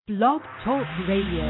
Blog Talk Radio.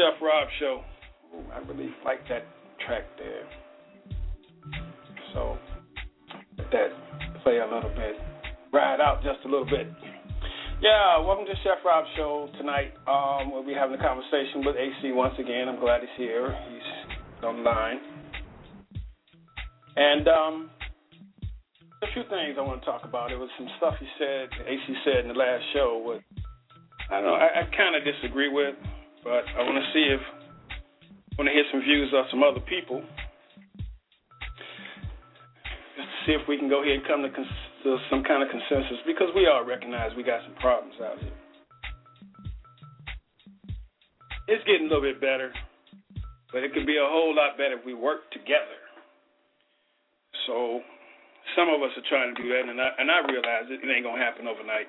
Chef Rob Show. Ooh, I really like that track there. So, let that play a little bit. Ride out just a little bit. Yeah, welcome to Chef Rob Show tonight. We'll be having a conversation with AC once again. I'm glad he's here. He's on the line. And a few things I want to talk about. It was some stuff he said, AC said in the last show, what I don't know, I kind of disagree with, but I want to see if I want to hear some views of some other people. Just to see if we can go ahead and come to some kind of consensus, because we all recognize we got some problems out here. It's getting a little bit better, but it could be a whole lot better if we work together. So some of us are trying to do that, and I realize it ain't going to happen overnight.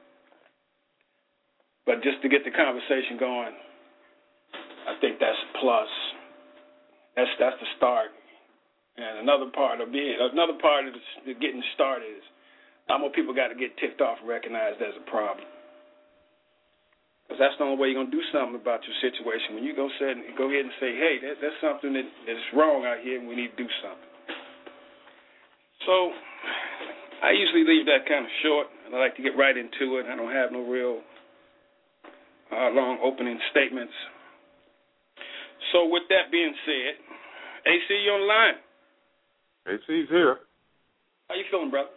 But just to get the conversation going, I think that's a plus. That's the start. And another part of getting started is how more people got to get ticked off and recognized as a problem. Because that's the only way you're going to do something about your situation. When you go ahead and say, hey, that's something that is wrong out here and we need to do something. So I usually leave that kind of short, and I like to get right into it. I don't have no real long opening statements. So with that being said, AC, you on the line? AC's here. How you feeling, brother?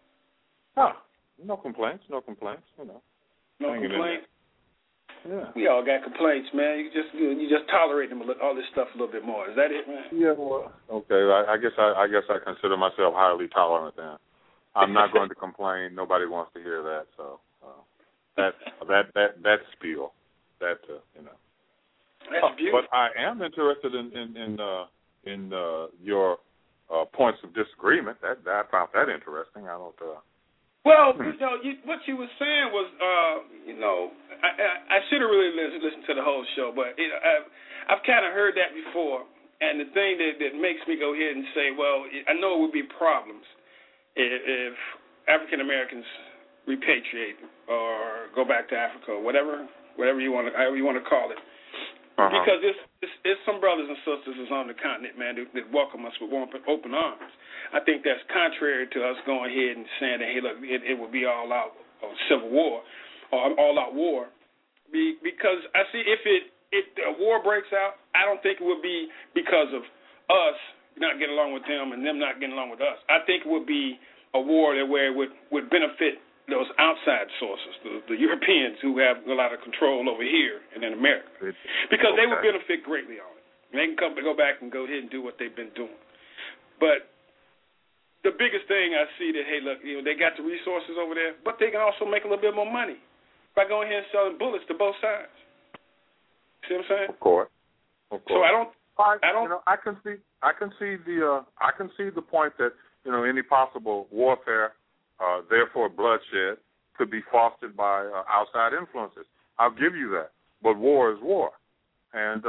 No complaints, you know. No complaints? Yeah. We all got complaints, man. You just tolerate them all this stuff a little bit more. Is that it, man? Yeah, well, okay. I guess I consider myself highly tolerant then. I'm not going to complain. Nobody wants to hear that, so that spiel, that you know. That's beautiful. But I am interested in your points of disagreement. I found that interesting. I don't. Well, what you were saying was, I should have really listened to the whole show, but I've kind of heard that before. And the thing that makes me go ahead and say, well, I know it would be problems if African Americans repatriate or go back to Africa or whatever you want to call it. Uh-huh. Because it's some brothers and sisters that's on the continent, man, that welcome us with open arms. I think that's contrary to us going ahead and saying that, hey, look, it would be all-out civil war or all-out war. Because I see if a war breaks out, I don't think it would be because of us not getting along with them and them not getting along with us. I think it would be a war where it would benefit those outside sources, the Europeans who have a lot of control over here and in America, because they would benefit greatly on it. They can go back and go ahead and do what they've been doing. But the biggest thing I see that, hey, look, they got the resources over there, but they can also make a little bit more money by going ahead and selling bullets to both sides. See what I'm saying? Of course. So I can see the point that any possible warfare, therefore bloodshed, could be fostered by outside influences. I'll give you that. But war is war, and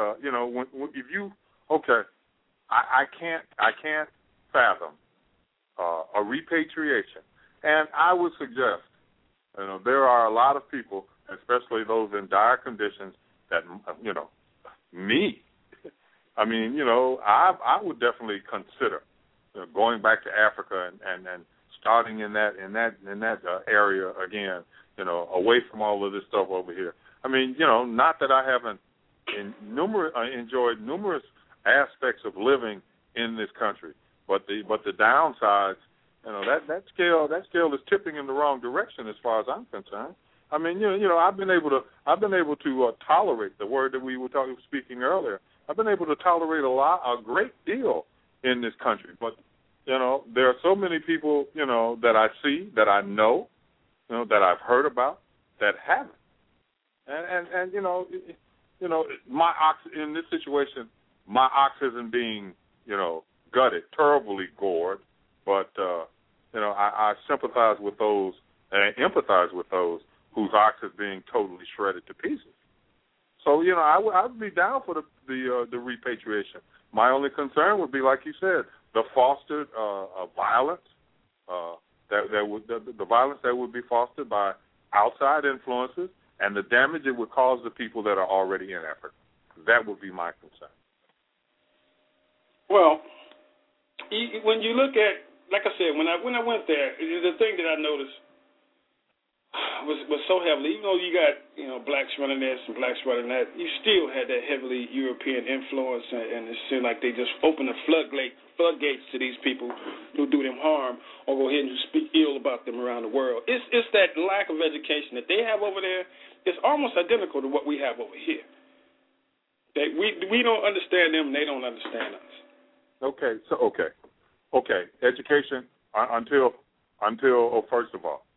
I can't fathom a repatriation, and I would suggest, there are a lot of people, especially those in dire conditions, that me. I mean, I would definitely consider going back to Africa and starting in that area again, away from all of this stuff over here. I mean, not that I haven't enjoyed numerous aspects of living in this country, but the downsides, that scale is tipping in the wrong direction as far as I'm concerned. I mean, I've been able to tolerate the word that we were speaking earlier. I've been able to tolerate a great deal in this country, but there are so many people, that I see, that I know, that I've heard about, that haven't. And my ox in this situation, my ox isn't being, gutted, terribly gored, but I sympathize with those and empathize with those whose ox is being totally shredded to pieces. So I would be down for the repatriation. My only concern would be, like you said, the fostered violence, the violence that would be fostered by outside influences, and the damage it would cause the people that are already in Africa. That would be my concern. Well, when you look at, like I said, when I went there, the thing that I noticed was so heavily, even though you got blacks running this and blacks running that, you still had that heavily European influence, and it seemed like they just opened the floodgates to these people who do them harm or go ahead and speak ill about them around the world. It's that lack of education that they have over there. It's almost identical to what we have over here. We don't understand them, and they don't understand us. Okay. Education until first of all,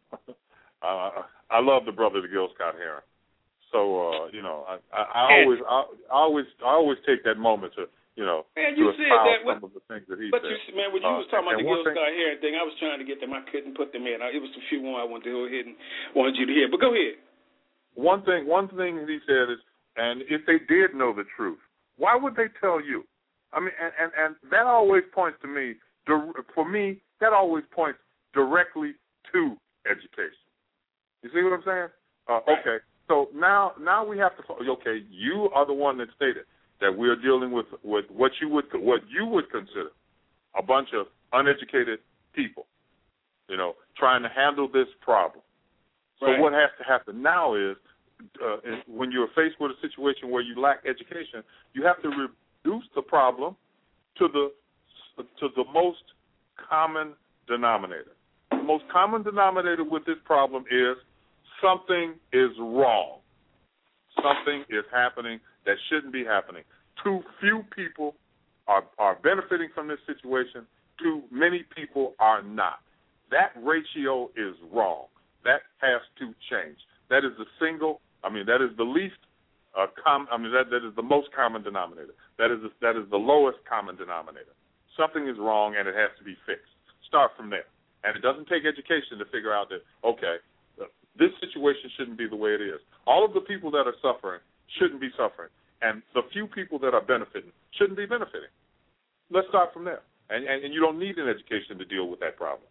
I love the brother, the Gil Scott Heron. So I always take that moment to Man, you to said espouse that. some of the things that he but said. When you was talking about the Gil Scott Heron thing, I was trying to get them. I couldn't put them in. It was a few more I wanted to go ahead and wanted you to hear. But go ahead. One thing that he said is, and if they did know the truth, why would they tell you? I mean, and that always points to me. For me, that always points directly to education. You see what I'm saying? Right. Okay. So now we have to. Okay, you are the one that stated that we are dealing with what you would consider a bunch of uneducated people, trying to handle this problem. So Right. what has to happen now is when you're faced with a situation where you lack education, you have to reduce the problem to the most common denominator. The most common denominator with this problem is something is wrong. Something is happening that shouldn't be happening. Too few people are benefiting from this situation. Too many people are not. That ratio is wrong. That has to change. That is the least that is the most common denominator. That is the lowest common denominator. Something is wrong and it has to be fixed. Start from there. And it doesn't take education to figure out that, okay, this situation shouldn't be the way it is. All of the people that are suffering shouldn't be suffering. And the few people that are benefiting shouldn't be benefiting. Let's start from there. And you don't need an education to deal with that problem.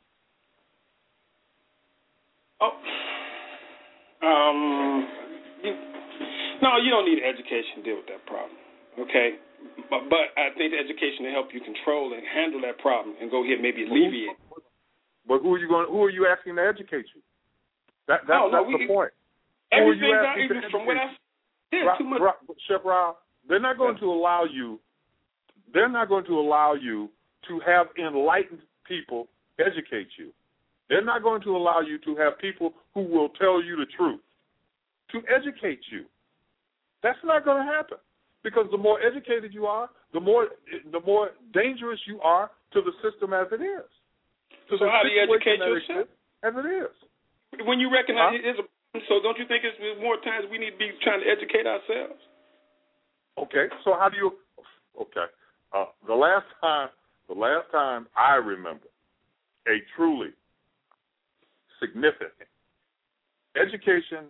No, you don't need education to deal with that problem, okay? But I think the education to help you control and handle that problem and go ahead and maybe alleviate. But who are you asking to educate you? That's the point. Everything from what I said, too much. Chef Ra, they're not going to allow you. They're not going to allow you to have enlightened people educate you. They're not going to allow you to have people who will tell you the truth to educate you. That's not going to happen, because the more educated you are, the more dangerous you are to the system as it is. So how do you educate yourself? As it is. When you recognize it is a problem, so don't you think it's more times we need to be trying to educate ourselves? Okay, so how do you? Okay, the last time I remember a truly significant educational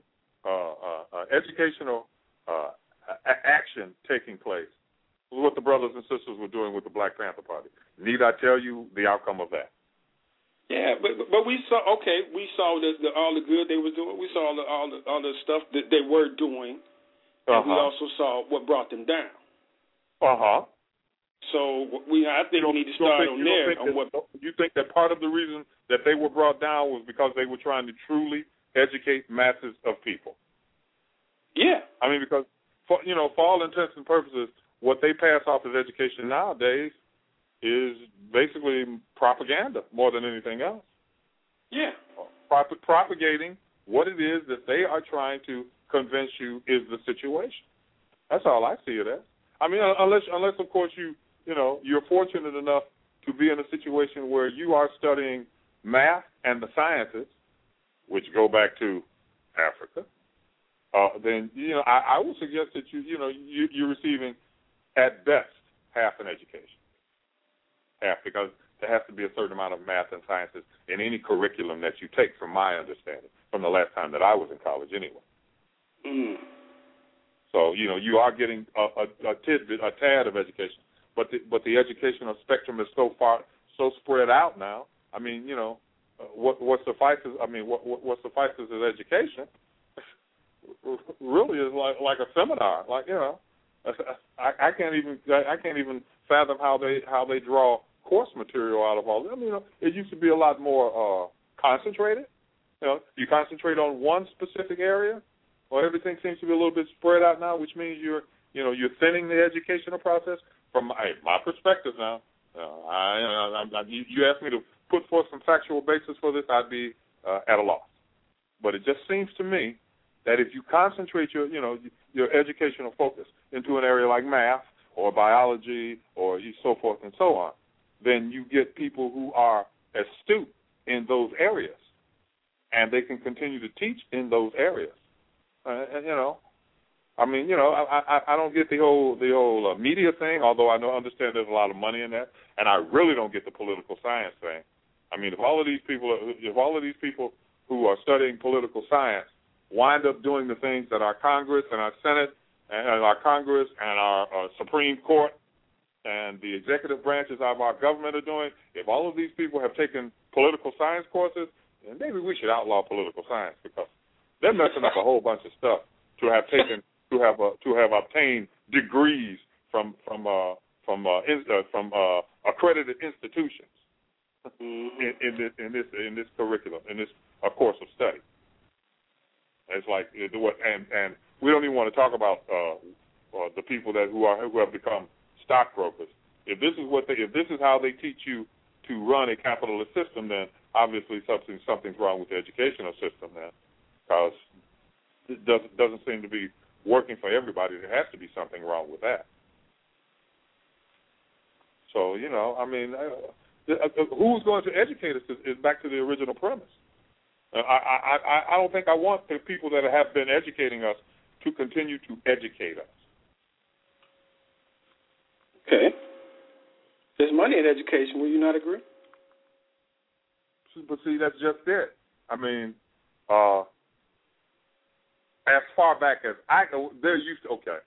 action taking place was what the brothers and sisters were doing with the Black Panther Party. Need I tell you the outcome of that? Yeah, but we saw all the good they were doing. We saw all the stuff that they were doing, and we also saw what brought them down. So I think we need to start on there. You think that part of the reason that they were brought down was because they were trying to truly educate masses of people? Yeah. I mean, because for all intents and purposes, what they pass off as education nowadays is basically propaganda more than anything else. Yeah. Propagating what it is that they are trying to convince you is the situation. That's all I see it as. I mean, unless of course you're fortunate enough to be in a situation where you are studying math and the sciences, which go back to Africa, then I would suggest that you're receiving at best half an education. Half, because there has to be a certain amount of math and sciences in any curriculum that you take, from my understanding, from the last time that I was in college anyway. Mm. So, you are getting a tidbit, a tad of education, but the educational spectrum is so spread out now. I mean, what suffices as education really is like a seminar, I can't even fathom how they draw course material out of all this. I mean, it used to be a lot more concentrated. You concentrate on one specific area. Well, everything seems to be a little bit spread out now, which means you're thinning the educational process. From my perspective now, you asked me to put forth some factual basis for this, I'd be at a loss. But it just seems to me that if you concentrate your educational focus into an area like math or biology or so forth and so on, then you get people who are astute in those areas, and they can continue to teach in those areas. I don't get the whole media thing, although I understand there's a lot of money in that, and I really don't get the political science thing. I mean, if all of these people who are studying political science wind up doing the things that our Congress and our Senate and our Congress and our Supreme Court and the executive branches of our government are doing, if all of these people have taken political science courses, then maybe we should outlaw political science, because they're messing up a whole bunch of stuff to have obtained degrees from accredited institutions in this curriculum, in this course of study. It's like, and we don't even want to talk about the people who have become stockbrokers. If this is how they teach you to run a capitalist system, then obviously something's wrong with the educational system then, because it doesn't seem to be working for everybody. There has to be something wrong with that. So, who's going to educate us is back to the original premise. I don't think I want the people that have been educating us to continue to educate us. Okay. There's money in education. Will you not agree? But see, that's just it. I mean, as far back as I go, they're used to, okay,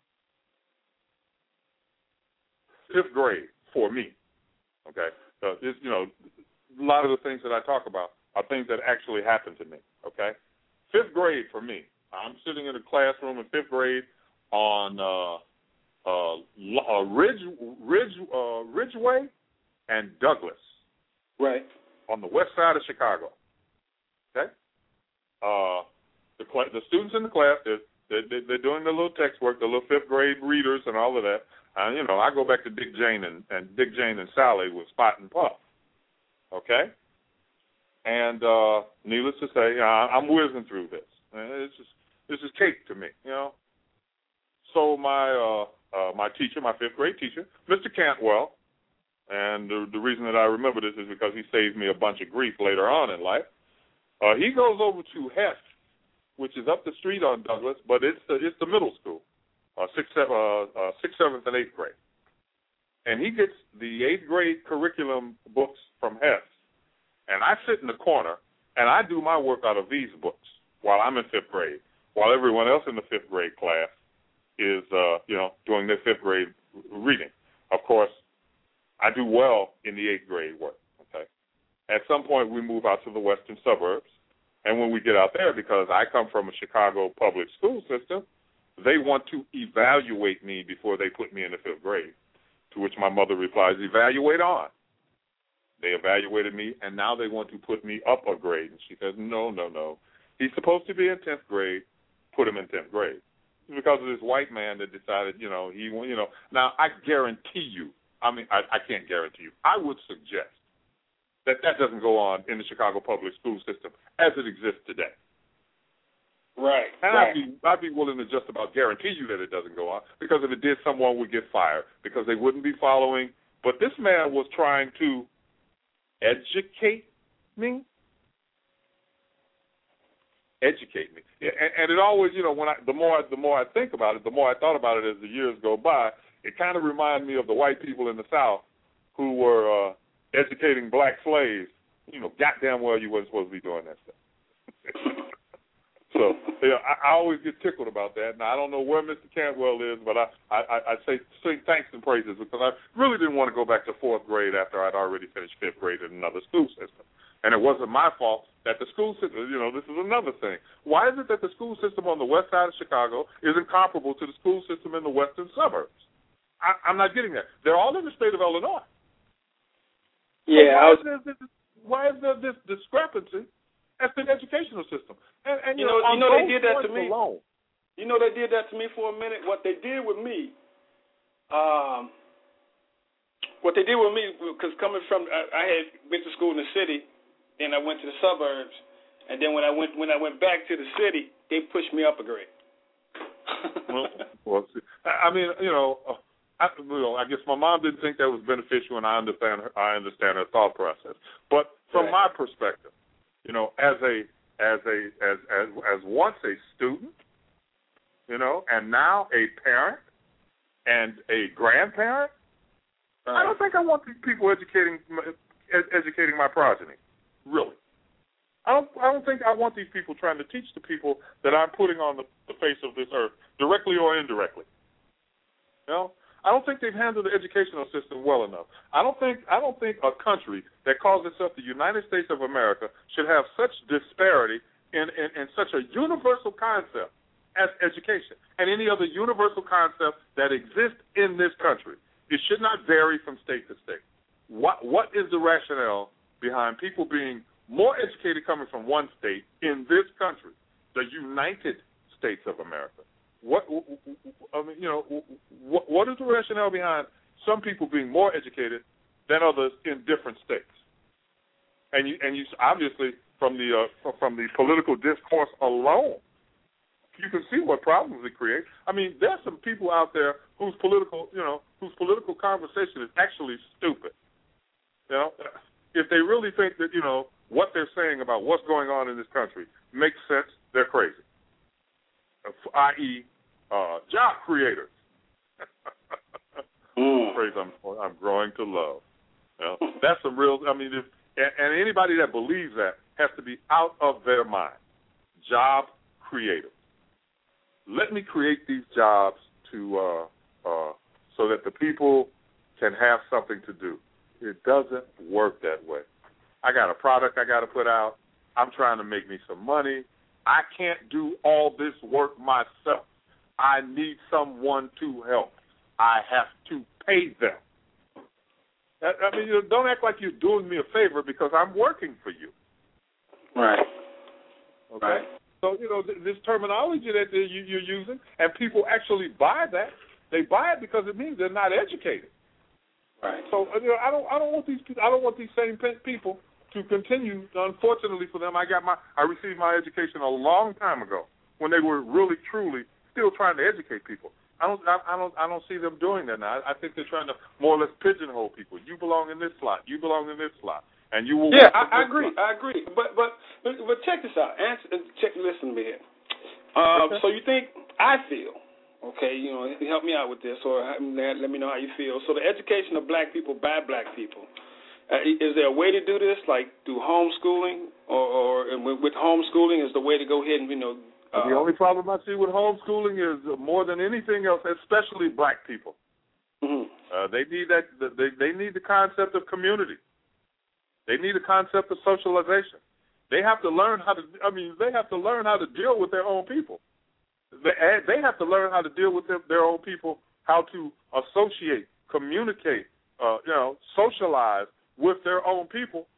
5th grade for me, okay? A lot of the things that I talk about are things that actually happened to me, okay? 5th grade for me, I'm sitting in a classroom in 5th grade on Ridgeway and Douglas. Right. On the west side of Chicago. Okay? The students in the class, they're doing their little text work, the little 5th grade readers and all of that. I go back to Dick Jane and Dick Jane and Sally with Spot and Puff. Okay? And needless to say, I'm whizzing through this. This is cake to me, So my teacher, my 5th grade teacher, Mr. Cantwell, and the reason that I remember this is because he saved me a bunch of grief later on in life. He goes over to Hess, which is up the street on Douglas, but it's the middle school, 6th, 7th, and 8th grade. And he gets the 8th grade curriculum books from Hess, and I sit in the corner, and I do my work out of these books while I'm in 5th grade, while everyone else in the 5th grade class is, doing their 5th grade reading. Of course, I do well in the 8th grade work, okay? At some point, we move out to the western suburbs, and when we get out there, because I come from a Chicago public school system, they want to evaluate me before they put me in the 5th grade, to which my mother replies, evaluate on. They evaluated me, and now they want to put me up a grade. And she says, no. He's supposed to be in 10th grade, put him in 10th grade. It's because of this white man that decided, Now, I guarantee you, I can't guarantee you. I would suggest that doesn't go on in the Chicago public school system as it exists today. Right. And right. I'd be willing to just about guarantee you that it doesn't go on, because if it did, someone would get fired because they wouldn't be following. But this man was trying to educate me. And it always, the more I think about it, the more I thought about it as the years go by, it kind of reminded me of the white people in the South who were educating black slaves. Goddamn well you wasn't supposed to be doing that stuff. So, I always get tickled about that. Now, I don't know where Mr. Cantwell is, but I sing thanks and praises, because I really didn't want to go back to 4th grade after I'd already finished 5th grade in another school system. And it wasn't my fault that the school system, this is another thing. Why is it that the school system on the west side of Chicago isn't comparable to the school system in the western suburbs? I'm not getting that. They're all in the state of Illinois. Yeah. So why is there this discrepancy as to the educational system? And you know they did that to me. Alone, they did that to me for a minute. What they did with me, because coming from, I had went to school in the city, then I went to the suburbs, and then when I went back to the city, they pushed me up a grade. well, I mean, I guess my mom didn't think that was beneficial, and I understand her thought process. But from my perspective, as once a student, and now a parent and a grandparent, I don't think I want these people educating my progeny. Really, I don't think I want these people trying to teach the people that I'm putting on the face of this earth, directly or indirectly. I don't think they've handled the educational system well enough. I don't think a country that calls itself the United States of America should have such disparity in such a universal concept as education and any other universal concept that exists in this country. It should not vary from state to state. What is the rationale behind people being more educated coming from one state in this country, the United States of America? What is the rationale behind some people being more educated than others in different states? And you obviously from the political discourse alone, you can see what problems it creates. I mean, there's some people out there whose political conversation is actually stupid. If they really think that what they're saying about what's going on in this country makes sense, they're crazy. I.e., job creators. Phrase I'm growing to love. That's some real. I mean, and anybody that believes that has to be out of their mind. Job creators. Let me create these jobs so that the people can have something to do. It doesn't work that way. I got a product I got to put out. I'm trying to make me some money. I can't do all this work myself. I need someone to help. I have to pay them. I mean, don't act like you're doing me a favor because I'm working for you. Right. Okay. Right. So, this terminology that you're using, and people actually buy that. They buy it because it means they're not educated. Right. So, I don't want these people. I don't want these same people to continue. Unfortunately for them, I received my education a long time ago when they were really truly still trying to educate people. I don't see them doing that now. I think they're trying to more or less pigeonhole people. You belong in this slot. You belong in this slot. And you will. Yeah, I agree. I agree. But check this out. Listen to me here. Okay. So you think I feel? Okay, help me out with this, or let me know how you feel. So the education of black people by black people. Is there a way to do this, like through homeschooling, or with homeschooling is the way to go ahead and the only problem I see with homeschooling is more than anything else, especially black people. Mm-hmm. They need that. They need the concept of community. They need a concept of socialization. They have to learn how to. They have to learn how to deal with their own people. They have to learn how to deal with their own people, how to associate, communicate, socialize with their own people.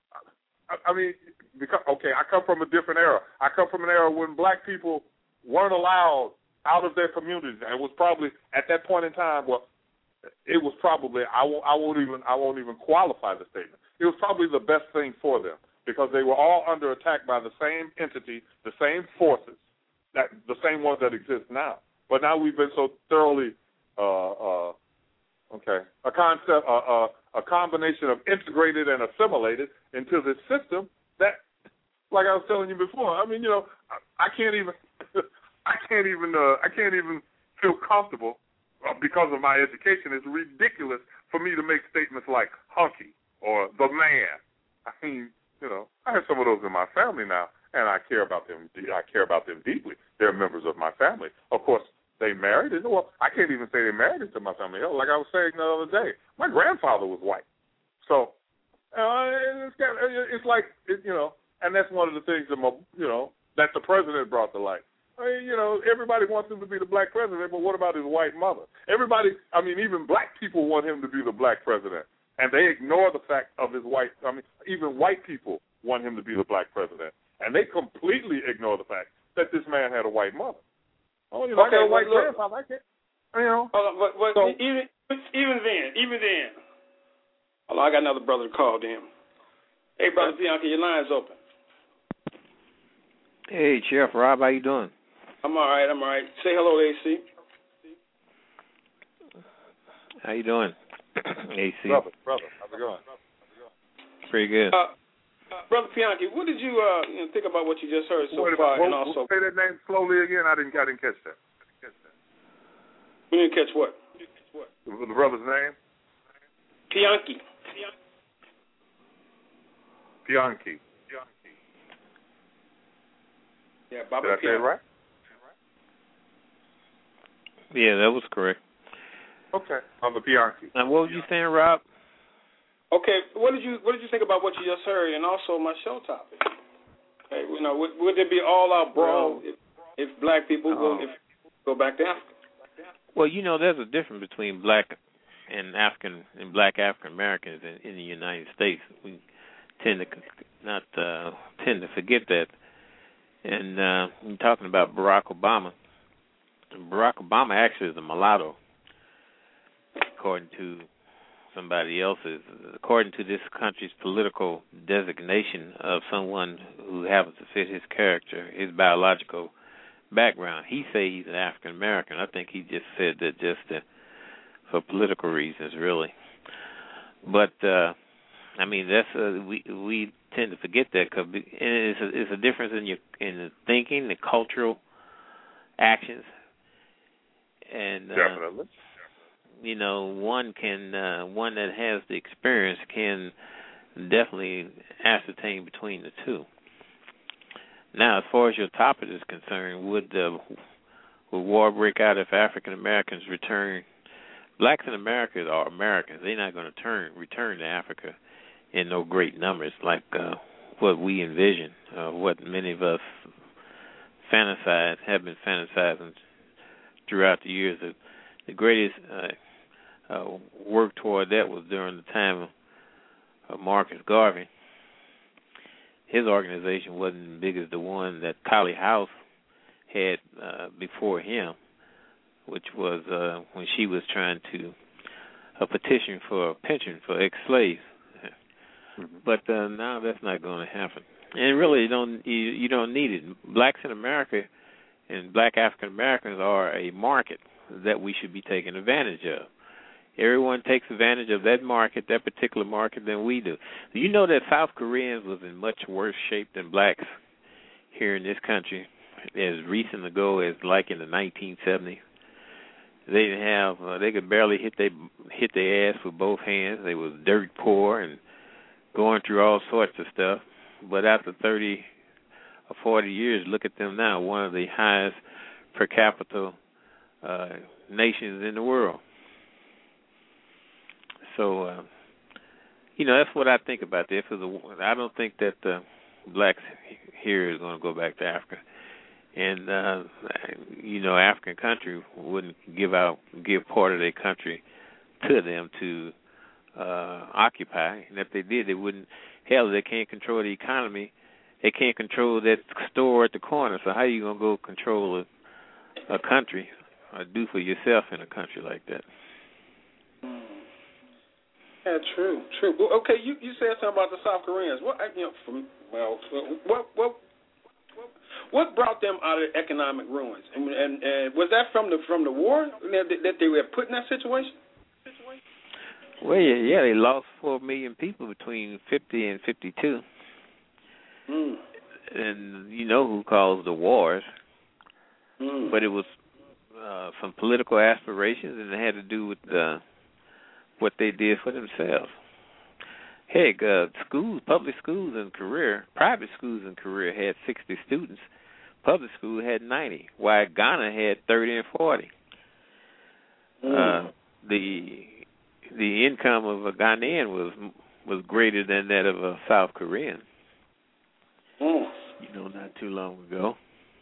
Because I come from a different era. I come from an era when black people weren't allowed out of their communities, and it was probably at that point in time. Well, it was probably I won't even qualify the statement. It was probably the best thing for them because they were all under attack by the same entity, the same forces, the same ones that exist now. But now we've been so thoroughly a combination of integrated and assimilated into this system that, like I was telling you before, I can't even feel comfortable because of my education. It's ridiculous for me to make statements like hunky or the man. I have some of those in my family now, and I care about them. I care about them deeply. They're members of my family. Of course, they married. Well, I can't even say they married into my family. Like I was saying the other day, my grandfather was white. So It's like, and that's one of the things that the president brought to light. Everybody wants him to be the black president, but what about his white mother? Even black people want him to be the black president, and they ignore the fact of his white. Even white people want him to be the black president, and they completely ignore the fact that this man had a white mother. I got a white grandpa, I like it. Hold on, but even then. Hold on, I got another brother called in. Hey, Brother Bianchi, your line's open. Hey, Chef Rob, how you doing? I'm all right. Say hello, AC. How you doing, AC? Brother, how's it going? Pretty good. Brother Bianchi, what did you think about what you just heard so far? And also, say that name slowly again. I didn't catch that. You didn't catch what? The brother's name? Bianchi. Yeah, Baba Did I say it right? Yeah, that was correct. Okay, Baba Bianchi. And what were you saying, Rob? Okay, what did you think about what you just heard, and also my show topic? Okay, would there be all out brawl if black people go back to Africa? Well, there's a difference between black black African Americans in the United States. We tend to forget that. And you're talking about Barack Obama. Barack Obama actually is a mulatto, according to somebody else's. According to this country's political designation of someone who happens to fit his character, his biological background. He say he's an African American. I think he just said that for political reasons, really. But that's we tend to forget that because it's a difference in the thinking, the cultural actions, and definitely. One that has the experience can definitely ascertain between the two. Now, as far as your topic is concerned, would war break out if African Americans return? Blacks in America are Americans. They're not going to return to Africa in no great numbers like what we envision, what many of us have been fantasizing throughout the years. The greatest work toward that was during the time of Marcus Garvey. His organization wasn't as big as the one that Collie House had before him, which was when she was trying to petition for a pension for ex-slaves. Mm-hmm. But now that's not going to happen. And really, you don't need it. Blacks in America and black African Americans are a market that we should be taking advantage of. Everyone takes advantage of that market, that particular market, than we do. You know that South Koreans was in much worse shape than blacks here in this country as recent ago as like in the 1970s. They didn't have. They could barely hit their ass with both hands. They was dirt poor and going through all sorts of stuff. But after 30 or 40 years, look at them now, one of the highest per capita nations in the world. So, that's what I think about this. I don't think that blacks here is going to go back to Africa. And, African country wouldn't give part of their country to them to occupy. And if they did, they wouldn't. Hell, they can't control the economy. They can't control that store at the corner. So how are you going to go control a country or do for yourself in a country like that? Yeah, true. Okay, you said something about the South Koreans. What brought them out of economic ruins? And was that from the war that they were put in that situation? Well, yeah, they lost 4 million people between 50 and 52. Mm. And you know who caused the wars. Mm. But it was some political aspirations, and it had to do with what they did for themselves. Heck, public schools in Korea, private schools in Korea had 60 students. Public school had 90, while Ghana had 30 and 40. Mm. The income of a Ghanaian was was greater than that of a South Korean. Mm. Not too long ago.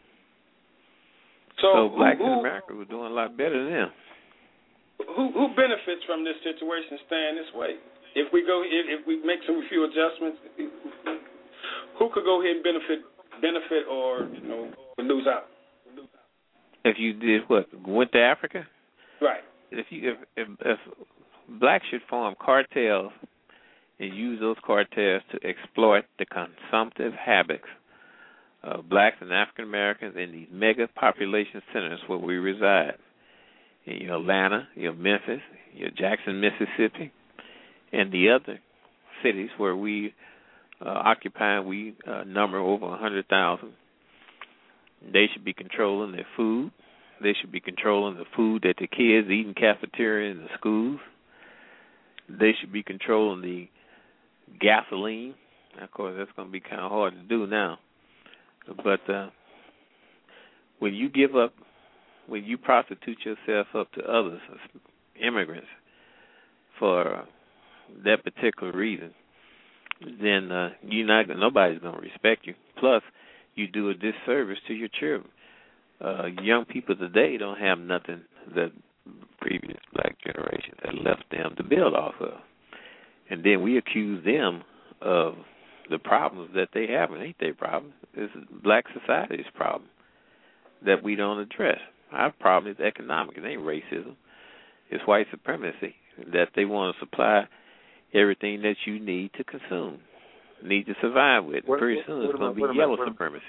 So blacks in America were doing a lot better than them. Who benefits from this situation staying this way? If we make some few adjustments, who could go ahead and benefit or lose out? If you did what? Went to Africa? Right. If blacks should form cartels and use those cartels to exploit the consumptive habits of blacks and African Americans in these mega population centers where we reside. In your Atlanta, your Memphis, your Jackson, Mississippi, and the other cities where we occupy, we number over 100,000. They should be controlling their food. They should be controlling the food that the kids eat in cafeteria in the schools. They should be controlling the gasoline. Of course, that's going to be kind of hard to do now. But when you give up, when you prostitute yourself up to others, immigrants, for that particular reason, then nobody's going to respect you. Plus, you do a disservice to your children. Young people today don't have nothing that previous black generations had left them to build off of. And then we accuse them of the problems that they have. It ain't their problem. It's black society's problem that we don't address. Our problem is economic. It ain't racism. It's white supremacy, that they want to supply everything that you need to consume, need to survive with. Pretty soon it's going to be yellow supremacy.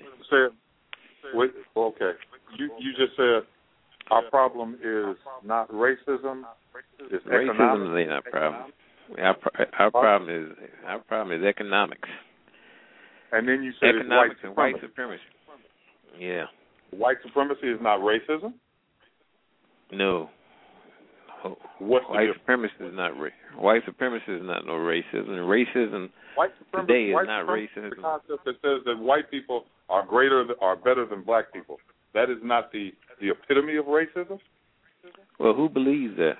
Okay. You just said our problem is not racism. It's economic. Racism is not a problem. Our problem is economics. And then you said economics it's and white supremacy. Yeah. White supremacy is not racism? No. White supremacy is not no racism. Racism today is not racism. The concept that says that white people are better than black people. That is not the epitome of racism? Well, who believes that?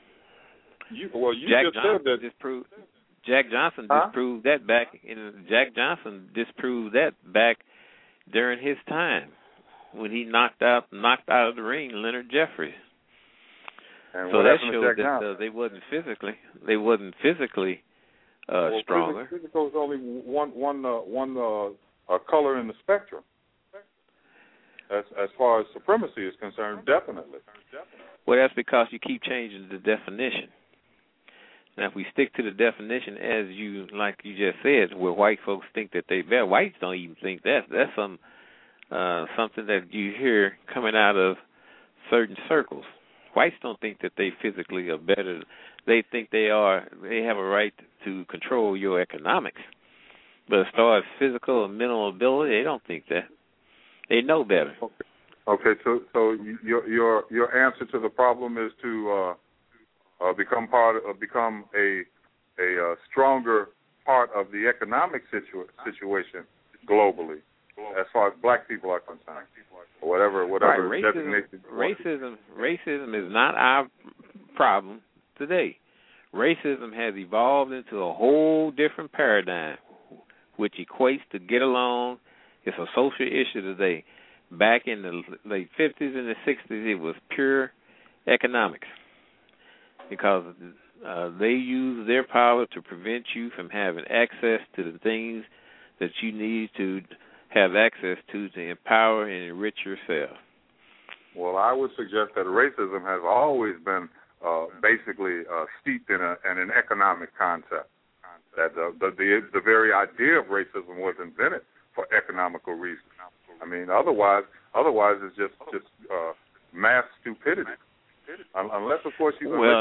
Jack Johnson disproved. Jack Johnson disproved that back. Jack Johnson disproved that back during his time when he knocked out of the ring Leonard Jeffries. And so that showed that they wasn't physically stronger. Physical is only one color in the spectrum. As far as supremacy is concerned, definitely. Well, that's because you keep changing the definition. Now, if we stick to the definition as like you just said, where white folks think that they better, whites don't even think that. That's something that you hear coming out of certain circles. Whites don't think that they physically are better. They think they have a right to control your economics. But as far as physical and mental ability, they don't think that. They know better. Okay. So your answer to the problem is to become a stronger part of the economic situation globally, as far as black people are concerned, or whatever right. designation. Racism is not our problem today. Racism has evolved into a whole different paradigm, which equates to get along. It's a social issue today. Back in the late 50s and the 60s, it was pure economics because they used their power to prevent you from having access to the things that you need to have access to empower and enrich yourself. Well, I would suggest that racism has always been basically steeped in an economic concept. That the very idea of racism was invented for economical reasons. I mean, otherwise it's just mass stupidity. Unless, of course,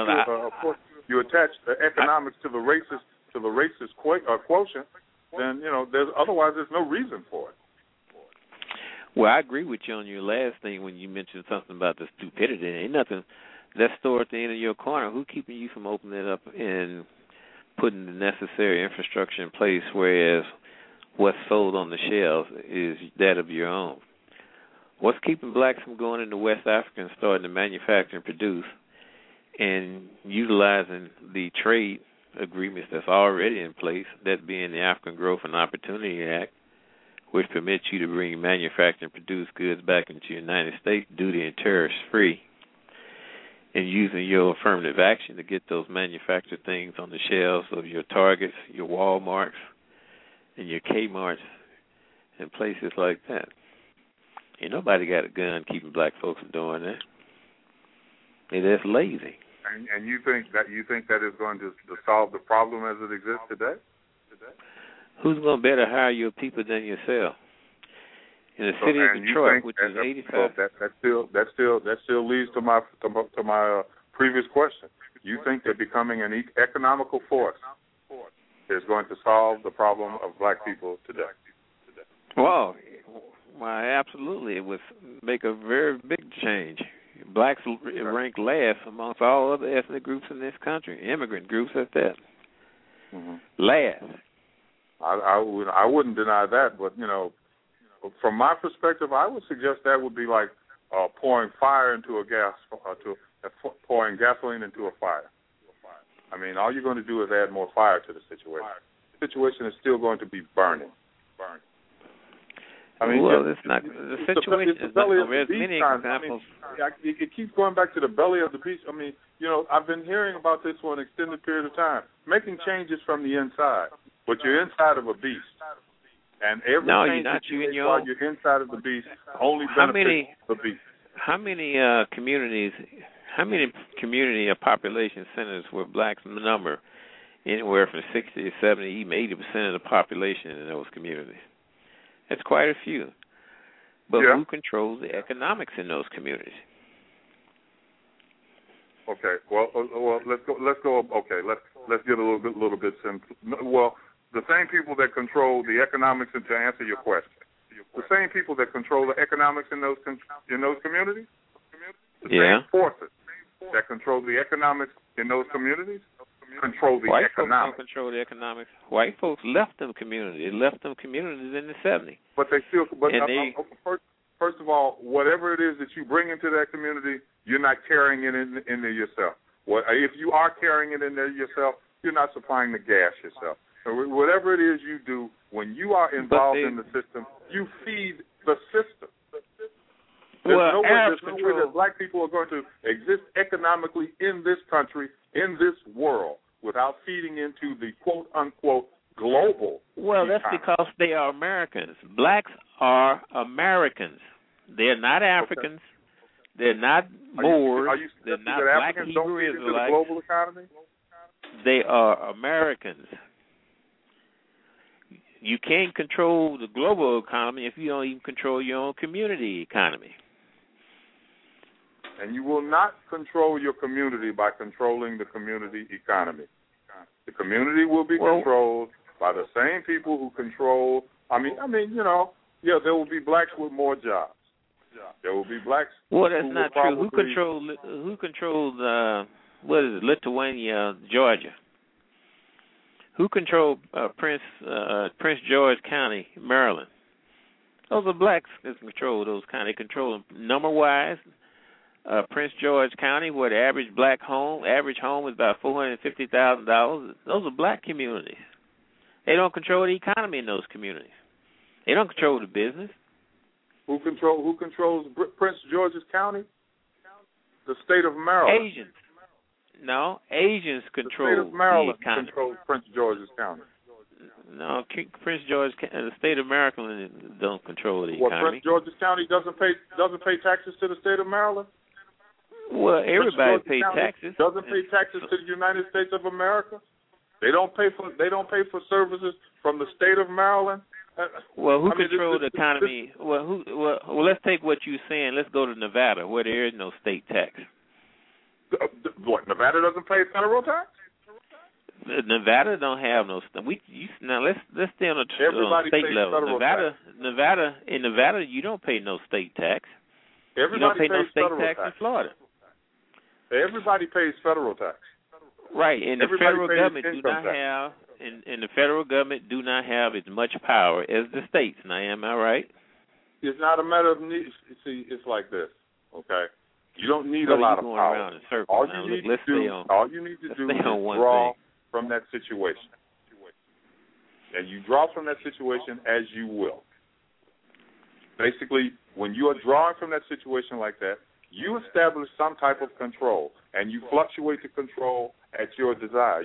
you attach the economics to the racist quotient, then there's no reason for it. Well, I agree with you on your last thing when you mentioned something about the stupidity. Ain't nothing that's stored at the end of your corner. Who's keeping you from opening it up and putting the necessary infrastructure in place, whereas what's sold on the shelves is that of your own? What's keeping blacks from going into West Africa and starting to manufacture and produce and utilizing the trade agreements that's already in place, that being the African Growth and Opportunity Act, which permits you to bring manufactured and produced goods back into the United States duty and tariff-free, and using your affirmative action to get those manufactured things on the shelves of your Targets, your Walmarts, and your Kmarts, and places like that. Ain't nobody got a gun keeping black folks from doing that. And that's lazy. And you think that is going to solve the problem as it exists today? Who's going to better hire your people than yourself? In the city of Detroit, which is 85. That still leads to my previous question. You think that becoming an economical force is going to solve the problem of black people today? Well, absolutely. It would make a very big change. Blacks rank last amongst all other ethnic groups in this country, immigrant groups at that. Mm-hmm. Last. I wouldn't deny that, but from my perspective, I would suggest that would be like pouring gasoline into a fire. I mean, all you're going to do is add more fire to the situation. The situation is still going to be burning. I mean, it's not. The situation is not. There's many examples. It keeps going back to the belly of the beast. I mean, I've been hearing about this for an extended period of time, making changes from the inside, but you're inside of a beast. And every change that you make while you're inside of the beast only benefits the beast. How many community or population centers where blacks number anywhere from 60 to 70, even 80% of the population in those communities? That's quite a few. But who controls the economics in those communities? Okay. Well, let's go. Okay, let's get a little bit simple. Well, the same people that control the economics, and to answer your question, the same people that control the economics in those communities, the same forces that control the economics in those communities control the White economics. Folks don't control the economics. White folks left them communities. They left them communities in the 70s. But they still. First of all, whatever it is that you bring into that community, you're not carrying it in there yourself. If you are carrying it in there yourself, you're not supplying the gas yourself. So whatever it is you do, when you are involved in the system, you feed the system. There's no way that black people are going to exist economically in this country, in this world, without feeding into the quote-unquote global economy. That's because they are Americans. Blacks are Americans. They're not Africans. Okay. They're not Moors. They're not black Hebrew Israelites. The global economy? They are Americans. You can't control the global economy if you don't even control your own community economy. And you will not control your community by controlling the community economy. The community will be controlled by the same people who control. There will be blacks with more jobs. There will be blacks. Well, that's not true. Who controls? What is it? Lithuania, Georgia. Who controlled Prince George County, Maryland? Those are blacks that control those counties. They control them number-wise. Prince George County, where the average home is about $450,000. Those are black communities. They don't control the economy in those communities. They don't control the business. Who controls Prince George's County? The state of Maryland. Asians. No, Asians control the state of Maryland. Economy. Controls Prince George's County. No, Prince George, the state of Maryland don't control the economy. Prince George's County doesn't pay taxes to the state of Maryland. Well, everybody pays taxes. Doesn't pay taxes to the United States of America. They don't pay for services from the state of Maryland. Well, who controls the economy? Well, let's take what you're saying. Let's go to Nevada, where there is no state tax. What? Nevada doesn't pay federal tax? Nevada don't have no. Now let's stay on a state level. Nevada, you don't pay no state tax. You don't pay no state tax in Florida. Everybody pays federal tax. Right, and the federal government do not have, and the federal government do not have as much power as the states. Now, am I right? It's not a matter of need. See, it's like this. Okay, you don't need a lot of power. All you need to do is from that situation. And you draw from that situation as you will. Basically, when you are drawing from that situation like that, you establish some type of control, and you fluctuate the control at your desire.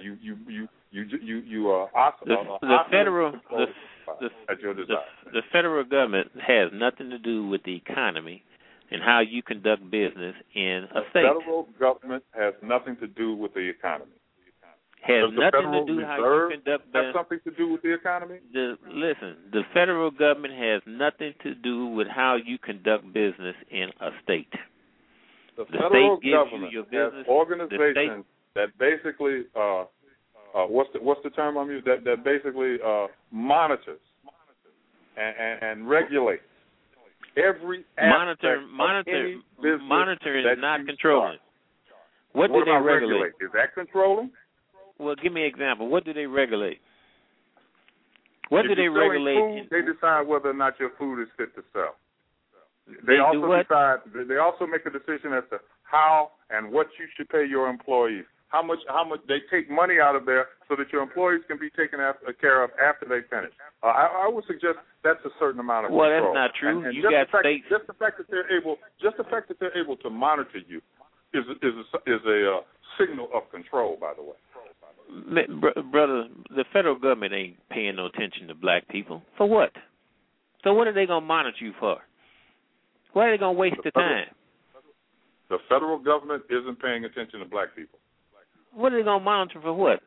The federal government has nothing to do with the economy and how you conduct business in a state. The federal government has nothing to do with the economy. Has nothing to do with how you conduct business. Have something to do with the economy? Listen, the federal government has nothing to do with how you conduct business in a state. The federal government has organizations that basically, what's the term I'm using? That basically monitors and regulates every aspect of any business. Monitor is not controlling. What do they regulate? Is that controlling? Well, give me an example. What do they regulate? What do they regulate? Food, they decide whether or not your food is fit to sell. They also make a decision as to how and what you should pay your employees. How much they take money out of there so that your employees can be taken care of after they finish. I would suggest that's a certain amount of control. Well, that's not true. And you got states. Just the fact that they're able to monitor you is a signal of control. By the way. Brother, the federal government ain't paying no attention to black people. For what? So what are they going to monitor you for? Why are they going to waste the time? The federal government isn't paying attention to black people. What are they going to monitor for what?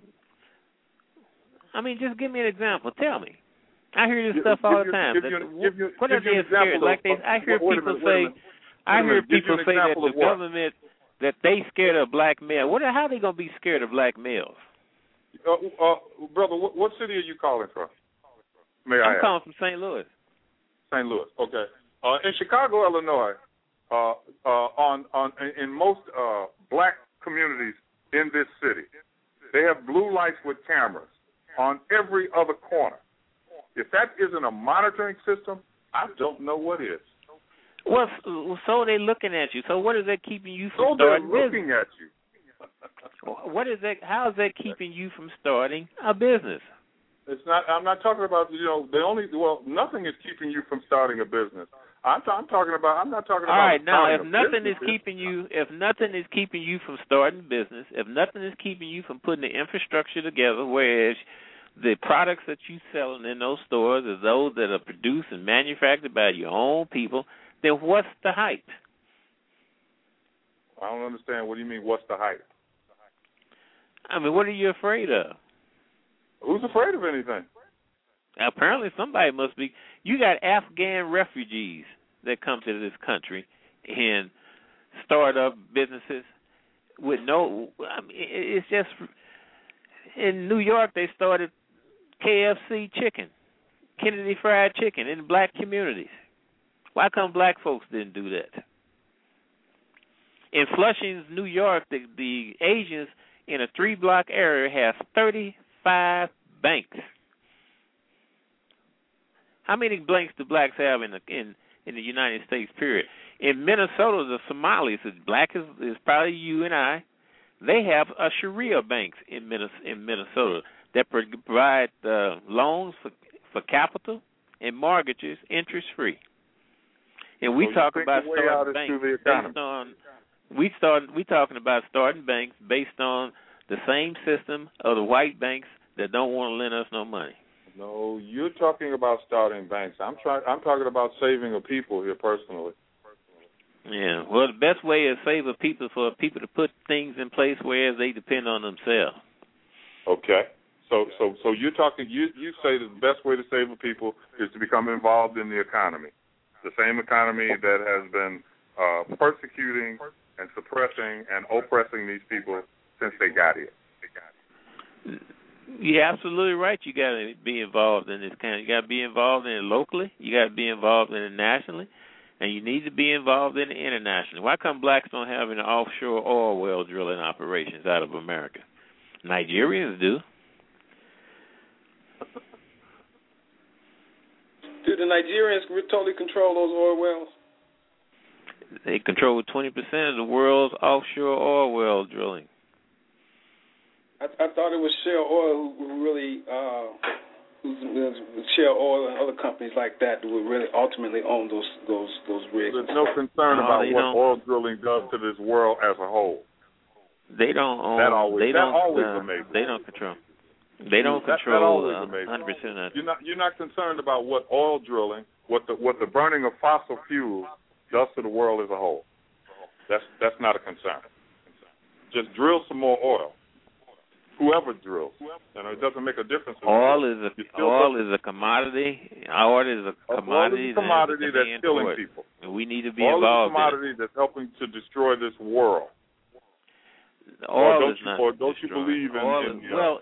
I mean, just give me an example. Tell me. I hear this stuff all the time. What are they scared? I hear people say that the government, that they scared of black males. How are they going to be scared of black males? Brother, what city are you calling from? I'm calling from St. Louis. St. Louis, okay. In Chicago, Illinois, in most black communities in this city, they have blue lights with cameras on every other corner. If that isn't a monitoring system, I don't know what is. Well, so they're looking at you. So what is that keeping you from starting business? So they're looking at you. What is that? How is that keeping you from starting a business? It's not. I'm not talking about. Nothing is keeping you from starting a business. I'm talking about. I'm not talking about. All right, now if nothing is keeping you from starting business, if nothing is keeping you from putting the infrastructure together, whereas the products that you selling in those stores are those that are produced and manufactured by your own people, then what's the hype? I don't understand. What do you mean, what's the hype? I mean, what are you afraid of? Who's afraid of anything? Apparently somebody must be. You got Afghan refugees that come to this country and start up businesses with it's just, in New York they started KFC chicken, Kennedy Fried Chicken in black communities. Why come black folks didn't do that? In Flushing, New York, the Asians in a 3-block area have 35 banks. How many banks do blacks have in the United States, period? In Minnesota, the Somalis, as black as probably you and I, they have a Sharia banks in Minnesota that provide loans for capital and mortgages interest-free. And we talk about starting banks based on we talking about starting banks based on the same system of the white banks that don't want to lend us no money. No, you're talking about starting banks. I'm talking about saving a people here personally. Yeah, well, the best way to save a people is for people to put things in place where they depend on themselves. Okay. So you're talking. You say the best way to save a people is to become involved in the economy, the same economy that has been persecuting and suppressing and oppressing these people since they got here. You're absolutely right. You got to be involved in this kind. You got to be involved in it locally. You got to be involved in it nationally, and you need to be involved in it internationally. Why come blacks don't have any offshore oil well drilling operations out of America? Nigerians do. Do the Nigerians totally control those oil wells? They control 20% of the world's offshore oil well drilling. I thought it was Shell Oil who really, Shell Oil and other companies like that who would really ultimately own those rigs. There's no concern about what oil drilling does to this world as a whole. They don't own. That always amazes me. They don't control. They don't control 100% of it. You're not concerned about what oil drilling, what the burning of fossil fuels does to the world as a whole. That's not a concern. Just drill some more oil. Whoever drills, it doesn't make a difference. Oil is a commodity. Oil is a commodity that's killing people. And we need to be involved. Oil is a commodity that's helping to destroy this world. Oil or don't you believe in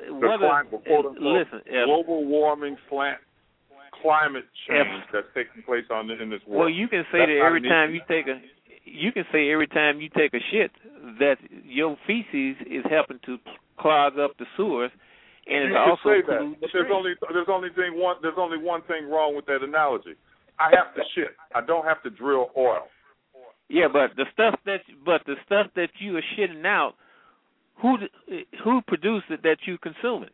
global warming, climate change that's taking place in this world? Well, you can say that every time you take a shit that your feces is helping to clog up the sewers, and it's also polluting the streets. There's only one thing wrong with that analogy. I have to shit. I don't have to drill oil. Yeah, but the stuff that you are shitting out, who produced it that you consuming?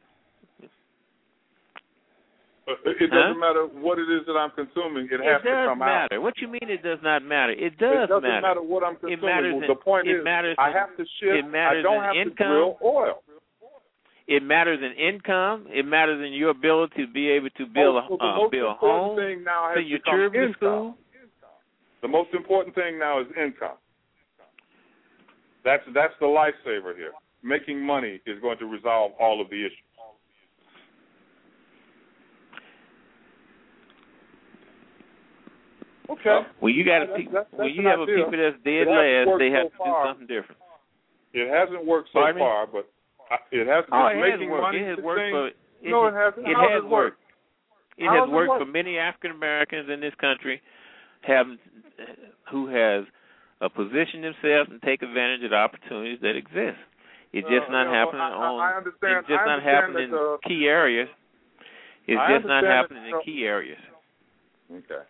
It doesn't matter what it is that I'm consuming. It has to come out. It does matter. What you mean it does not matter? It does matter. It doesn't matter what I'm consuming. It matters. The point is, I have to shit. I don't have to drill oil. It matters in income. It matters in your ability to be able to build a home, send your children to school. The most important thing now is income. That's the lifesaver here. Making money is going to resolve all of the issues. Okay. When you got when you have a people that's dead last, they have to do something different. It hasn't worked so far, but it has. Making money. It has worked. No, it hasn't. It has worked. It has worked for many African Americans in this country, who has positioned themselves and take advantage of the opportunities that exist. It's just not happening It's just not happening in key areas. It's just not happening in key areas. Okay.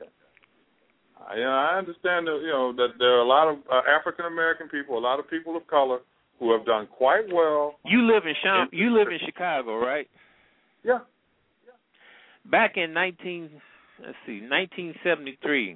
I understand that there are a lot of African American people, a lot of people of color who have done quite well. You live in Chicago, right? Yeah. Back in 1973,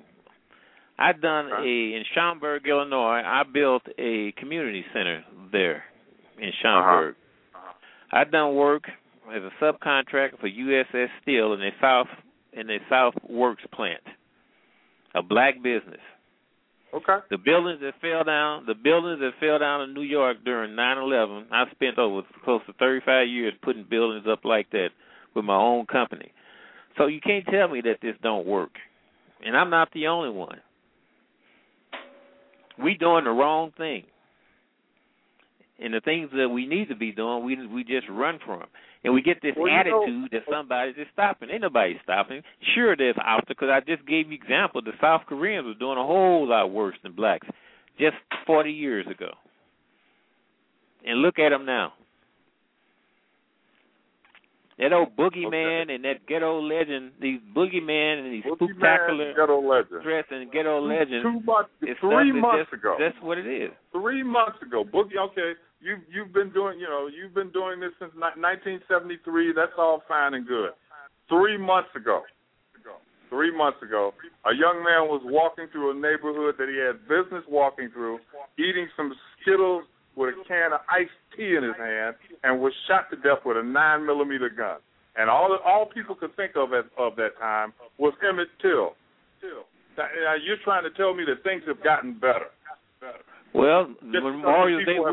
in Schaumburg, Illinois, I built a community center there in Schaumburg. I done work as a subcontractor for USS Steel in the South Works plant, a black business. Okay. The buildings that fell down in New York during 9/11, I spent over close to 35 years putting buildings up like that with my own company. So you can't tell me that this don't work. And I'm not the only one. We doing the wrong thing. And the things that we need to be doing, we just run from. And we get this attitude that somebody's just stopping. Ain't nobody stopping. Sure, there's obstacles. I just gave you an example. The South Koreans were doing a whole lot worse than blacks just 40 years ago. And look at them now. That old boogeyman and that ghetto legend, these boogeyman and these spectacular threats and ghetto legends. 3 months ago. That's what it is. 3 months ago, you've been doing this since 1973. That's all fine and good. 3 months ago, a young man was walking through a neighborhood that he had business walking through, eating some Skittles with a can of iced tea in his hand, and was shot to death with a 9mm gun. And all people could think of at that time was Emmett Till. Now, you're trying to tell me that things have gotten better. Well, Memorial Day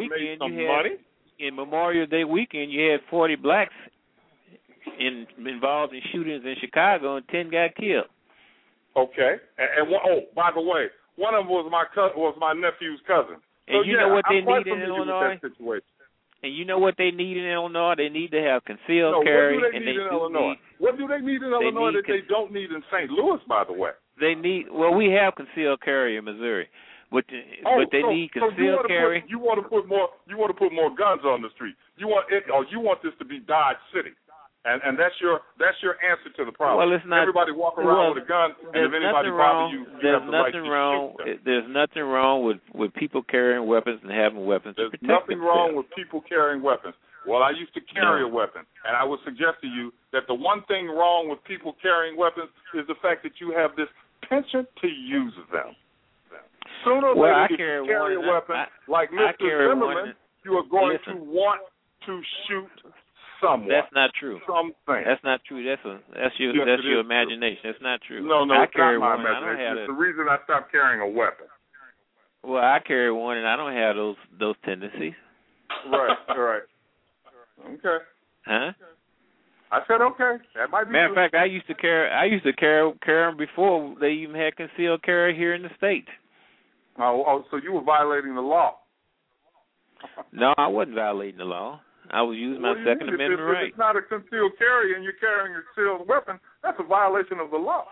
weekend, you had 40 blacks involved in shootings in Chicago, and 10 got killed. Okay, by the way, one of them was my nephew's cousin. And you know what they need in Illinois? And you know what they need in Illinois? They need to have concealed carry. What do they need in Illinois? What do they need in Illinois that they don't need in St. Louis, by the way? We have concealed carry in Missouri. But they need concealed carry. You want to put more guns on the street. You want this to be Dodge City. And that's your answer to the problem. Well, it's not. Everybody walk around with a gun, and if anybody bothers you, you have the right to shoot them. There's nothing wrong with people carrying weapons and having weapons. There's nothing wrong with people carrying weapons. Well, I used to carry a weapon, and I would suggest to you that the one thing wrong with people carrying weapons is the fact that you have this penchant to use them. Sooner or later, if you carry a weapon, like Mr. Zimmerman, you are going to want to shoot someone. That's not true. Something. That's not true. That's your imagination. That's not true. No, I it's carry not my one. imagination. It's the reason I stopped carrying a weapon. Well, I carry one, and I don't have those tendencies. Right. Okay. Huh? I said okay. That might be. Matter of fact, I used to carry them before they even had concealed carry here in the state. Oh, so you were violating the law? No, I wasn't violating the law. I was using my Second Amendment right. If it's not a concealed carry and you're carrying a concealed weapon, that's a violation of the law.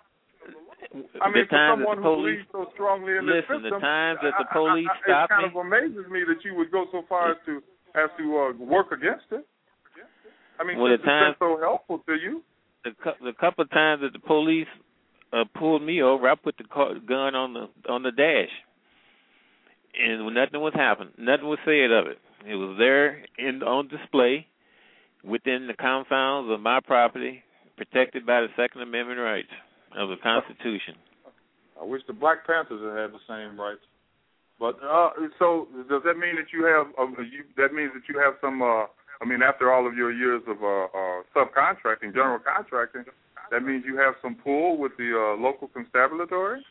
I mean, for someone who believes so strongly in this system, the times that the police stopped me, it kind of amazes me that you would go so far as to work against it. I mean, well, it's been so helpful to you. The couple of times that the police pulled me over, I put the gun on the dash, and nothing was happening. Nothing was said of it. It was there on display within the confines of my property, protected by the Second Amendment rights of the Constitution. I wish the Black Panthers had the same rights. But so does that mean that you have? That means that you have some. I mean, after all of your years of subcontracting, general contracting, that means you have some pull with the local constabulary.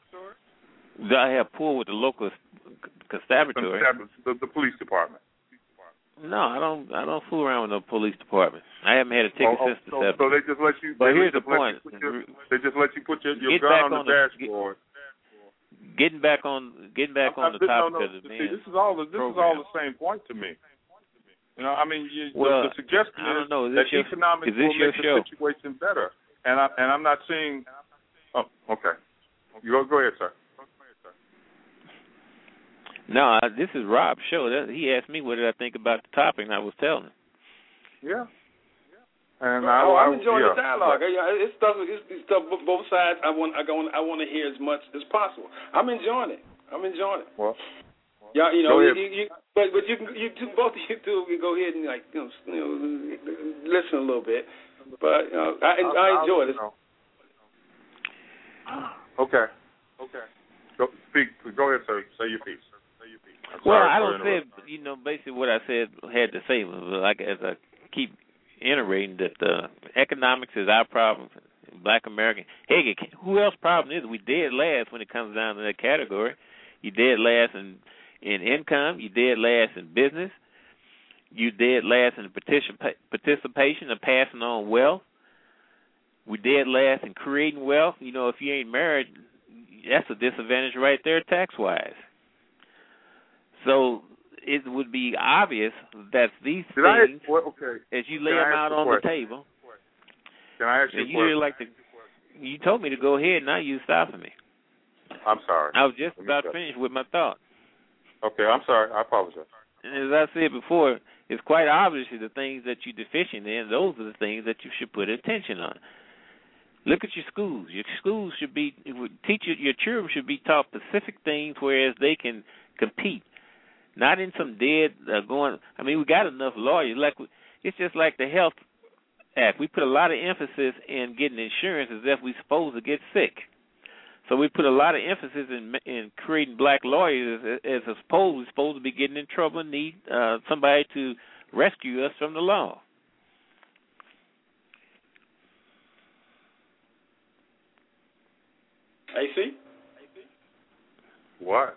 I have pull with the local constabulary. The police department. No, I don't fool around with no police department. I haven't had a ticket since the 70s. So they just let you. But here's the point. They just let you put your gun on the dashboard. Getting back on the topic of the man. This is all the same point to me. You know, I mean, the suggestion is that economics will make the situation better, and I'm not seeing. Oh, okay. Go ahead, sir. No, this is Rob's show. He asked me what did I think about the topic, and I was telling him. Yeah. And I'm enjoying the dialogue. It's stuff both sides. I want to hear as much as possible. I'm enjoying it. Well, yeah, but you two both of you two can go ahead and listen a little bit. But I enjoy this. Okay. Go ahead, sir. Say your piece. Well, I don't say, basically what I said had to say was, like, as I keep iterating, that economics is our problem, Black American. Hey, who else's problem is it? We dead last when it comes down to that category. You dead last in income. You dead last in business. You dead last in participation of passing on wealth. We dead last in creating wealth. If you ain't married, that's a disadvantage right there tax-wise. So it would be obvious that these things, as you lay them out on the table. Can I ask you a question? You told me to go ahead, now you stopping me. I'm sorry. I was just about finished with my thought. Okay, I'm sorry. I apologize. And as I said before, it's quite obvious the things that you're deficient in, those are the things that you should put attention on. Look at your schools. Your schools should be, your children should be taught specific things whereas they can compete. Not in some dead we got enough lawyers. It's just like the Health Act. We put a lot of emphasis in getting insurance as if we're supposed to get sick. So we put a lot of emphasis in creating black lawyers as we're supposed to be getting in trouble and need somebody to rescue us from the law. AC? What?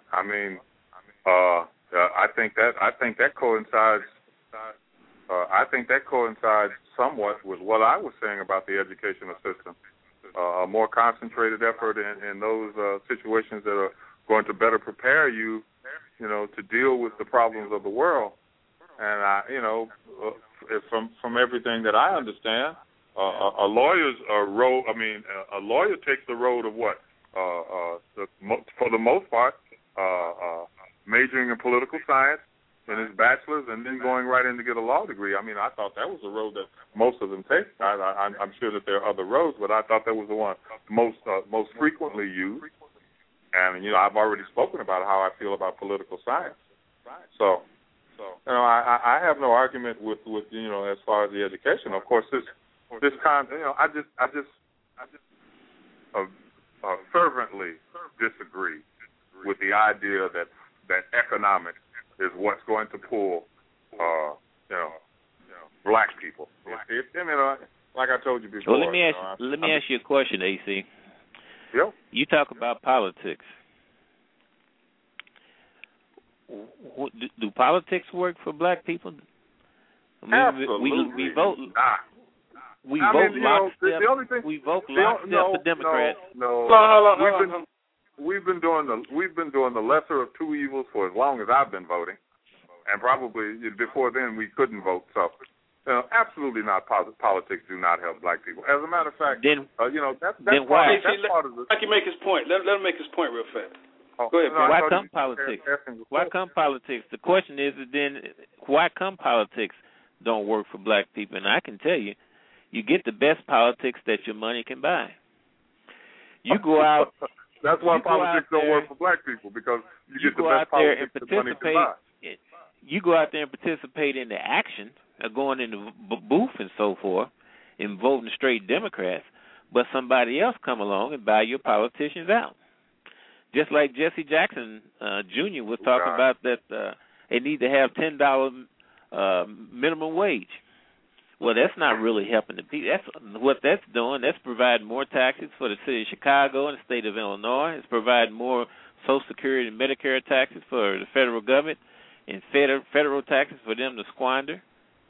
I think that coincides. I think that coincides somewhat with what I was saying about the educational system. A more concentrated effort in those situations that are going to better prepare you, to deal with the problems of the world. And from everything that I understand, a lawyer's role. A lawyer takes the road of what? For the most part, majoring in political science in his bachelor's and then going right in to get a law degree. I thought that was the road that most of them take. I'm sure that there are other roads, but I thought that was the one most frequently used. And, I've already spoken about how I feel about political science. So I have no argument with as far as the education. Of course, this kind, I just fervently disagree with the idea that economics is what's going to pull, black people. Like I told you before. Well, let me ask you a question, AC. Yep. You talk about politics. Do politics work for black people? Absolutely. We vote. We I vote mean, lockstep. the only thing, we vote lockstep for Democrats. No. We've been doing the lesser of two evils for as long as I've been voting, and probably before then we couldn't vote. So, absolutely not. Politics do not help black people. As a matter of fact, that's why? Part of the. I can make his point. Let him make his point real fast. Go ahead. Why come politics? Why come politics? The question is then, why come politics don't work for black people? And I can tell you, you get the best politics that your money can buy. You go out. That's why politics don't work for black people, because you get the best politics that money can buy. You go out there and participate in the action of going in the booth and so forth and voting straight Democrats, but somebody else come along and buy your politicians out. Just like Jesse Jackson Jr. was talking about that they need to have $10 minimum wage. Well, that's not really helping the people. What that's doing. That's providing more taxes for the city of Chicago and the state of Illinois. It's providing more Social Security and Medicare taxes for the federal government and federal taxes for them to squander.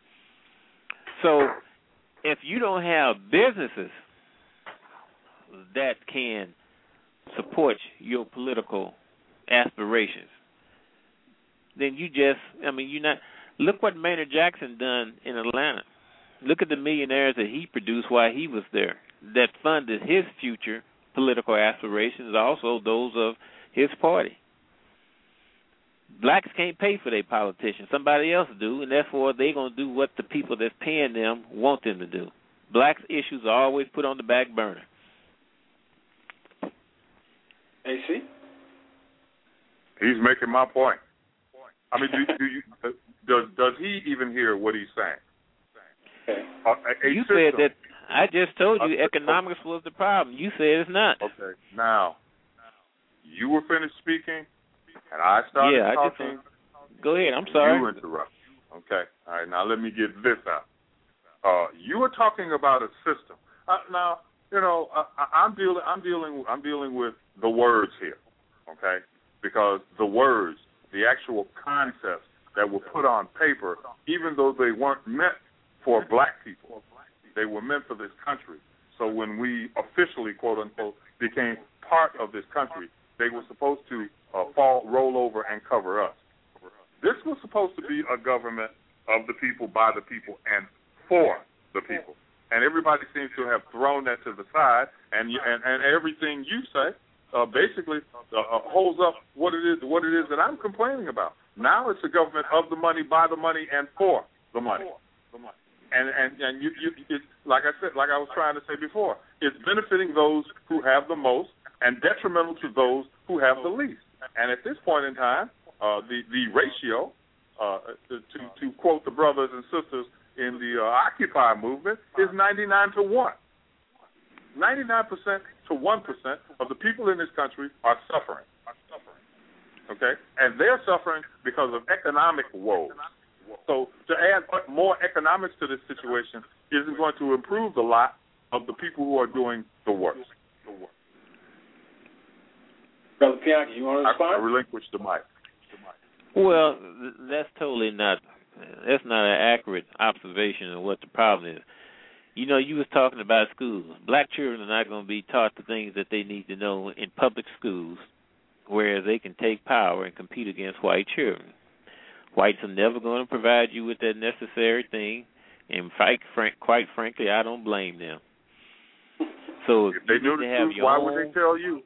So if you don't have businesses that can support your political aspirations, then you're not. Look what Maynard Jackson done in Atlanta. Look at the millionaires that he produced while he was there that funded his future political aspirations, also those of his party. Blacks can't pay for their politicians. Somebody else do, and therefore they're going to do what the people that's paying them want them to do. Blacks' issues are always put on the back burner. AC? He's making my point. I mean, does he even hear what he's saying? Okay. You said that. I just told you economics was the problem. You said it's not. Okay. Now, you were finished speaking, and I started talking. Go ahead. I'm sorry. You interrupted. Okay. All right. Now let me get this out. You were talking about a system. Now, I'm dealing with the words here. Okay, because the words, the actual concepts that were put on paper, even though they weren't meant for black people, they were meant for this country. So when we officially, quote unquote, became part of this country, they were supposed to roll over and cover us. This was supposed to be a government of the people, by the people, and for the people. And everybody seems to have thrown that to the side, and everything you say basically holds up what it is that I'm complaining about. Now it's a government of the money, by the money, and for the money. And you it's, like I was trying to say before, it's benefiting those who have the most and detrimental to those who have the least. And at this point in time, the ratio, to quote the brothers and sisters in the Occupy movement, is 99 to 1. 99% to 1% of the people in this country are suffering. Okay? And they're suffering because of economic woes. So to add more economics to this situation isn't going to improve the lot of the people who are doing the worst. Brother Pianki, you want to respond? I relinquish the mic. Well, that's not an accurate observation of what the problem is. You was talking about schools. Black children are not going to be taught the things that they need to know in public schools, where they can take power and compete against white children. Whites are never going to provide you with that necessary thing, and quite frankly, I don't blame them. So if they knew the truth, why would they tell you?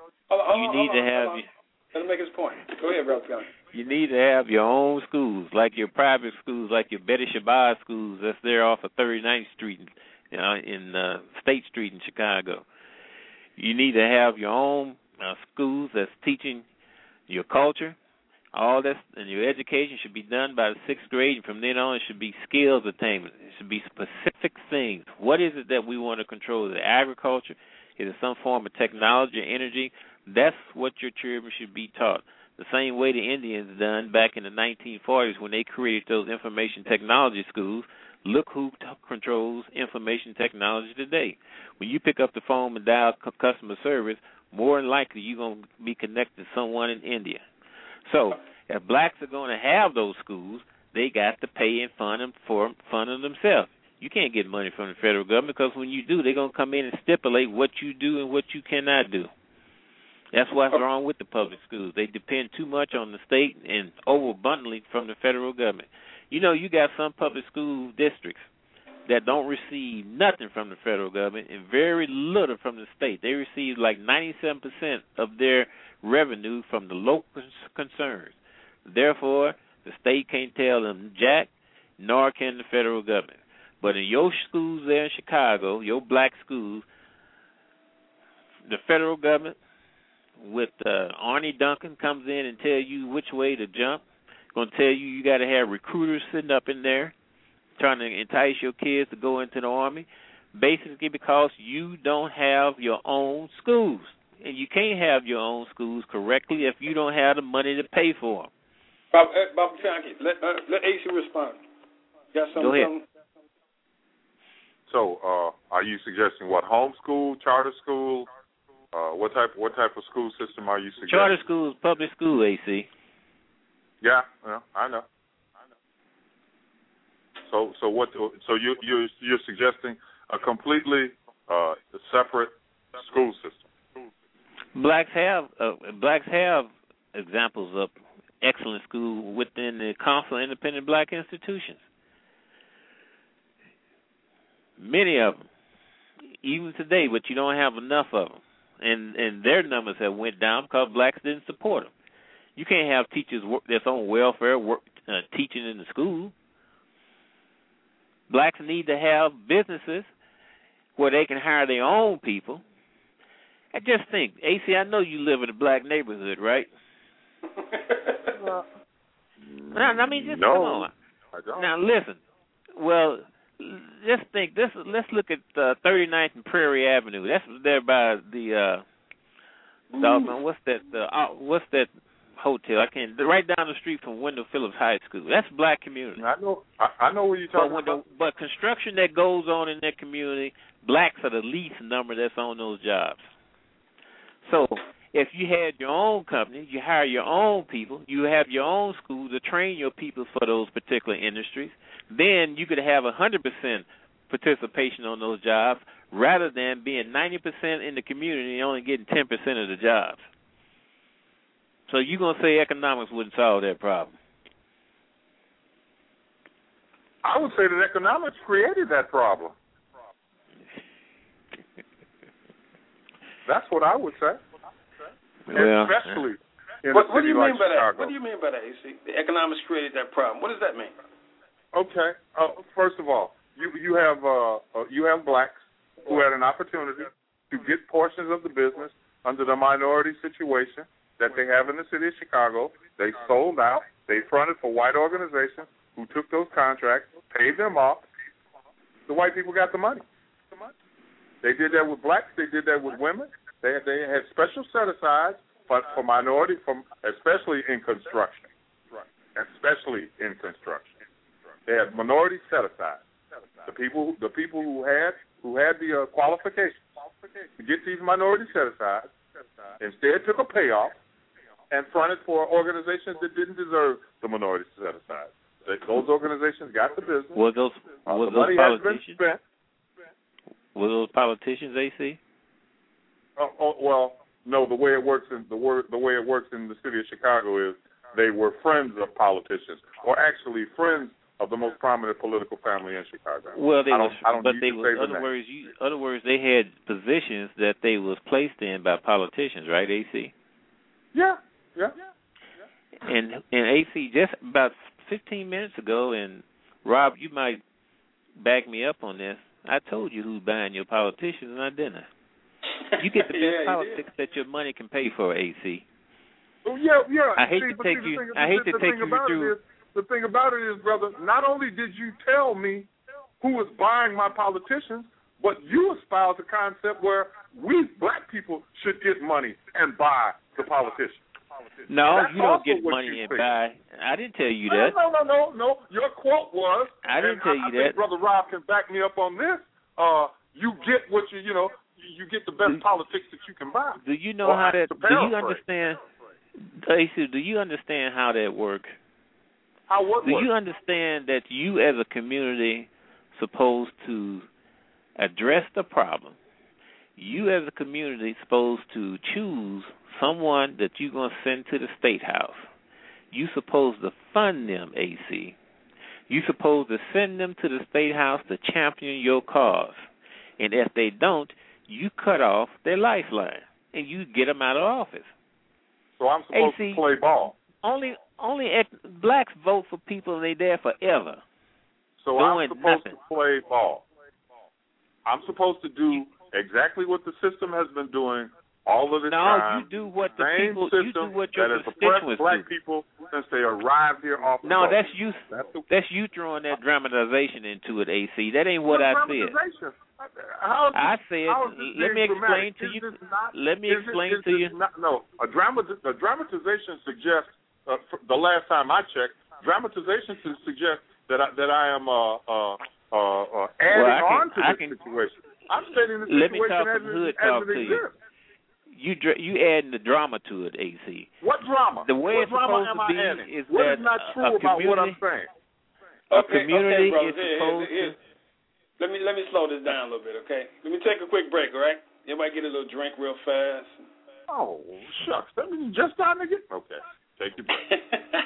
Let him make his point. Go ahead, Brother Pianki. You need to have your own schools, like your private schools, like your Betty Shabazz schools that's there off of 39th Street in State Street in Chicago. You need to have your own schools that's teaching your culture, All that and your education should be done by the 6th grade, and from then on, it should be skills attainment. It should be specific things. What is it that we want to control? Is it agriculture? Is it some form of technology or energy? That's what your children should be taught. The same way the Indians done back in the 1940s when they created those information technology schools. Look who controls information technology today. When you pick up the phone and dial customer service, more than likely you're going to be connected to someone in India. So if blacks are going to have those schools, they got to pay and fund them themselves. You can't get money from the federal government because when you do, they're going to come in and stipulate what you do and what you cannot do. That's what's wrong with the public schools. They depend too much on the state and overabundantly from the federal government. You know, you got some public school districts that don't receive nothing from the federal government and very little from the state. They receive like 97% of their revenue from the local concerns. Therefore, the state can't tell them jack, nor can the federal government. But in your schools there in Chicago, your black schools, the federal government with Arnie Duncan comes in and tell you which way to jump. Going to tell you got to have recruiters sitting up in there trying to entice your kids to go into the Army, basically because you don't have your own schools. And you can't have your own schools correctly if you don't have the money to pay for them. Bob Frankie, let AC respond. Got something? Go ahead. So, are you suggesting what, homeschool, charter school? What type of school system are you suggesting? Charter schools, public school, AC. Yeah, I know. So what? So you're suggesting a completely separate school system? Blacks have examples of excellent school within the Council of Independent Black Institutions. Many of them, even today, but you don't have enough of them, and their numbers have went down because blacks didn't support them. You can't have teachers that's on welfare teaching in the school. Blacks need to have businesses where they can hire their own people. I just think, AC, I know you live in a black neighborhood, right? I mean, just no, come on. I don't. Now, listen. Well, just think. Let's look at 39th and Prairie Avenue. That's there by the what's that hotel? I can't. Right down the street from Wendell Phillips High School. That's a black community. I know what you're talking about. But construction that goes on in that community, blacks are the least number that's on those jobs. So if you had your own company, you hire your own people, you have your own schools to train your people for those particular industries, then you could have 100% participation on those jobs rather than being 90% in the community and only getting 10% of the jobs. So you're going to say economics wouldn't solve that problem? I would say that economics created that problem. That's what I would say. Well, especially in what a do city you like mean by Chicago. that? What do you mean by that, AC? The economics created that problem. What does that mean? Okay. First of all, you have blacks who had an opportunity to get portions of the business under the minority situation that they have in the city of Chicago. They sold out. They fronted for white organizations who took those contracts, paid them off. The white people got the money. They did that with blacks. They did that with women. They had special set-asides for minority, especially in construction. Especially in construction. They had minority set-asides. The people who had the qualifications to get these minority set-asides instead took a payoff and fronted for organizations that didn't deserve the minority set-asides. Those organizations got the business. Were those money has been spent. Were those politicians, AC? Well, no. The way it works in the city of Chicago is they were friends of politicians, or actually friends of the most prominent political family in Chicago. Well, other words, they had positions that they was placed in by politicians, right, AC? Yeah. And AC, just about 15 minutes ago, and Rob, you might back me up on this. I told you who's buying your politicians, and I didn't. You get the best politics that your money can pay for, AC. Yeah. I hate to take you through. The thing about it is, brother, not only did you tell me who was buying my politicians, but you espoused the concept where we black people should get money and buy the politicians. No, you don't get money and buy. I didn't tell you that. No. Your quote was, I didn't tell you I that. think Brother Rob can back me up on this. You get what you get the best politics that you can buy. Do you know how that? Do you understand? AC, do you understand how that works? How what? Do you understand that you as a community supposed to address the problem? You as a community supposed to choose someone that you're going to send to the State House. You supposed to fund them, AC. You supposed to send them to the State House to champion your cause. And if they don't, you cut off their lifeline and you get them out of office. So I'm supposed to play ball. Only blacks vote for people and they there forever. So I'm supposed to play ball. I'm supposed to do exactly what the system has been doing all of the time. No, you do what the same people. System you do what your that has constituents oppressed black do. people since they arrived here off the No, boat. that's you throwing that dramatization into it, AC. That ain't what I said. I said, let me explain to you. Let me explain to you. No, a dramatization suggests. The last time I checked, dramatization suggests that I am adding on to the situation. I'm stating the situation let me talk some hood talk to you. You adding the drama to it, AC. What drama? The way what it's supposed to be is what that is not true about what I'm saying? A community is supposed to. Let me slow this down a little bit, okay? Let me take a quick break, all right? Everybody get a little drink real fast. Oh, shucks. That means just time to get... Okay. Take your break.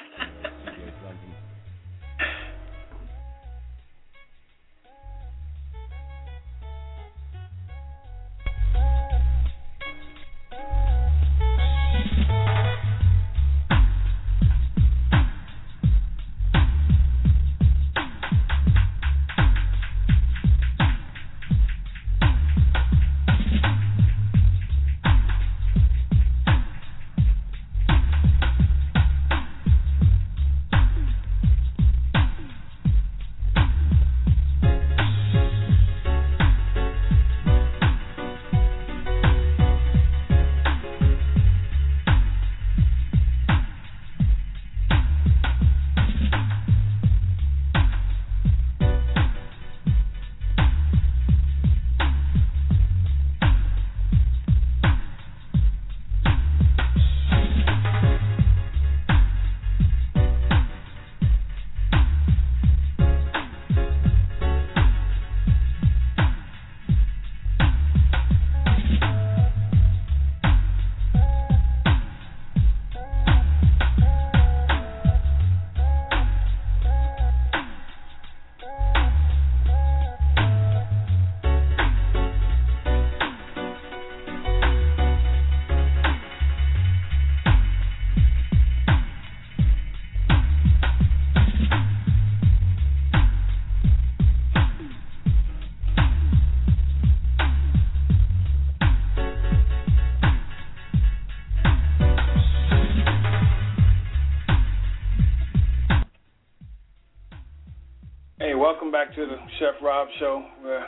Welcome back to the Chef Rob Show,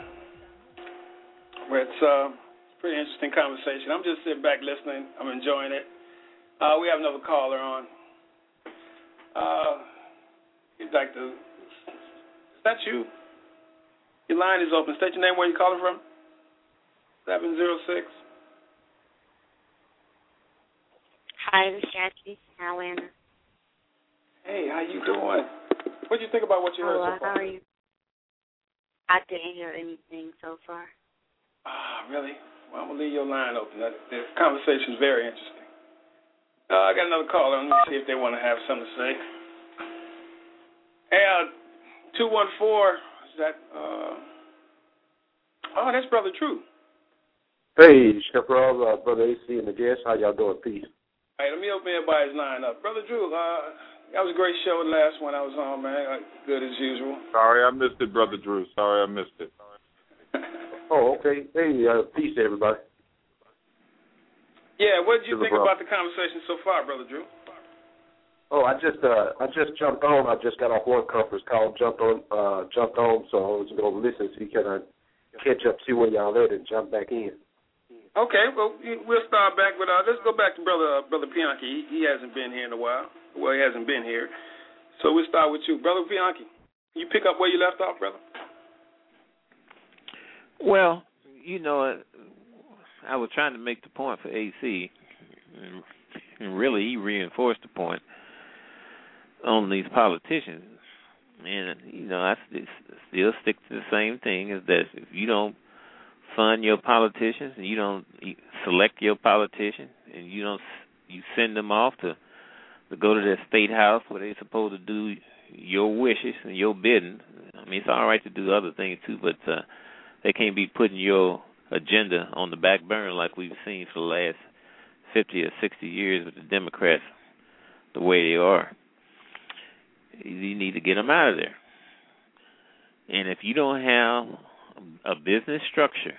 where it's a pretty interesting conversation. I'm just sitting back listening. I'm enjoying it. We have another caller on. You'd like to... Is that you? Your line is open. State your name, where you're calling from. 706. Hi, this is Jackie, Atlanta. Hey, how you doing? What do you think about what you heard so far? How are you? I didn't hear anything so far. Really? Well, I'm going to leave your line open. This conversation is very interesting. I got another caller. Let me see if they want to have something to say. Hey, 214, is that, that's Brother Drew. Hey, Chef Rob, Brother AC and the guests. How y'all doing? Peace. Hey, let me open everybody's line up. Brother Drew, that was a great show the last one I was on, man. Good as usual. Sorry, I missed it, Brother Drew. Sorry, I missed it. Oh, okay. Hey, peace to everybody. Yeah, what did you think brother. about the conversation so far, Brother Drew? Oh, I just jumped on. I just got off one conference call, jumped on, so I was going to listen so you can catch up, see where y'all at, and jump back in. Okay, well, we'll start back with, let's go back to Brother Bianchi. He hasn't been here in a while. Well, he hasn't been here. So we'll start with you. Brother Bianchi, you pick up where you left off, brother? Well, I was trying to make the point for AC, and really he reinforced the point on these politicians. And, I still stick to the same thing, is that if you don't fund your politicians and you don't select your politicians and you send them off to go to their state house where they're supposed to do your wishes and your bidding. I mean, it's all right to do other things too, but they can't be putting your agenda on the back burner like we've seen for the last 50 or 60 years with the Democrats the way they are. You need to get them out of there. And if you don't have a business structure,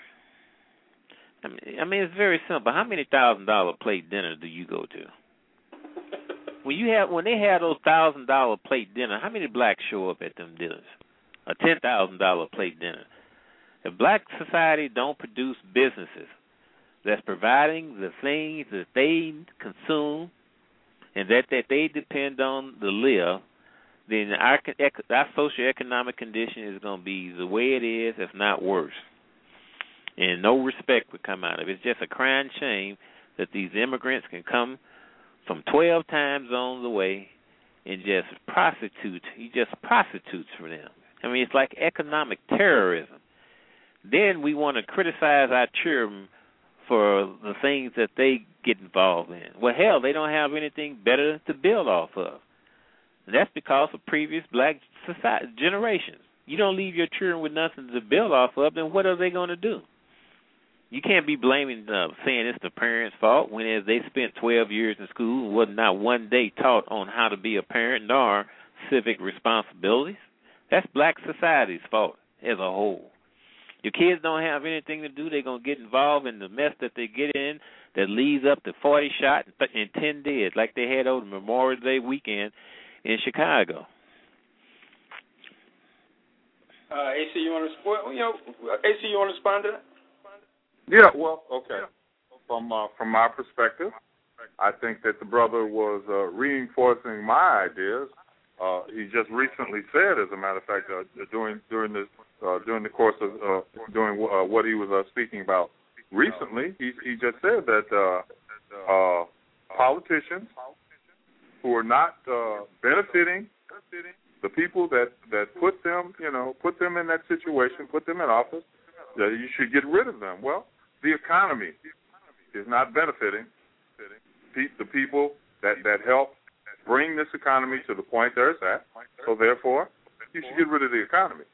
I mean, it's very simple. How many $1,000 plate dinners do you go to? When they have those $1,000 plate dinner, how many blacks show up at them dinners? A $10,000 plate dinner. If black society don't produce businesses that's providing the things that they consume and that they depend on to live, then our socioeconomic condition is going to be the way it is, if not worse. And no respect would come out of it. It's just a crying shame that these immigrants can come from 12 time zones away and just prostitute. You just prostitutes for them. I mean, it's like economic terrorism. Then we want to criticize our children for the things that they get involved in. Well, hell, they don't have anything better to build off of. And that's because of previous black society generations. You don't leave your children with nothing to build off of, then what are they going to do? You can't be blaming, saying it's the parents' fault when as they spent 12 years in school and was not one day taught on how to be a parent nor civic responsibilities. That's black society's fault as a whole. Your kids don't have anything to do. They're going to get involved in the mess that they get in that leads up to 40 shot and 10 dead, like they had over Memorial Day weekend in Chicago. AC, you want to respond to that? Yeah, well, okay. From my perspective, I think that the brother was reinforcing my ideas. He just recently said, as a matter of fact, during the course of doing what he was speaking about recently, he just said that politicians who are not benefiting the people that put them in that situation, put them in office, that you should get rid of them. Well, the economy is not benefiting the people that help bring this economy to the point that it's at. So therefore, you should get rid of the economy.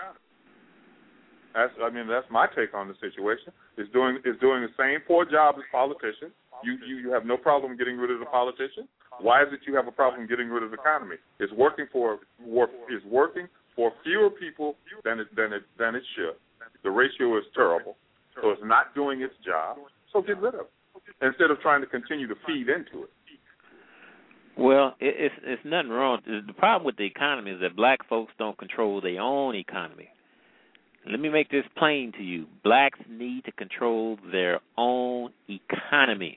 That's my take on the situation. It's doing the same poor job as politicians. You have no problem getting rid of the politician. Why is it you have a problem getting rid of the economy? It's working for fewer people than it should. The ratio is terrible, so it's not doing its job. So get rid of it instead of trying to continue to feed into it. Well, it's nothing wrong. The problem with the economy is that black folks don't control their own economy. Let me make this plain to you. Blacks need to control their own economy.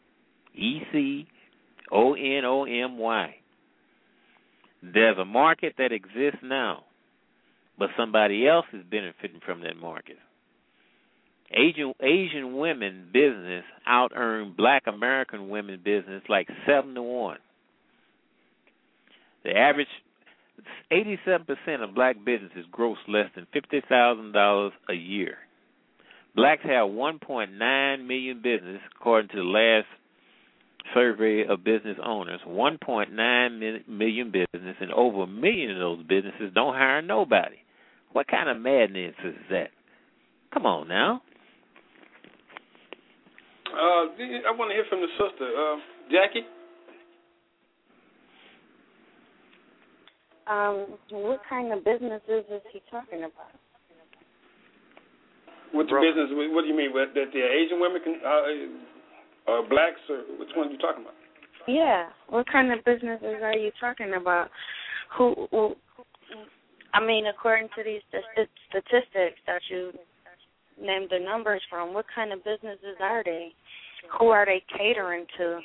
ECONOMY. There's a market that exists now, but somebody else is benefiting from that market. Asian women business out-earn black American women business like 7-1. The average 87% of black businesses gross less than $50,000 a year. Blacks have 1.9 million businesses, according to the last survey of business owners. 1.9 million businesses, and over 1 million of those businesses don't hire nobody. What kind of madness is that? Come on now. I want to hear from the sister. Jackie? What kind of businesses is he talking about? What the business? What do you mean? That the Asian women can? or blacks, or which one are you talking about? Yeah. What kind of businesses are you talking about? Who I mean, according to these statistics that you named the numbers from, what kind of businesses are they? Who are they catering to?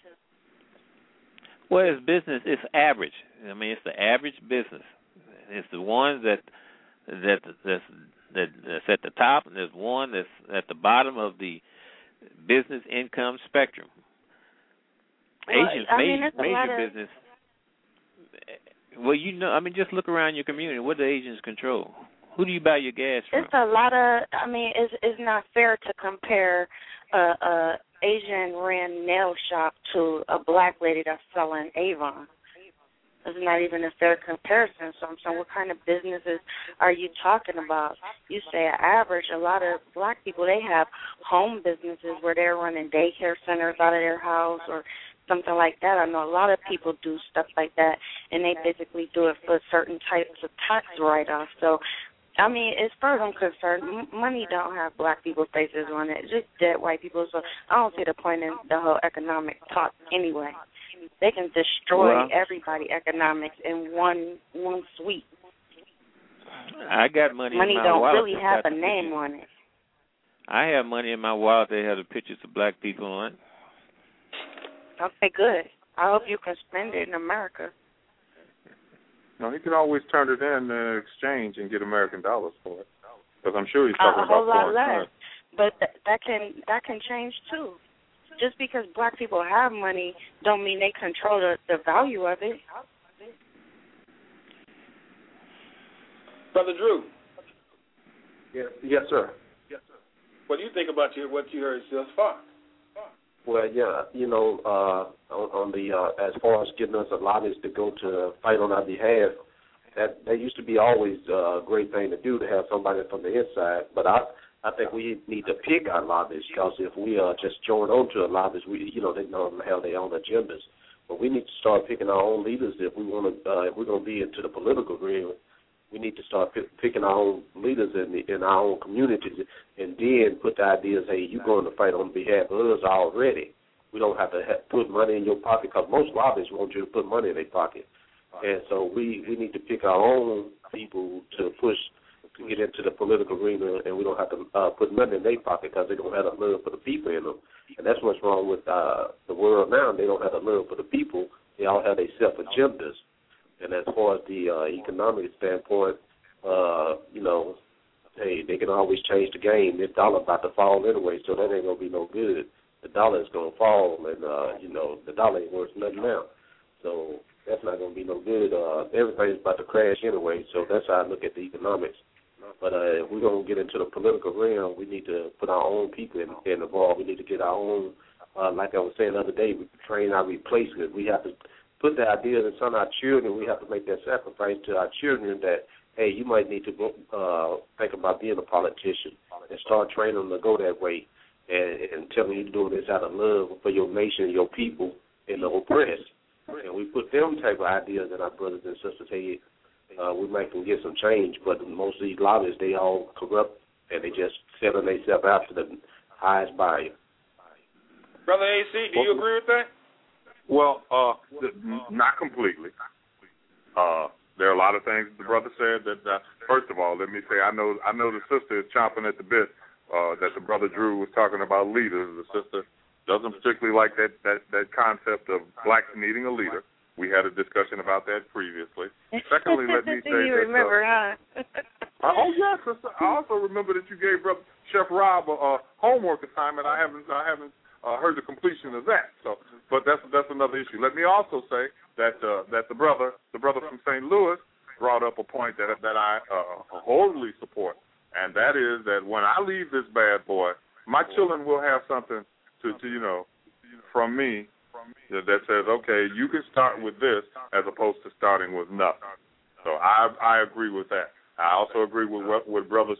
Well, it's business. It's average. I mean, it's the average business. It's the ones that's at the top, and there's one that's at the bottom of the business income spectrum. Well, Asians, major business. Well, just look around your community. What do Asians control? Who do you buy your gas from? It's a lot of. I mean, it's not fair to compare a Asian ran nail shop to a black lady that's selling Avon. It's not even a fair comparison. So I'm saying, what kind of businesses are you talking about? You say average. A lot of black people, they have home businesses where they're running daycare centers out of their house or something like that. I know a lot of people do stuff like that, and they basically do it for certain types of tax write-offs. So, I mean, as far as I'm concerned, money don't have black people's faces on it. It's just dead white people. So I don't see the point in the whole economic talk anyway. They can destroy everybody economics in one sweep. I got money in my wallet. Money don't really have a name on it. I have money in my wallet that has the pictures of black people on it. Okay, good. I hope you can spend it in America. No, he can always turn it in exchange and get American dollars for it. Because I'm sure he's talking about foreign currency. But that can change too. Just because black people have money don't mean they control the value of it. Brother Drew. Yes, sir. What do you think about what you heard thus far? Well, yeah, on the as far as getting us a lobbyists to go to fight on our behalf, that used to be always a great thing to do, to have somebody from the inside. But I think we need to pick our lobbyists, because if we just join on to a lobbyist, they don't have their own agendas. But we need to start picking our own leaders if we want to. If we're going to be into the political realm, we need to start picking our own leaders in our own communities, and then put the ideas, hey, you're going to fight on behalf of us already. We don't have to put money in your pocket, because most lobbyists want you to put money in their pocket. And so we need to pick our own people to get into the political arena, and we don't have to put money in their pocket, because they don't have the love for the people in them. And that's what's wrong with the world now. They don't have the love for the people. They all have their self-agendas. And as far as the economic standpoint, hey, they can always change the game. The dollar about to fall anyway, so that ain't going to be no good. The dollar is going to fall, and, the dollar ain't worth nothing now. So that's not going to be no good. Everything's about to crash anyway, so that's how I look at the economics. But if we're going to get into the political realm, we need to put our own people involved. We need to get our own, like I was saying the other day, we train our replacement. We have to put the ideas in some of our children. We have to make that sacrifice to our children that, hey, you might need to think about being a politician, and start training them to go that way, and tell them you're doing this out of love for your nation, your people, and the oppressed. And we put them type of ideas in our brothers and sisters' head. We might can get some change, but most of these lobbyists, they all corrupt, and they just selling themselves out to the highest buyer. Brother AC, do you agree with that? Well, not completely. There are a lot of things the brother said that. First of all, let me say I know the sister is chomping at the bit that the brother Drew was talking about leaders. The sister doesn't particularly like that concept of blacks needing a leader. We had a discussion about that previously. Secondly, let me say you remember, huh? Oh yes, sister. I also remember that you gave Brother Chef Rob a homework assignment. I haven't heard the completion of that. So, but that's another issue. Let me also say that the brother from St. Louis brought up a point that I wholly support, and that is that when I leave this bad boy, my children will have something to from me that says, okay, you can start with this as opposed to starting with nothing. So I agree with that. I also agree with brothers,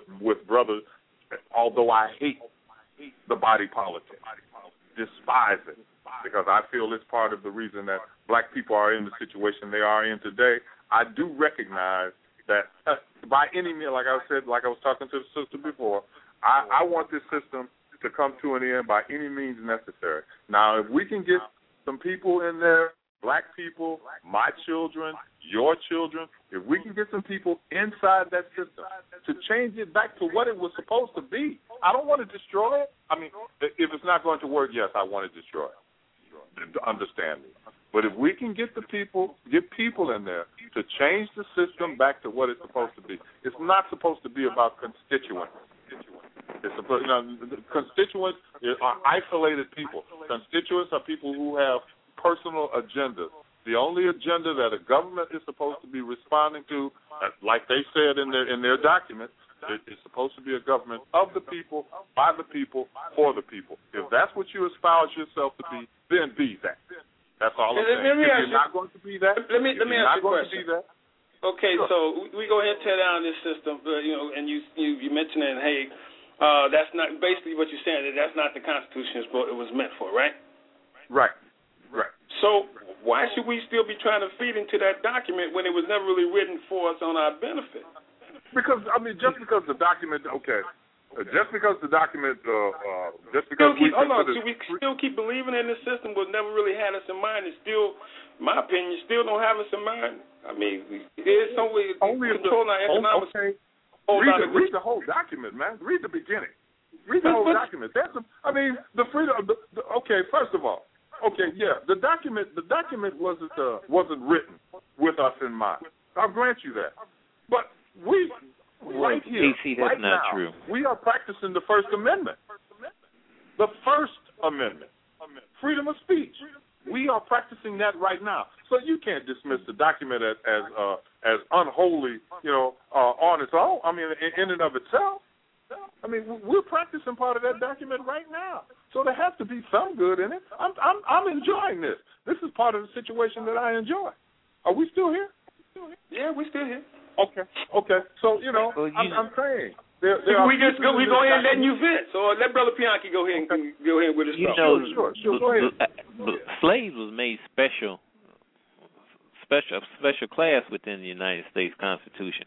although I hate the body politic, despise it, because I feel it's part of the reason that black people are in the situation they are in today. I do recognize that by any means, like I was talking to the sister before, I want this system to come to an end by any means necessary. Now, if we can get some people in there, black people, my children, your children, if we can get some people inside that system to change it back to what it was supposed to be. I don't want to destroy it. I mean, if it's not going to work, yes, I want to destroy it. Understand me. But if we can get people in there to change the system back to what it's supposed to be. It's not supposed to be about constituents. It's supposed, constituents are isolated people. Constituents are people who have personal agendas. The only agenda that a government is supposed to be responding to, like they said in their document, it's supposed to be a government of the people, by the people, for the people. If that's what you espouse yourself to be, then be that. That's all I'm saying. If you're not going to be that, let me ask you a question. Okay, sure. So we go ahead and tear down this system, and you mentioned that, hey, that's not basically what you're saying. That that's not the Constitution it was meant for, right? Right. So why should we still be trying to feed into that document when it was never really written for us on our benefit? Because just because the document, just because we still keep believing in this system, but never really had us in mind, and still, in my opinion, still don't have us in mind. I mean, there's some way controlling our economics. Okay. Read the whole document, man. Read the beginning. Read the whole document. That's the freedom. First of all. Okay, yeah, the document wasn't written with us in mind. I'll grant you that. But right here, DC, that's right not now, true. we are practicing the First Amendment. The First Amendment, freedom of speech. We are practicing that right now. So you can't dismiss the document as unholy, on its own. I mean, in and of itself. I mean, we're practicing part of that document right now, so there has to be some good in it. I'm enjoying this. This is part of the situation that I enjoy. Are we still here? Yeah, we're still here. Okay. So I'm saying we go ahead and let you vent. So let Brother Bianchi go ahead with his stuff. Sure. Go ahead. Slaves was made special class within the United States Constitution.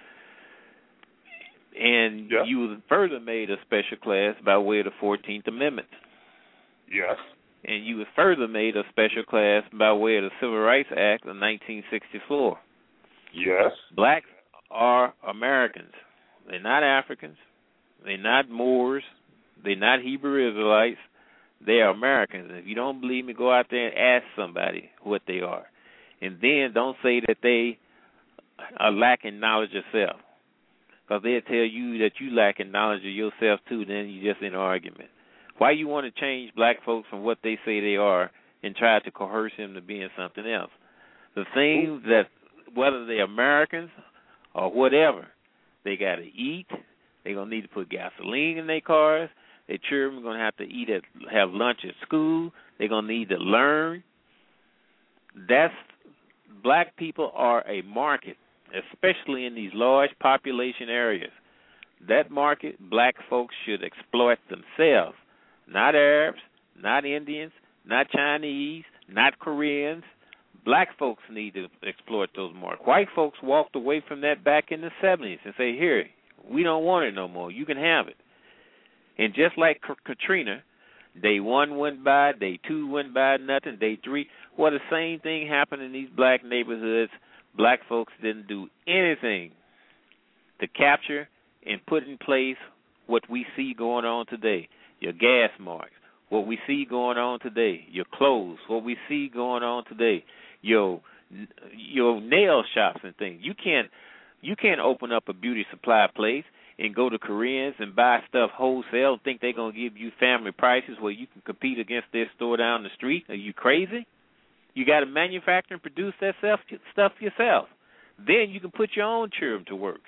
And you was further made a special class by way of the 14th Amendment. Yes. And you was further made a special class by way of the Civil Rights Act of 1964. Yes. Blacks are Americans. They're not Africans. They're not Moors. They're not Hebrew Israelites. They are Americans. And if you don't believe me, go out there and ask somebody what they are. And then don't say that they are lacking knowledge of self. Because they'll tell you that you lacking knowledge of yourself, too, then you're just in an argument. Why you want to change black folks from what they say they are and try to coerce them to being something else? The thing that, whether they're Americans or whatever, they got to eat. They're going to need to put gasoline in their cars. Their children are going to have to have lunch at school. They're going to need to learn. Black people are a market, especially in these large population areas. That market, black folks should exploit themselves, not Arabs, not Indians, not Chinese, not Koreans. Black folks need to exploit those markets. White folks walked away from that back in the 70s and say, here, we don't want it no more. You can have it. And just like Katrina, day 1 went by, day 2 went by, nothing, day 3. Well, the same thing happened in these black neighborhoods. Black folks didn't do anything to capture and put in place what we see going on today. Your gas marks, what we see going on today. Your clothes, what we see going on today. Your nail shops and things. You can't open up a beauty supply place and go to Koreans and buy stuff wholesale and think they're going to give you family prices where you can compete against their store down the street. Are you crazy? You got to manufacture and produce that stuff yourself. Then you can put your own children to work.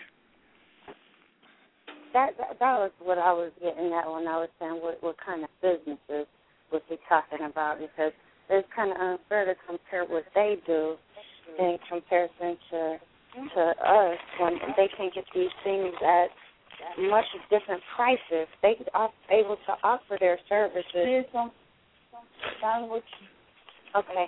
That was what I was getting at when I was saying what kind of businesses was he talking about, because it's kind of unfair to compare what they do in comparison to us when they can get these things at much different prices. They are able to offer their services. Okay.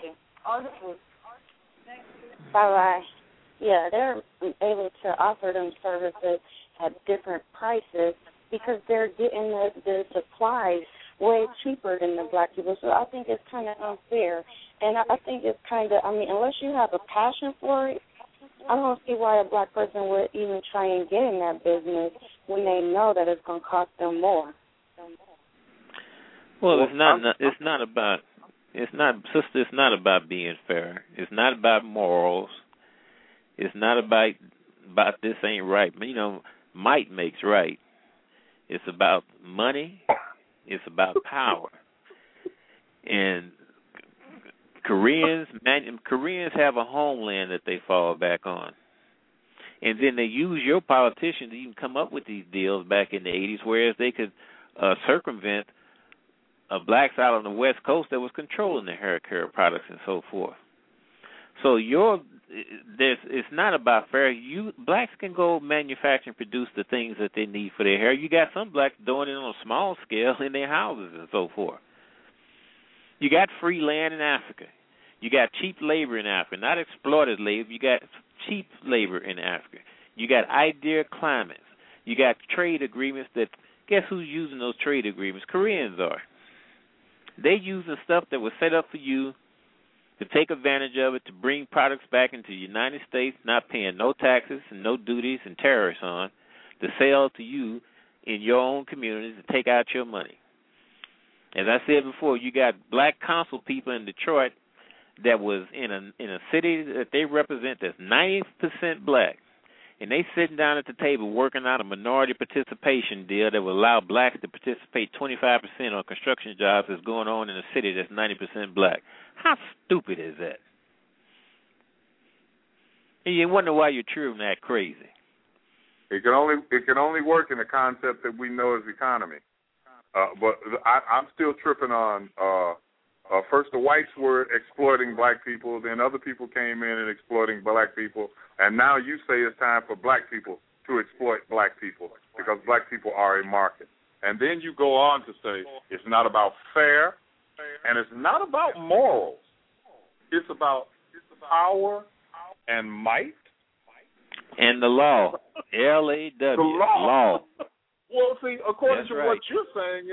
Bye-bye. Yeah, they're able to offer them services at different prices because they're getting the supplies way cheaper than the black people. So I think it's kind of unfair. And I think it's kind of, I mean, unless you have a passion for it, I don't see why a black person would even try and get in that business when they know that it's going to cost them more. Well, it's not about being fair. It's not about morals. It's not about this ain't right. You know, might makes right. It's about money. It's about power. And Koreans have a homeland that they fall back on. And then they use your politicians to even come up with these deals back in the 80s, whereas they could circumvent blacks out on the West Coast that was controlling the hair care products and so forth. So it's not about fair. Blacks can go manufacture and produce the things that they need for their hair. You got some blacks doing it on a small scale in their houses and so forth. You got free land in Africa. You got cheap labor in Africa, not exploited labor. You got cheap labor in Africa. You got ideal climates. You got trade agreements that, guess who's using those trade agreements? Koreans are. They using stuff that was set up for you to take advantage of it, to bring products back into the United States, not paying no taxes and no duties and tariffs on, to sell to you in your own communities to take out your money. As I said before, you got black council people in Detroit that was in a city that they represent that's 90% black, and they sitting down at the table working out a minority participation deal that will allow blacks to participate 25% on construction jobs that's going on in a city that's 90% black. How stupid is that? And you wonder why your children act crazy. It can only work in the concept that we know as economy. But I'm still tripping on. First, the whites were exploiting black people. Then other people came in and exploiting black people. And now you say it's time for black people to exploit black people because black people are a market. And then you go on to say it's not about fair and it's not about morals. It's about power and might. And the law. L-A-W. The law. Well, see, according to what you're saying,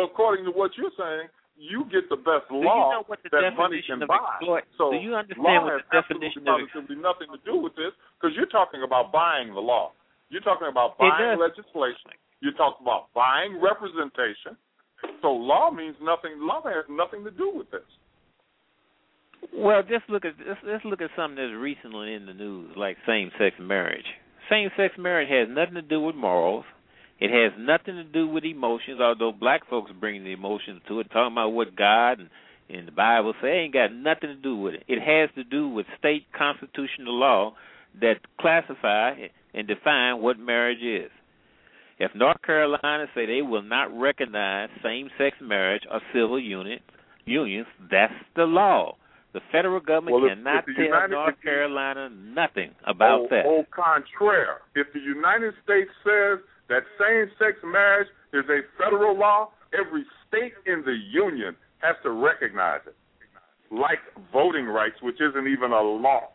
you get the best law that money can buy. So do you understand what the definition of absolutely nothing to do with this because you're talking about buying the law. You're talking about buying legislation. You're talking about buying representation. So law means nothing. Law has nothing to do with this. Well, let's look at something that's recently in the news, like same-sex marriage. Same-sex marriage has nothing to do with morals. It has nothing to do with emotions, although black folks bring the emotions to it, talking about what God and the Bible say. It ain't got nothing to do with it. It has to do with state constitutional law that classify and define what marriage is. If North Carolina say they will not recognize same-sex marriage or civil unions, that's the law. The federal government cannot tell North Carolina nothing about that. Au contraire. If the United States says that same-sex marriage is a federal law, every state in the union has to recognize it, like voting rights, which isn't even a law.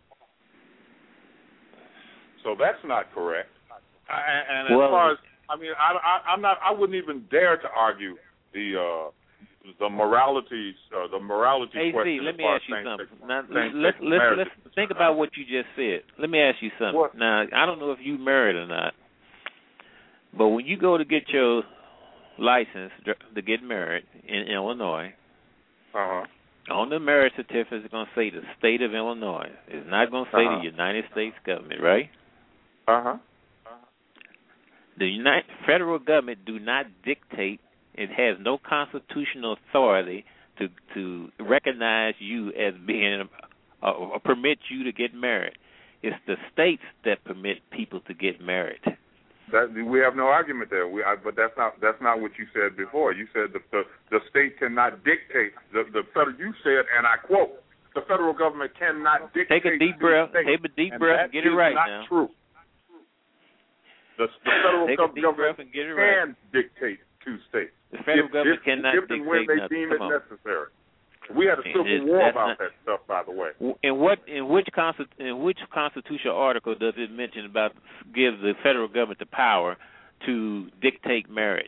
So that's not correct. And as far as I wouldn't even dare to argue the morality question. Let me ask you something. Now, let's think about what you just said. Let me ask you something. What? Now, I don't know if you married or not, but when you go to get your license to get married in Illinois, on the marriage certificate, it's going to say the state of Illinois. It's not going to say the United States government, right? The federal government do not dictate. It has no constitutional authority to recognize you as being or permit you to get married. It's the states that permit people to get married. We have no argument there. But that's not what you said before. You said the state cannot dictate. The federal. You said, and I quote, the federal government cannot dictate. Take a deep breath. Take a deep breath. And get it right now. That's not true. The federal government can dictate to states. The federal government cannot dictate when they deem it necessary. We had a civil war about that stuff, by the way. In which constitutional article does it mention about give the federal government the power to dictate marriage.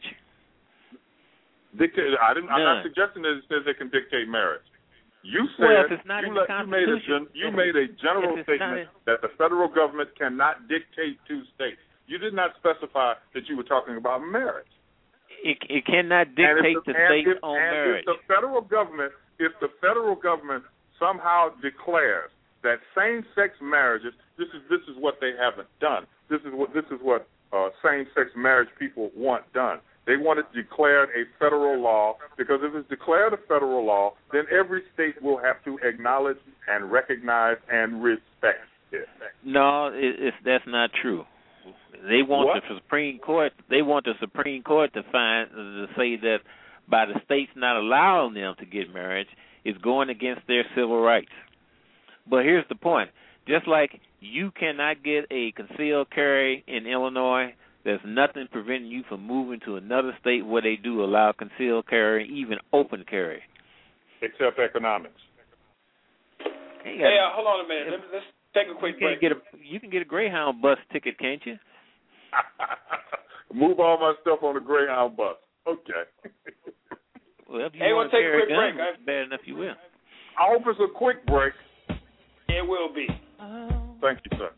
I'm not suggesting that it says they can dictate marriage. You said well, if it's not in the Constitution, you made a general statement that the federal government cannot dictate to states. You did not specify that you were talking about marriage. It cannot dictate the states on marriage. If the federal government somehow declares that same-sex marriages, this is what they haven't done. This is what same-sex marriage people want done. They want it declared a federal law, because if it's declared a federal law, then every state will have to acknowledge and recognize and respect it. No, that's not true. They want the Supreme Court. They want the Supreme Court to say that by the states not allowing them to get married, it's going against their civil rights. But here's the point: just like you cannot get a concealed carry in Illinois, there's nothing preventing you from moving to another state where they do allow concealed carry, even open carry. Except economics. Hey, hold on a minute. Let's take a quick break. You can get a Greyhound bus ticket, can't you? Move all my stuff on the Greyhound bus. Okay. Well, if you want to take a quick break, bad enough you will. I hope it's a quick break. It will be. Thank you, sir.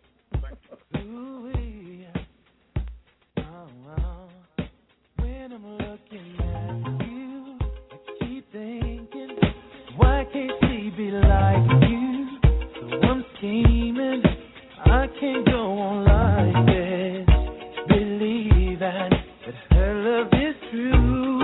When I'm looking at you, I keep thinking, why can't she be like you? So I'm scheming, I can't go on like this, believing that her love is true.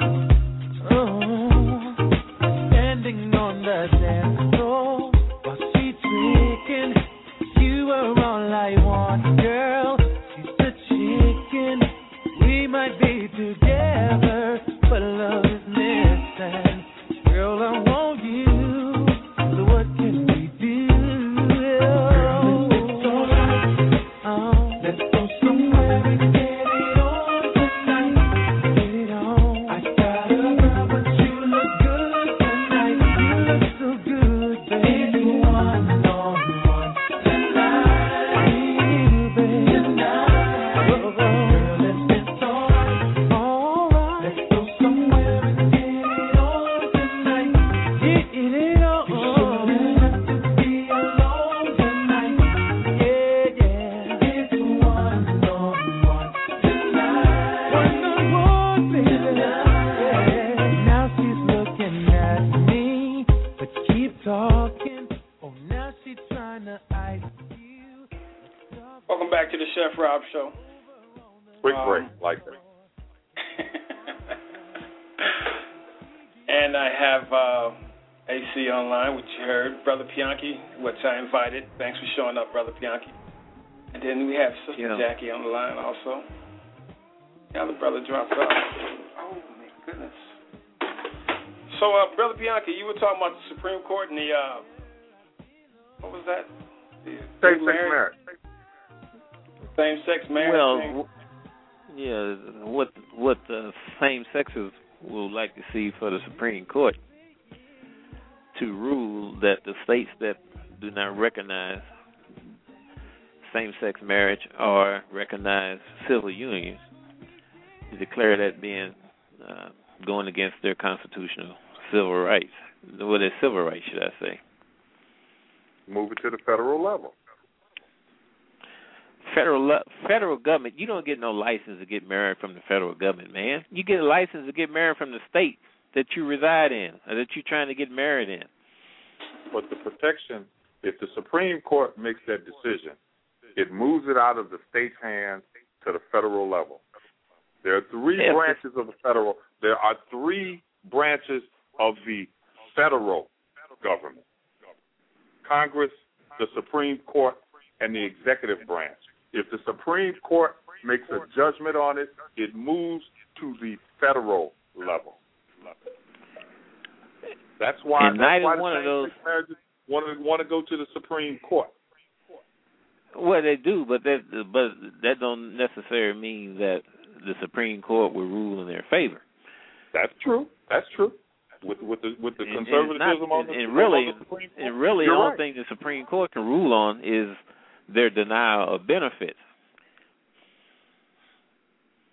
Oh, standing on the dance floor while she tricking, you are all I want, girl. She's the chicken. We might be together, but love is missing. Girl, I want you, so what can we do? Girl, if it's alright, let's go somewhere and get it on tonight. Get it on. I got a girl, but you look good tonight. You look so good, baby. It's one-on-one tonight. You, baby, tonight. Girl, if it's alright, let's go somewhere and get it on tonight. Get it on. You shouldn't have to be alone tonight. Yeah. It's one-on-one tonight. One-on-one, baby. Yeah. Now she's looking at me, but keep talking. Oh, now she's trying to ice you. Welcome back to the Chef Rob Show. Quick break, like that. And I have AC online, which you heard, Brother Bianchi, which I invited. Thanks for showing up, Brother Bianchi. And then we have Sister Jackie on the line also. The other brother dropped off. Oh, my goodness. So, Brother Bianchi, you were talking about the Supreme Court and the, what was that? Same-sex marriage. Same-sex marriage thing. Well, yeah, what the same sexes would like to see for the Supreme Court to rule that the states that do not recognize same-sex marriage or recognize civil unions to declare that being going against their constitutional civil rights. Well, their civil rights, should I say. Move it to the federal level. Federal government, you don't get no license to get married from the federal government, man. You get a license to get married from the state that you reside in or that you're trying to get married in. But the protection, if the Supreme Court makes that decision, it moves it out of the state's hands to the federal level. There are three branches of the federal. There are three branches of the federal government: Congress, the Supreme Court, and the executive branch. If the Supreme Court makes a judgment on it, it moves to the federal level. That's why. And neither one of those want to go to the Supreme Court. Well, they do, but that don't necessarily mean that the Supreme Court will rule in their favor. That's true. That's true. With the conservatism on the Supreme Court. And really, the only thing the Supreme Court can rule on is their denial of benefits.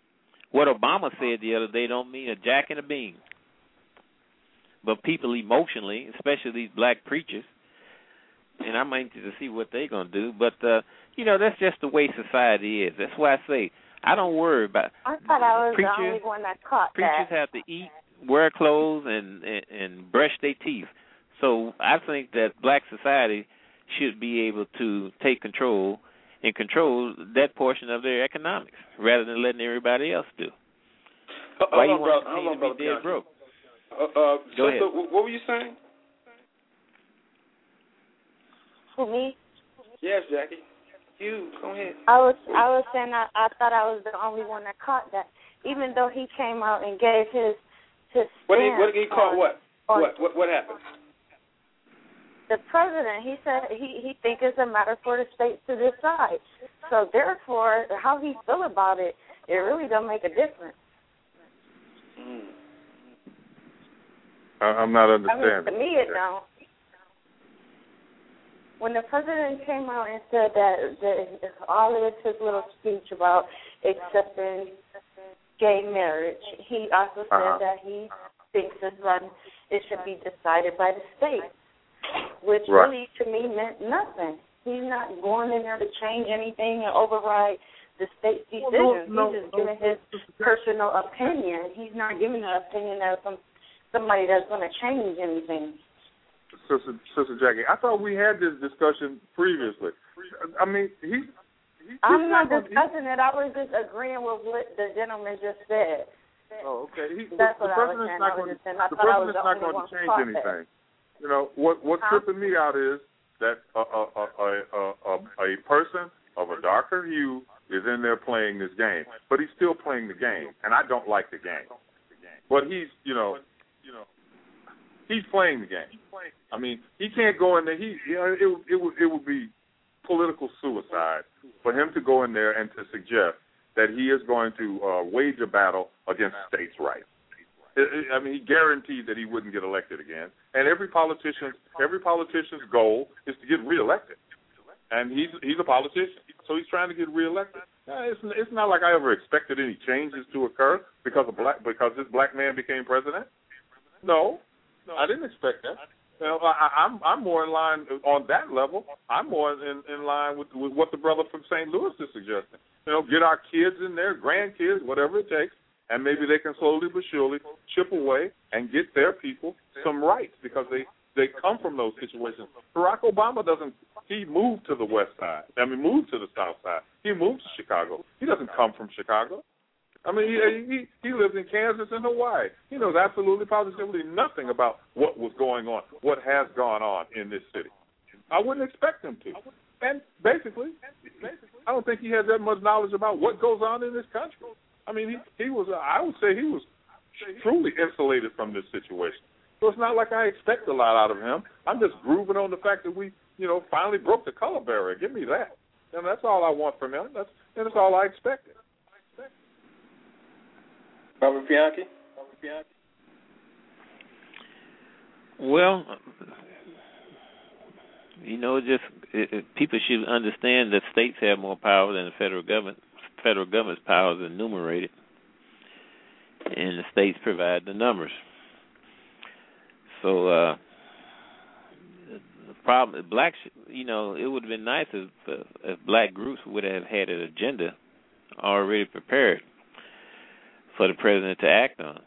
What Obama said the other day don't mean a jack and a bean. But people emotionally, especially these black preachers, and I'm anxious to see what they're going to do. But, that's just the way society is. That's why I say I don't worry about I thought I was preachers, the only one that caught preachers that. have to eat, wear clothes, and brush their teeth. So I think that black society should be able to take control and control that portion of their economics rather than letting everybody else do. Why you want to continue to be dead broke? Go ahead. What were you saying? For me? Yes, Jackie. You, go ahead. I was saying I thought I was the only one that caught that, even though he came out and gave his What did he call what? What happened? The president, he said he thinks it's a matter for the states to decide. So therefore, how he feel about it, it really don't make a difference. I'm not understanding. To me, it don't. When the president came out and said that all of his little speech about accepting gay marriage, he also said that he thinks it should be decided by the state, which really to me meant nothing. He's not going in there to change anything and override the state's decisions. He's just giving his personal opinion. He's not giving an opinion of somebody that's going to change anything. Sister Jackie, I thought we had this discussion previously. I mean, I'm not discussing it. I was just agreeing with what the gentleman just said. Oh, okay. That's what I was saying. The president's not going to change anything. You know, what's tripping me out is that a person of a darker hue is in there playing this game, but he's still playing the game, and I don't like the game. But he's playing the game. I mean, he can't go in there. It would be political suicide for him to go in there and to suggest that he is going to wage a battle against states' rights. I mean, he guaranteed that he wouldn't get elected again. And every politician's goal is to get reelected. And he's a politician, so he's trying to get reelected. It's not like I ever expected any changes to occur because this black man became president. No, I didn't expect that. You know, I'm more in line on that level. I'm more in line with what the brother from St. Louis is suggesting. You know, get our kids in there, grandkids, whatever it takes, and maybe they can slowly but surely chip away and get their people some rights because they come from those situations. Barack Obama he moved to the west side. I mean, moved to the south side. He moved to Chicago. He doesn't come from Chicago. I mean, he lives in Kansas and Hawaii. He knows absolutely positively nothing about what was going on, what has gone on in this city. I wouldn't expect him to. And basically, I don't think he has that much knowledge about what goes on in this country. I mean, I would say he was truly insulated from this situation. So it's not like I expect a lot out of him. I'm just grooving on the fact that we, finally broke the color barrier. Give me that. And that's all I want from him. That's all I expected. Robert Bianchi? Well, people should understand that states have more power than the federal government. Federal government's power is enumerated, and the states provide the numbers. So the problem, blacks, it would have been nice if black groups would have had an agenda already prepared for the president to act on.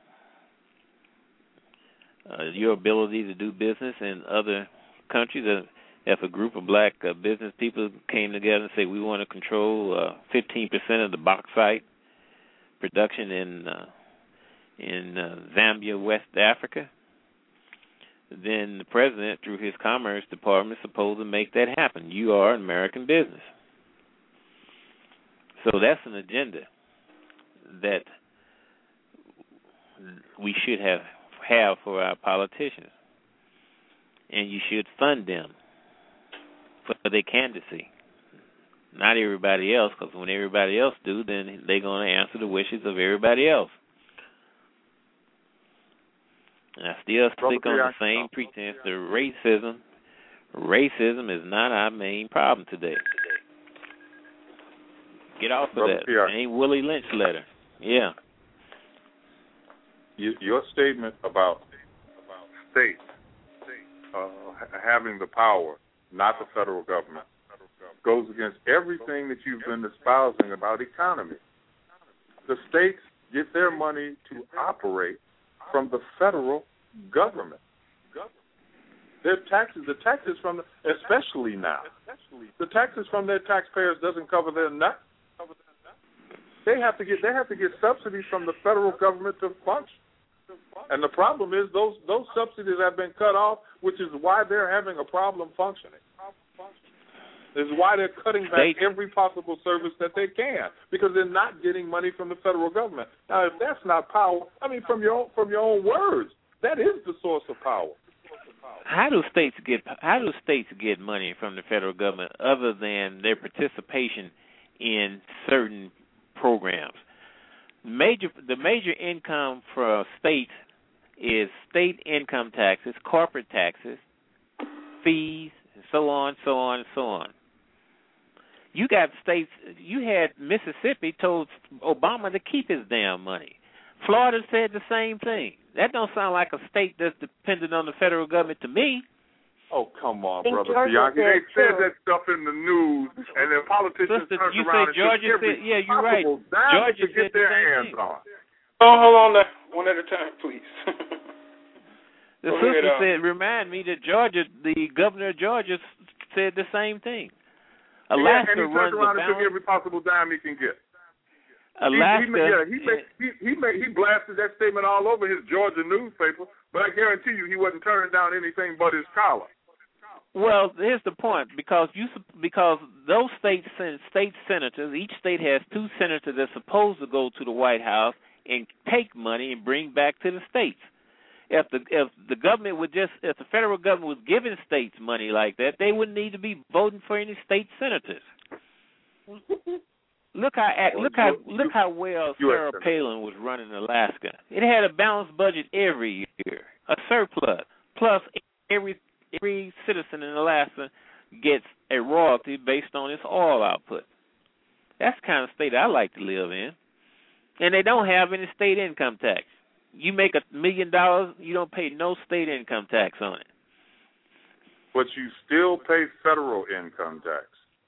Your ability to do business in other countries, if a group of black business people came together and say we want to control 15% of the bauxite production in Zambia, West Africa, then the president, through his Commerce Department, is supposed to make that happen. You are an American business. So that's an agenda that we should have for our politicians. And you should fund them for their candidacy. Not everybody else, because when everybody else do, then they're going to answer the wishes of everybody else. And I still stick on the same pretense that racism is not our main problem today. Get off of that. It ain't Willie Lynch letter. Yeah. your statement about states having the power, not the federal government, goes against everything that you've been espousing about economy. The states get their money to operate from the federal government. Their taxes, the taxes from, especially now, the taxes from their taxpayers doesn't cover their nut. They have to get subsidies from the federal government to function. And the problem is those subsidies have been cut off, which is why they're having a problem functioning. This is why they're cutting back every possible service that they can, because they're not getting money from the federal government. Now, if that's not power, I mean, from your own words, that is the source of power. How do states get money from the federal government other than their participation in certain programs? The major income for states is state income taxes, corporate taxes, fees, and so on, so on, and so on. You got states. You had Mississippi told Obama to keep his damn money. Florida said the same thing. That don't sound like a state that's dependent on the federal government to me. Oh, come on, brother Bianchi. They said that stuff in the news, and then politicians turned around and Georgia took every said, yeah, you're right. Georgia to get their hands on. Oh, hold on there. One at a time, please. The sister said, remind me that Georgia, the governor of Georgia said the same thing. Alaska and he turned around and took every possible dime he can get. Alaska. He blasted that statement all over his Georgia newspaper, but I guarantee you he wasn't turning down anything but his collar. Well, here's the point: because those state senators, each state has two senators that's supposed to go to the White House and take money and bring back to the states. If the government if the federal government was giving states money like that, they wouldn't need to be voting for any state senators. Look how well Sarah Palin was running Alaska. It had a balanced budget every year, a surplus. Plus, every citizen in Alaska gets a royalty based on its oil output. That's the kind of state I like to live in. And they don't have any state income tax. You make $1 million, you don't pay no state income tax on it. But you still pay federal income tax.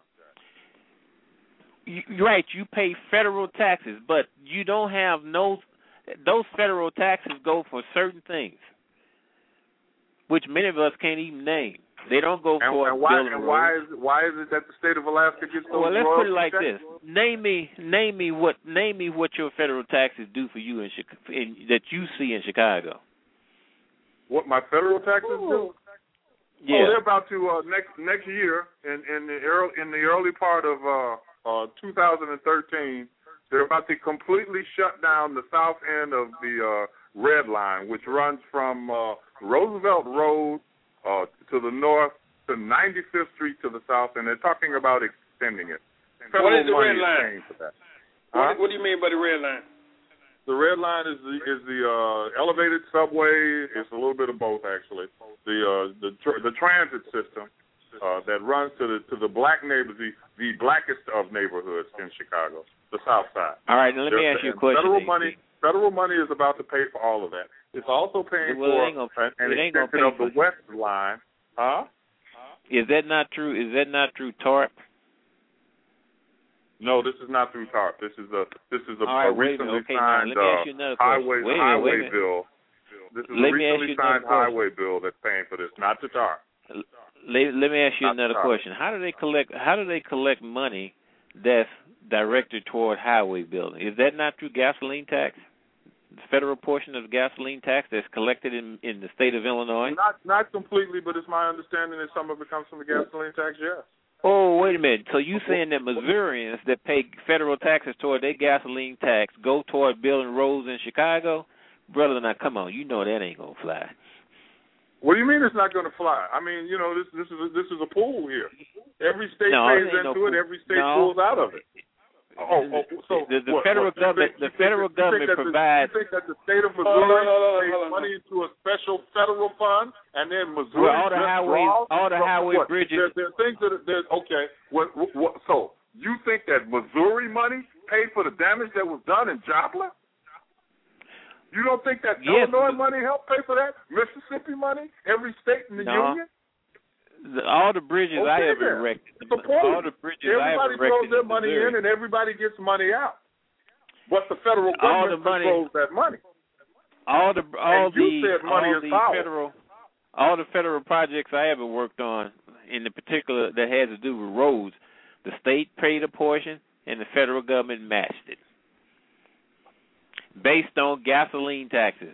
Right, you pay federal taxes, but you don't have those federal taxes go for certain things, which many of us can't even name. They don't go for why is it that the state of Alaska gets those? Well, let's put it like this: name me what your federal taxes do for you that you see in Chicago. What my federal taxes do? Yeah. Oh, they're about to next year in the early part of 2013. They're about to completely shut down the south end of the Red Line, which runs from Roosevelt Road to the north to 95th Street to the south, and they're talking about extending it. What is the Red Line? For that. What do you mean by the Red Line? The Red Line is the elevated subway. It's a little bit of both, actually. The transit system that runs to the black neighborhoods, the blackest of neighborhoods in Chicago, the South Side. All right, now let me ask you a question. Federal money is about to pay for all of that. It's also paying for an extension of the West Line. Huh? Is that not true? Is that not through TARP? No, this is not through TARP. This is a recently signed highway bill. This is a recently signed highway bill that's paying for this, not to TARP. Let me ask you another question. How do they collect money that's directed toward highway building? Is that not through gasoline tax? The federal portion of the gasoline tax that's collected in the state of Illinois? Not completely, but it's my understanding that some of it comes from the gasoline tax, yes. Oh, wait a minute. So you saying that Missourians that pay federal taxes toward their gasoline tax go toward building roads in Chicago? Brother, now come on. You know that ain't going to fly. What do you mean it's not going to fly? I mean, you know, this is a pool here. Every state pays into it. Every state pulls out of it. So the federal government provides. You think that the state of Missouri pays money into a special federal fund, and then Missouri all the highway bridges. There are things that okay. So you think that Missouri money paid for the damage that was done in Joplin? You don't think that Yes, Illinois money helped pay for that? Mississippi money? Every state in the union? All the bridges I Okay, ever then. erected. Support All it. the bridges I ever Everybody erected throws their in money Missouri. in, and everybody gets money out. But the federal All government the money- controls that money. All the federal projects I ever worked on, in the particular that had to do with roads, the state paid a portion and the federal government matched it, based on gasoline taxes.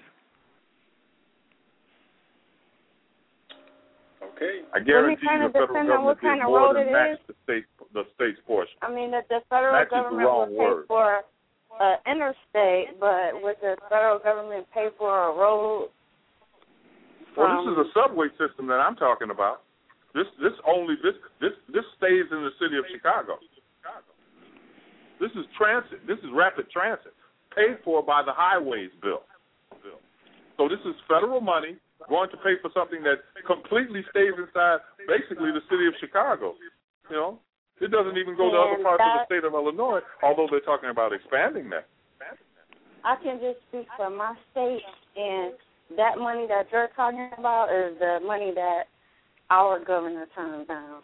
Okay. I guarantee kind you of the federal depend on what government kind did of more road than it match is. the state's portion. I mean, that the federal Match is the government wrong will pay word. for interstate, but would the federal government pay for a road? Well, this is a subway system that I'm talking about. This stays in the city of Chicago. This is transit. This is rapid transit, paid for by the highways bill. So this is federal money going to pay for something that completely stays inside, basically, the city of Chicago. You know, it doesn't even go to other parts of the state of Illinois, although they're talking about expanding that. I can just speak for my state, and that money that you're talking about is the money that our governor turned down.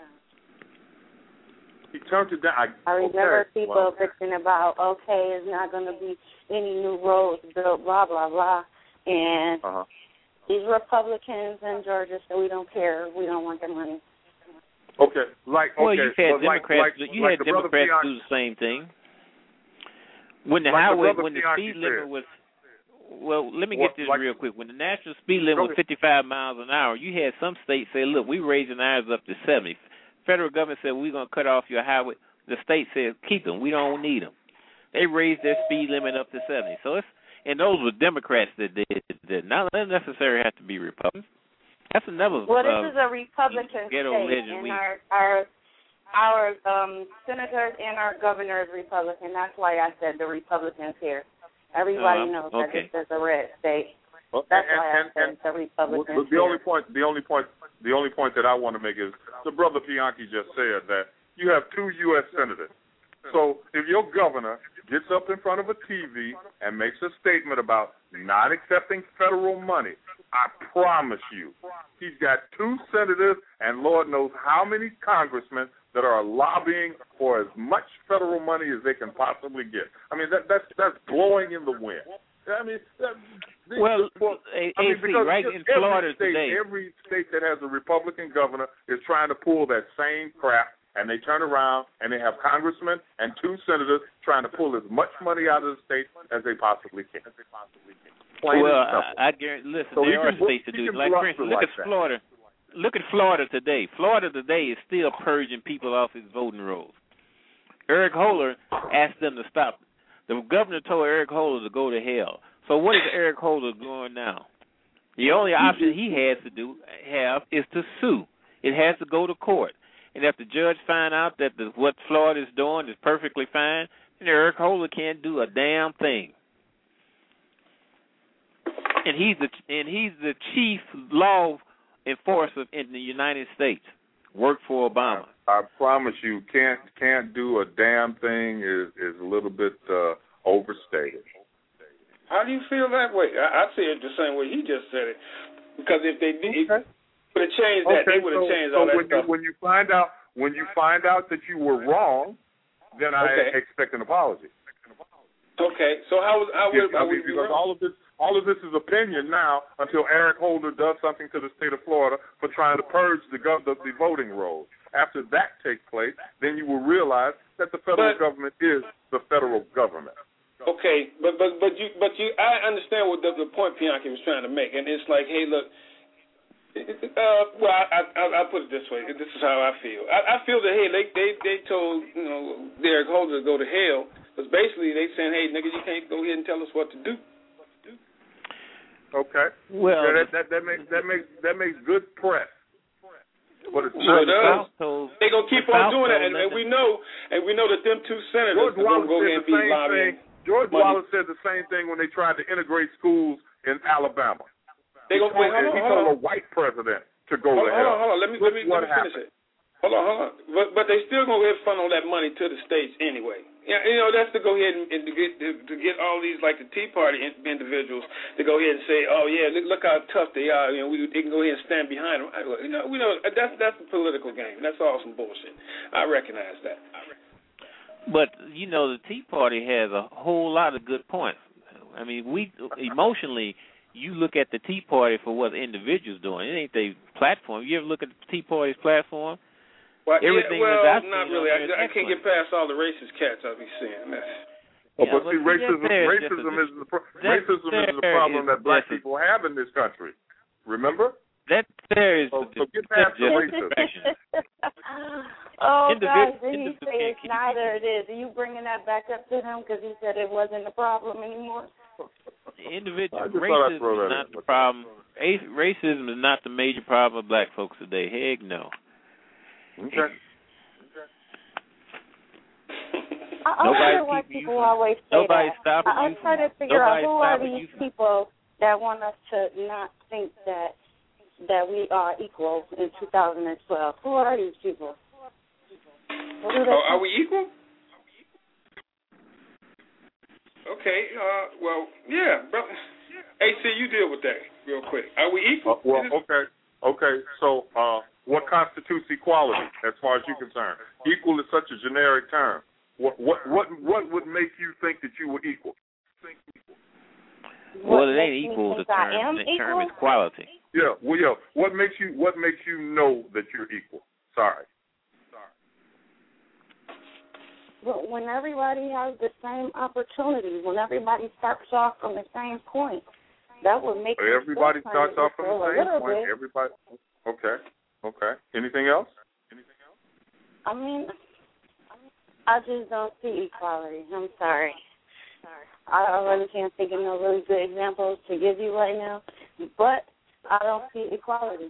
He turned it down. I remember people bitching about, okay, it's not going to be any new roads built, blah, blah, blah. And these Republicans in Georgia said, we don't care. We don't want the money. Okay. Well, you've had Democrats. You had Democrats do the same thing. When the highway, when the speed limit was, well, let me get this real quick. When the national speed limit was 55 miles an hour, you had some states say, look, we're raising ours up to 70. Federal government said, we're going to cut off your highway. The state said, keep them. We don't need them. They raised their speed limit up to 70. So it's, and those were Democrats that did that. Not necessarily have to be Republicans. That's another. Well, this is a Republican state, legend. And our senators and our governor is Republican. That's why I said the Republicans here. Everybody knows that this is a red state. That's why I said the Republicans. The only point that I want to make is the brother Bianchi just said that you have 2 U.S. senators. So if your governor gets up in front of a TV and makes a statement about not accepting federal money, I promise you, he's got 2 senators and Lord knows how many congressmen that are lobbying for as much federal money as they can possibly get. I mean, that's blowing in the wind. I mean, right in Florida today, every state that has a Republican governor is trying to pull that same crap, and they turn around and they have congressmen and 2 senators trying to pull as much money out of the state as they possibly can. I guarantee. Listen, there are states that do it. Like, for instance, look at Florida. Look at Florida today. Florida today is still purging people off his voting rolls. Eric Holder asked them to stop. The governor told Eric Holder to go to hell. So what is Eric Holder doing now? The only option he has is to sue. It has to go to court. And if the judge find out that what Florida is doing is perfectly fine, then Eric Holder can't do a damn thing. And he's the chief law enforcer in the United States. Worked for Obama. I promise you, can't do a damn thing is a little bit overstated. How do you feel that way? I see it the same way he just said it. Because if they did, would have changed that. They would have changed all that stuff. When you find out that you were wrong, then I expect an apology. Okay, so how would because all of this is opinion now until Eric Holder does something to the state of Florida for trying to purge the voting rolls. After that takes place, then you will realize that the federal government is the federal government. Okay, but I understand what the point Bianchi was trying to make, and it's like, hey, look. I'll put it this way. This is how I feel. I feel that they told Eric Holder to go to hell. Because basically they saying, hey, nigga, you can't go ahead and tell us what to do. Okay. Well, that makes good press. But it's sure does. They're gonna keep on doing that, and we know that them 2 senators are gonna go ahead and be lobbying. George Wallace said the same thing when they tried to integrate schools in Alabama. He told a white president to go to hell. Hold on. Let me finish it. Hold on. But they still gonna go ahead and funnel that money to the states anyway. Yeah, that's to go ahead and to get all these like the Tea Party individuals to go ahead and say, oh yeah, look how tough they are. They can go ahead and stand behind them. We know that's a political game. That's all some bullshit. I recognize that. But the Tea Party has a whole lot of good points. I mean, we emotionally, you look at the Tea Party for what the individuals doing. It ain't their platform. You ever look at the Tea Party's platform? Well, Everything not really. I can't get past all the racist cats I'll be seeing. But see, racism is the problem that black people have in this country. Remember? That there is. So get past the racism. Oh, guys, did he say it's neither it is? Are you bringing that back up to him because he said it wasn't a problem anymore? Individual racism is not the problem. Racism is not the major problem of black folks today. Heck no. Okay. Nobody people always say that. I'm trying to figure out who are these people that want us to not think that we are equal in 2012. Who are these people? Are we equal? Okay. Well, yeah, brother. AC, you deal with that real quick. Are we equal? Okay. So, what constitutes equality, as far as you're concerned? Equal is such a generic term. What would make you think that you were equal? Well, it ain't equal. The term is equality. Yeah. Well, yeah. What makes you know that you're equal? Sorry. But when everybody has the same opportunity, when everybody starts off from the same point, that would make everybody starts off from the same point. Everybody. Okay. Anything else? I mean, I just don't see equality. I'm sorry. I really can't think of no really good examples to give you right now, but I don't see equality.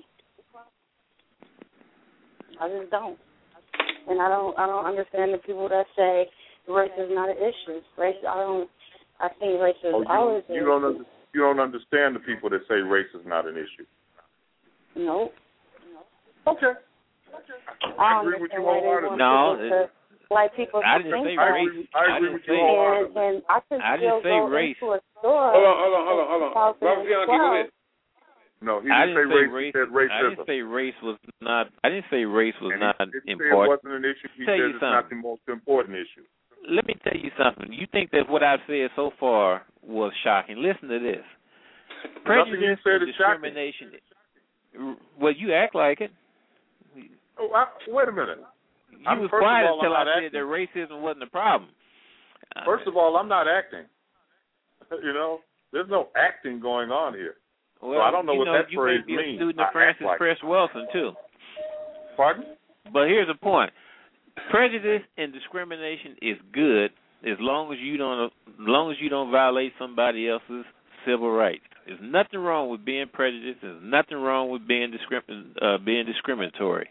I just don't. And I don't understand the people that say race is not an issue. I think race is always an issue. You don't understand the people that say race is not an issue. Nope. Okay. I agree with you wholeheartedly. No. Like people I didn't say race. I agree with you wholeheartedly. And I can still go into a store. Hold on. Robert Bianchi, go ahead. No, he didn't say race. He said racism. I didn't say race was not. I didn't say race was not important. He said it wasn't an issue. He said it's not the most important issue. Let me tell you something. You think that what I've said so far was shocking? Listen to this. Prejudice and discrimination. Well, you act like it. Wait a minute. You was quiet until I said that racism wasn't a problem. First of all, I'm not acting. There's no acting going on here. Well, so I don't know what that phrase means. You may be a student of Francis Press Wilson, too. Pardon? But here's the point. Prejudice and discrimination is good as long as you don't violate somebody else's civil rights. There's nothing wrong with being prejudiced. There's nothing wrong with being discriminatory.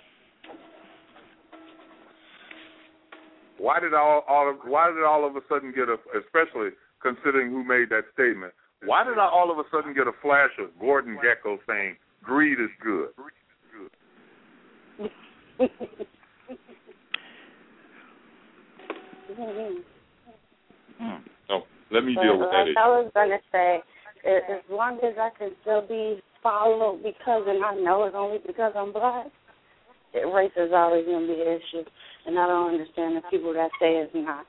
Why did all of a sudden get especially considering who made that statement? Why did I all of a sudden get a flash of Gordon Gekko saying greed is good? So let me deal with that issue. I was going to say, as long as I can still be followed and I know it's only because I'm black, race is always going to be an issue. And I don't understand the people that say it's not.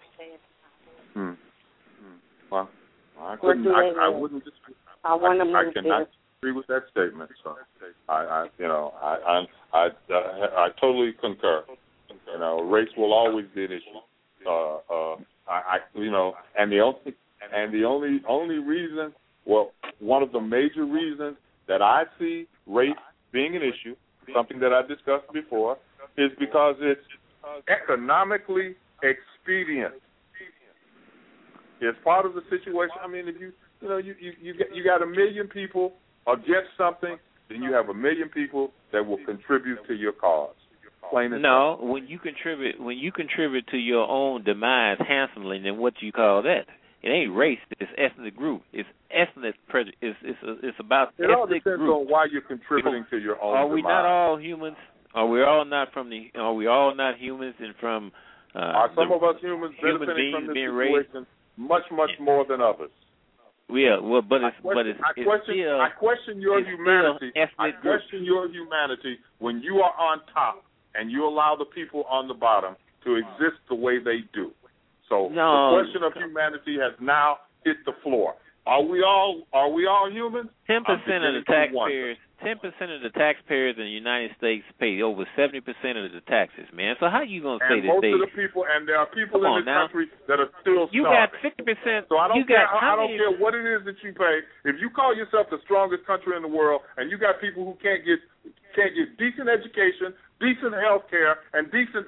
Well, I wouldn't disagree. I cannot agree with that statement. So I totally concur. Race will always be an issue. And the only reason, one of the major reasons that I see race being an issue, something that I discussed before, is because it's economically expedient. It's part of the situation. I mean, if you got 1 million people against something, then you have 1 million people that will contribute to your cause. Plain and simple. When you contribute to your own demise handsomely, then what do you call that? It ain't race. It's ethnic group. It's ethnic prejudice. It's about ethnic group. It all depends on why you're contributing to your own demise. Are we not all humans? Are we all not humans and from Are some of us humans human benefiting beings from this being situation much more than others? Yeah, well, but I question your humanity. I question your humanity when you are on top and you allow the people on the bottom to exist the way they do. So the question of humanity has now hit the floor. Are we all humans? 10% of the taxpayers. 10% of the taxpayers in the United States pay over 70% of the taxes, man. So how you gonna say that most of the people, and there are people in this country that are still starving. You got 50%. So I don't care what it is that you pay. If you call yourself the strongest country in the world, and you got people who can't get decent education, decent health care, and decent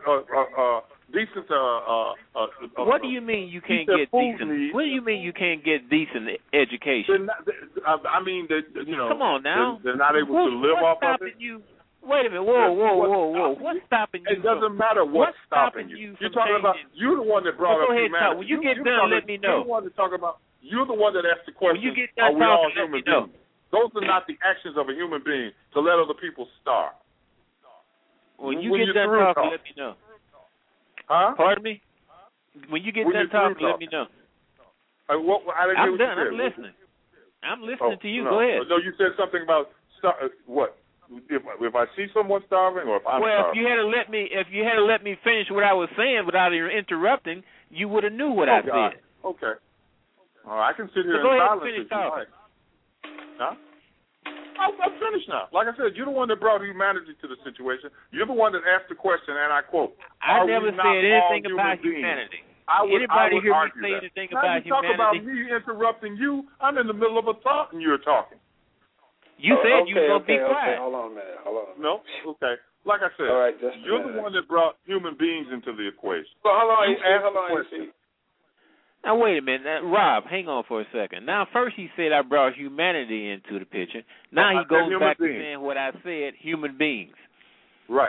what do you mean you can't get decent? What do you mean you can't get decent education? I mean, come on now. They're not able to live off of it. Wait a minute. Whoa. What's stopping you? It doesn't matter what's stopping you. You're talking about, you're the one that brought up humanity. When you get done, let me know. You're the one that asked the question, when you get done are we all talking, human beings? Those are not the actions of a human being to let other people starve. When you get done talking, let me know. Huh? Pardon me? When you get done talking, let me know. I'm done. I'm listening. I'm listening to you. Go ahead. No, you said something about what? If I see someone starving, or if I'm starving. If you had let me finish what I was saying without interrupting, you would have knew what I said. Okay. I can sit here so in silence. Go ahead and finish talking. Huh? I'm finished now. Like I said, you're the one that brought humanity to the situation. You're the one that asked the question, and I quote, I never said anything about humanity. Anybody hear me say anything about humanity? Talk about me interrupting you. I'm in the middle of a thought, and you're talking. You said you were going to be quiet. Hold on a minute. No? Okay. Like I said, you're the one that brought human beings into the equation. Well, hold on. Now, wait a minute. Rob, hang on for a second. Now, first he said I brought humanity into the picture. Now he goes back to saying what I said, human beings. Right.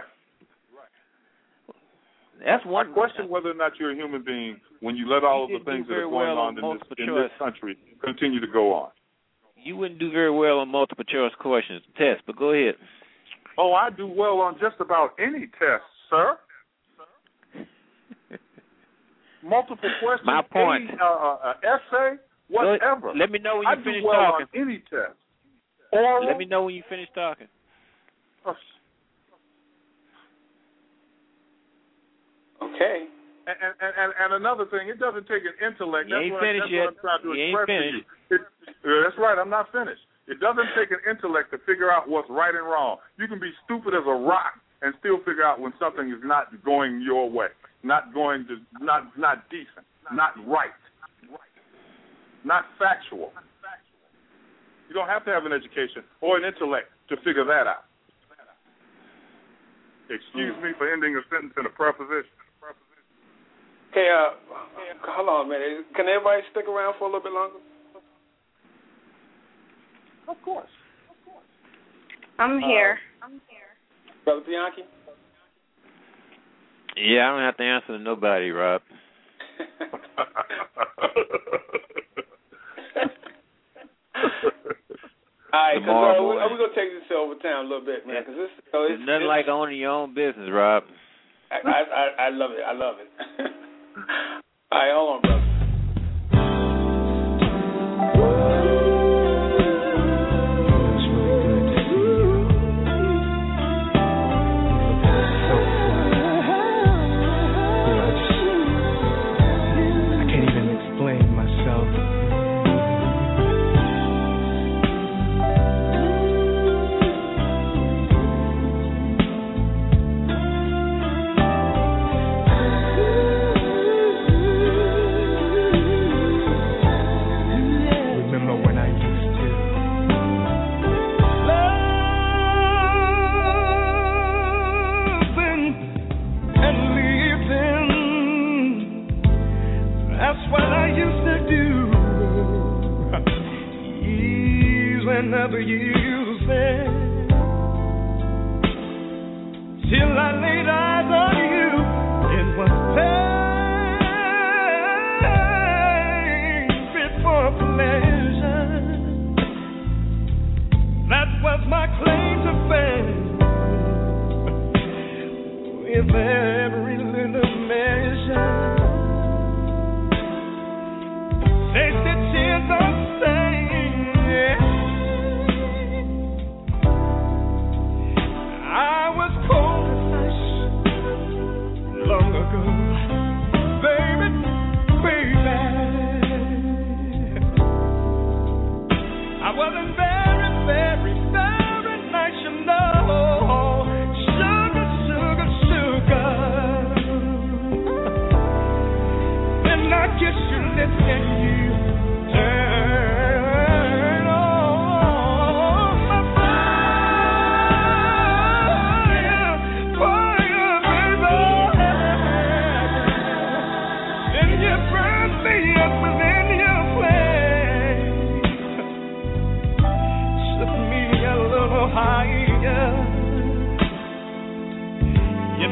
That's one. I question whether or not you're a human being when you let all of the things that are going on in this country continue to go on. You wouldn't do very well on multiple choice questions test, but go ahead. Oh, I do well on just about any test, sir. Multiple questions, my point. Essay, whatever. Let me know when you finish talking. talking. On any test. Oral. Let me know when you finish talking. Okay. And another thing, it doesn't take an intellect. You ain't finished yet. You ain't finished. That's right. I'm not finished. It doesn't take an intellect to figure out what's right and wrong. You can be stupid as a rock and still figure out when something is not going your way. Not decent, not right, not factual. You don't have to have an education or an intellect to figure that out. Excuse me for ending a sentence in a preposition. Okay, hold on a minute. Can everybody stick around for a little bit longer? Of course. I'm here. Brother Bianchi? Yeah, I don't have to answer to nobody, Rob. All right, because we're going to take this to overtime a little bit, man. Cause it's nothing like owning your own business, Rob. I love it. All right, hold on, brother.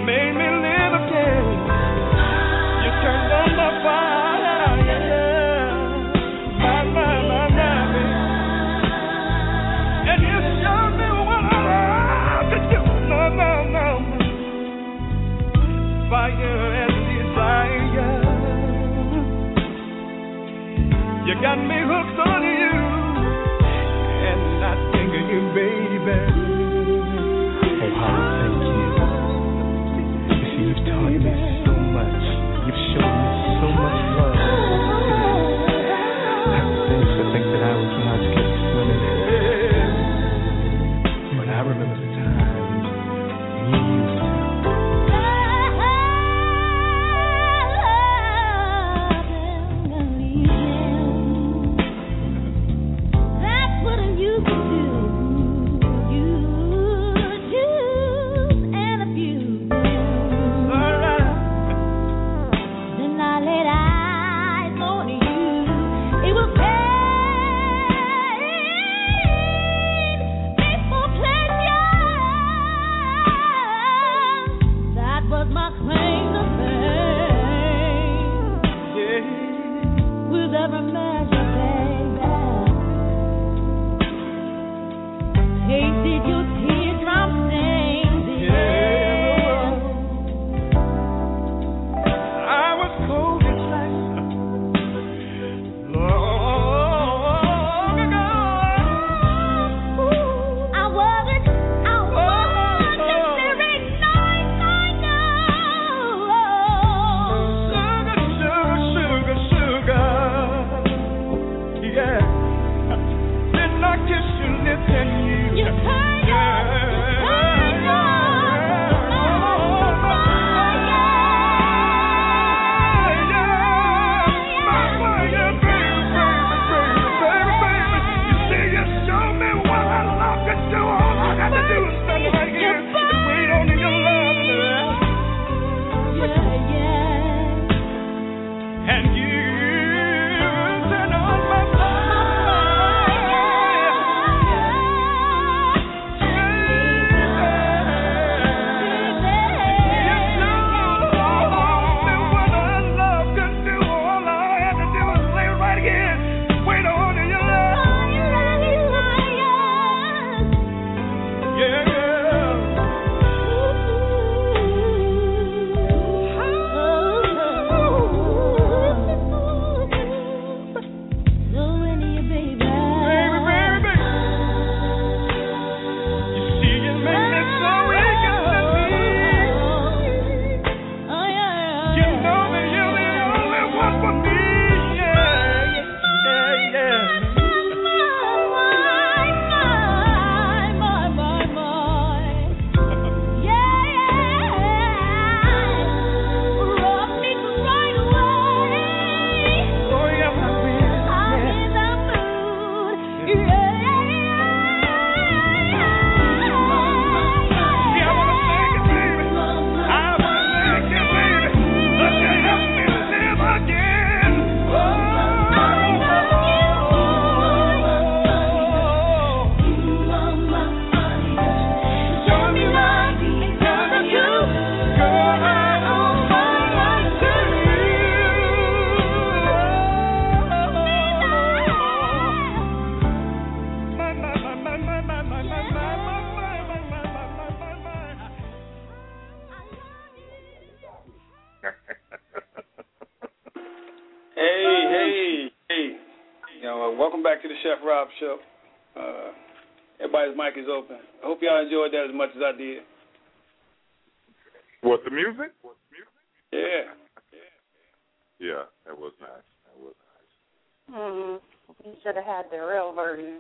made me live again. You turned on my fire, yeah. My, baby. And you showed me what I love to do. No. Fire and desire. You got me hooked on you, and I think of you, baby. Oh, how thank you. You see, you've taught me so much. You've shown me so much love. I used to think that I was when I was kept swimming. But I remember the times when you used to. Chef Rob Show. Everybody's mic is open. I hope y'all enjoyed that as much as I did. What, the music? Yeah. Yeah, that was nice. You should have had the real version.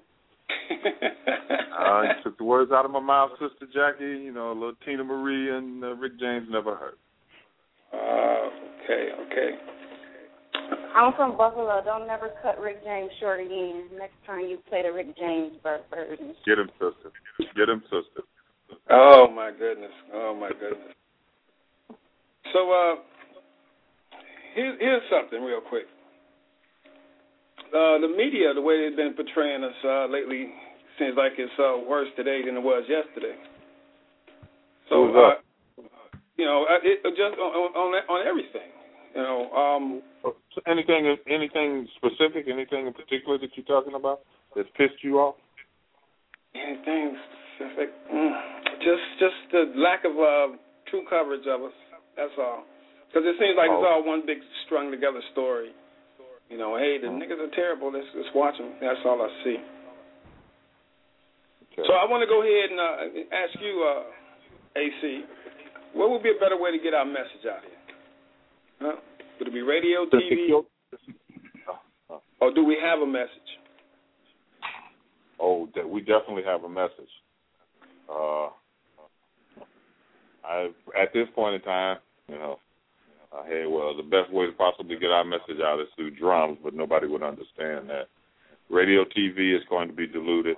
You took the words out of my mouth, Sister Jackie. You know, little Tina Marie and Rick James never heard. Okay. I'm from Buffalo. Don't never cut Rick James short again. Next time you play the Rick James version. Get him, sister. Oh, my goodness. So, here's something real quick. The media, the way they've been portraying us lately, seems like it's worse today than it was yesterday. So, You know, just on everything. You know. So anything specific, anything in particular that you're talking about that's pissed you off? Anything specific? Just the lack of true coverage of us. That's all. Because it seems like it's all one big strung together story. You know, hey, the niggas are terrible. Let's watch them. That's all I see. Okay. So I want to go ahead and ask you, AC, what would be a better way to get our message out here? Huh? Would it be radio, TV? Or do we have a message? Oh, we definitely have a message. At this point in time, you know, hey, well, the best way to possibly get our message out is through drums, but nobody would understand that. Radio, TV is going to be diluted.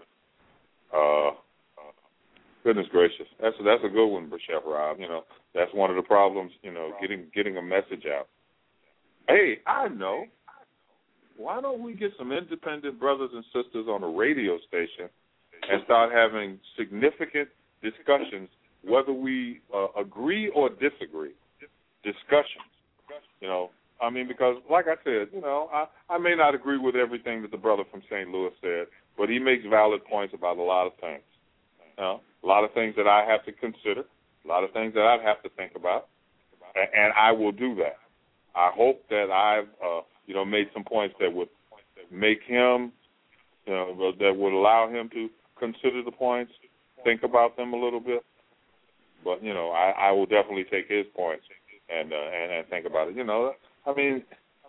Goodness gracious, that's a good one, Chef Rob. You know, that's one of the problems. You know, getting a message out. Hey, I know. Why don't we get some independent brothers and sisters on a radio station and start having significant discussions, whether we agree or disagree, discussions. You know, I mean, because like I said, you know, I may not agree with everything that the brother from St. Louis said, but he makes valid points about a lot of things. You know, a lot of things that I have to consider, a lot of things that I'd have to think about, and I will do that. I hope that I've, made some points that would make him, that would allow him to consider the points, think about them a little bit. But, you know, I will definitely take his points and think about it. You know, I mean,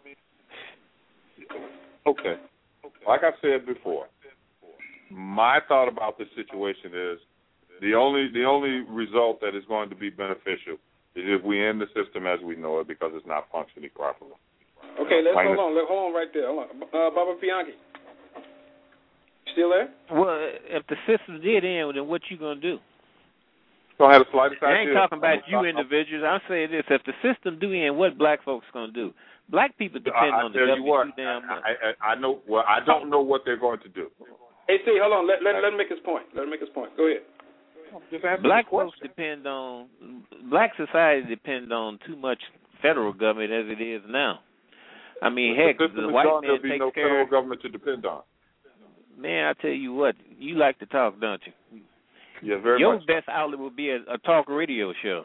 okay. Like I said before, my thought about this situation is the only result that is going to be beneficial is if we end the system as we know it because it's not functioning properly. Okay, hold on right there. Hold on. Baba Bianchi. Still there? Well, if the system did end, then what you going to do? Don't have the slightest idea. I ain't talking about you individuals. I'm saying this. If the system do end, what black folks going to do? Black people depend on the government too damn much. I know. Well, I don't know what they're going to do. Hey, see, hold on. Let him make his point. Go ahead. Black folks depend on, black society depend on too much federal government as it is now. I mean, heck, the white man takes no care. Federal government to depend on. Man, I tell you what, you like to talk, don't you? Yeah, very Your much. Your best outlet would be a talk radio show.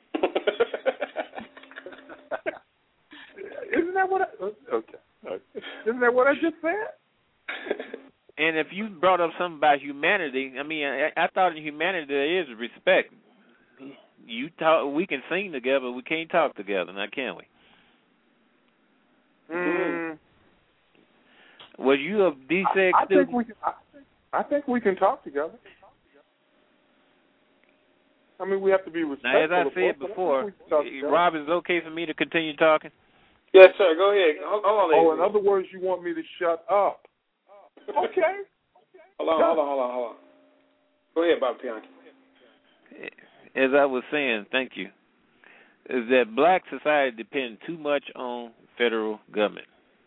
Isn't that what Isn't that what I just said? And if you brought up something about humanity, I mean, I thought in humanity there is respect. We can sing together, we can't talk together, now can we? Was you a D6 student? I think we can talk together. I mean, we have to be respectful. Now, as I said before, Rob, is it okay for me to continue talking? Yes, sir. Go ahead. Hold on. In other words, you want me to shut up? Okay. Hold on. Go ahead, Bob Bianchi. As I was saying, thank you, is that black society depends too much on federal government.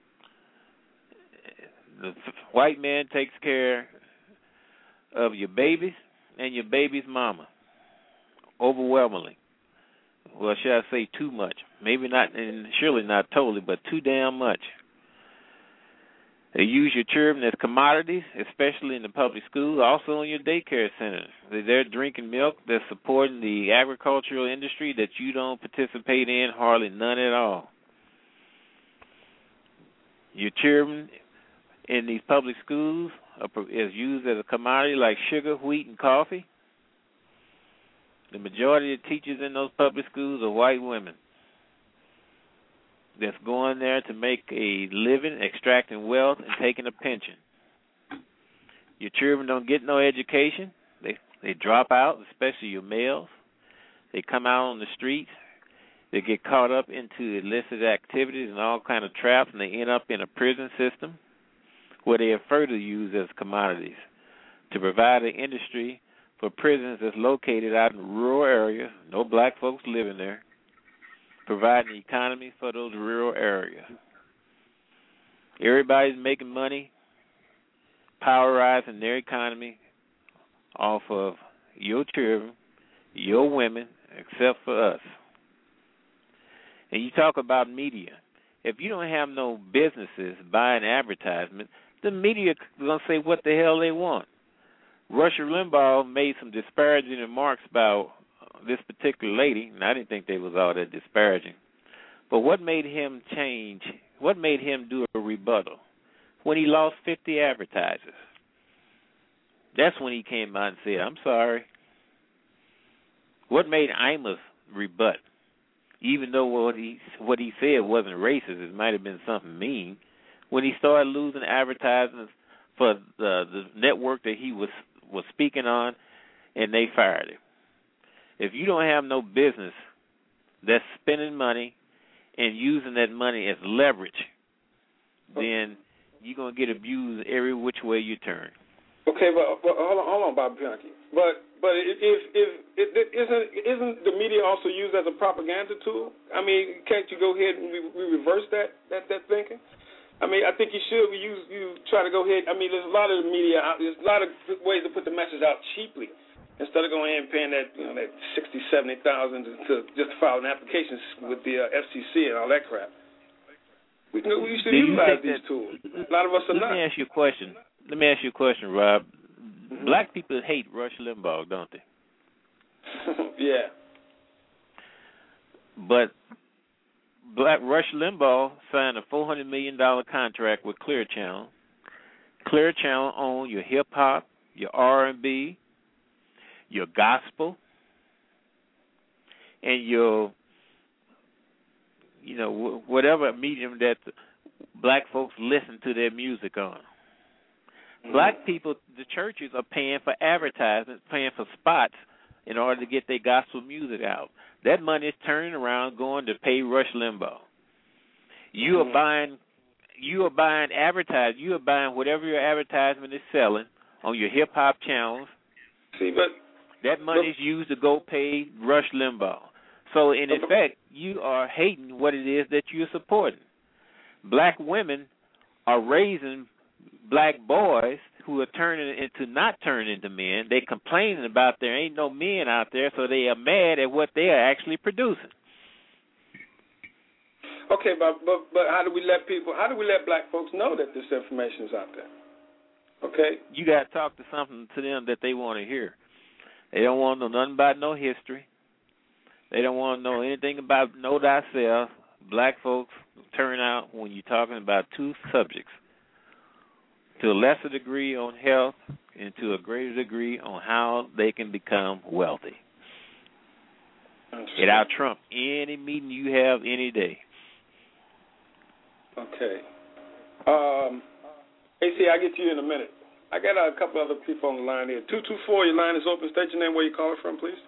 The white man takes care of your babies and your baby's mama, overwhelmingly. Well, should I say too much? Maybe not, and surely not totally, but too damn much. They use your children as commodities, especially in the public schools, also in your daycare centers. They're drinking milk. They're supporting the agricultural industry that you don't participate in, hardly none at all. Your children in these public schools is used as a commodity like sugar, wheat, and coffee. The majority of the teachers in those public schools are white women that's going there to make a living, extracting wealth, and taking a pension. Your children don't get no education. They drop out, especially your males. They come out on the streets. They get caught up into illicit activities and all kind of traps, and they end up in a prison system where they are further used as commodities to provide an industry for prisons that's located out in rural areas, no black folks living there, providing the economy for those rural areas. Everybody's making money, powerizing their economy off of your children, your women, except for us. And you talk about media. If you don't have no businesses buying advertisement, the media is going to say what the hell they want. Rush Limbaugh made some disparaging remarks about this particular lady, and I didn't think they was all that disparaging. But what made him change? What made him do a rebuttal? When he lost 50 advertisers. That's when he came out and said, I'm sorry. What made Imus rebut? Even though what he said wasn't racist, it might have been something mean. When he started losing advertisements for the network that he was speaking on, and they fired him. If you don't have no business that's spending money and using that money as leverage, then you're going to get abused every which way you turn. Okay, but hold on, Bob Bianchi. But isn't the media also used as a propaganda tool? I mean, can't you go ahead and we reverse that thinking? I mean, I think you should. You try to go ahead. I mean, there's a lot of media. There's a lot of ways to put the message out cheaply instead of going ahead and paying that that $60,000, $70,000 to just file an application with the FCC and all that crap. We should utilize these tools. A lot of us are not. Let me ask you a question, Rob. Mm-hmm. Black people hate Rush Limbaugh, don't they? Yeah. But Rush Limbaugh signed a $400 million contract with Clear Channel. Clear Channel owns your hip hop, your R&B, your gospel, and your whatever medium that black folks listen to their music on. Black people, the churches are paying for advertisements, paying for spots in order to get their gospel music out. That money is turning around going to pay Rush Limbaugh. You are buying advertising. You are buying whatever your advertisement is selling on your hip hop channels. See, but that money is used to go pay Rush Limbaugh. So in effect, you are hating what it is that you're supporting. Black women are raising black boys who are not turning into men. They complaining about there ain't no men out there, so they are mad at what they are actually producing. Okay, but how do we let black folks know that this information is out there? Okay? You got to talk to something to them that they want to hear. They don't want to know nothing about no history. They don't want to know anything about know thyself. Black folks turn out when you're talking about two subjects. To a lesser degree on health and to a greater degree on how they can become wealthy. It out trump any meeting you have any day. Okay. AC, I'll get to you in a minute. I got a couple other people on the line here. 224, your line is open. State your name, where you calling from, please.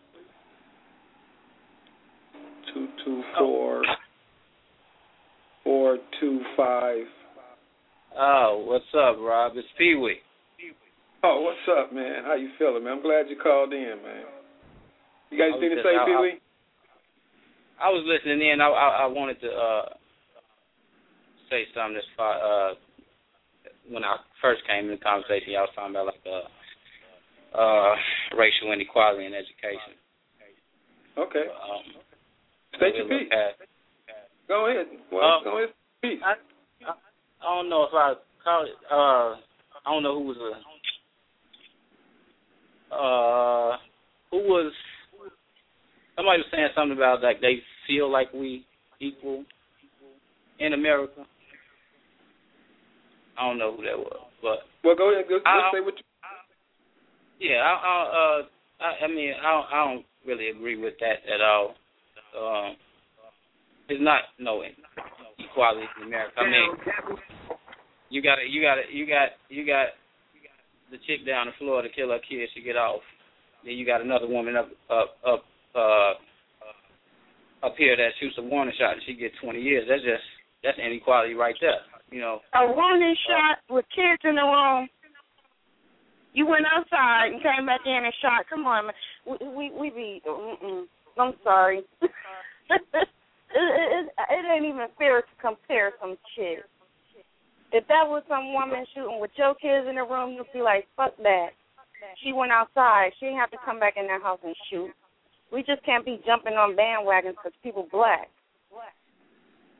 224 425. Oh, what's up, Rob? It's Pee Wee. Oh, what's up, man? How you feeling, man? I'm glad you called in, man. You got anything to say, Pee Wee? I was listening in. I wanted to say something as far when I first came in the conversation, y'all was talking about like racial inequality in education. Okay. State your piece. Go ahead. Well, go ahead. Peace. I don't know if I call it. I don't know who was. Somebody was saying something about like they feel like we equal in America. I don't know who that was, but well, go ahead. Let's say what you. Yeah, I mean, I don't really agree with that at all. It's not no equality in America. I mean, you got the chick down the floor to kill her kid. She get off. Then you got another woman up here that shoots a warning shot and she gets 20 years. That's inequality right there. You know. A warning shot with kids in the room. You went outside and came back in and shot. Come on, man. We be. I'm sorry. It ain't even fair to compare some chicks. If that was some woman shooting with your kids in the room, you'd be like, fuck that. She went outside. She didn't have to come back in that house and shoot. We just can't be jumping on bandwagons because people black.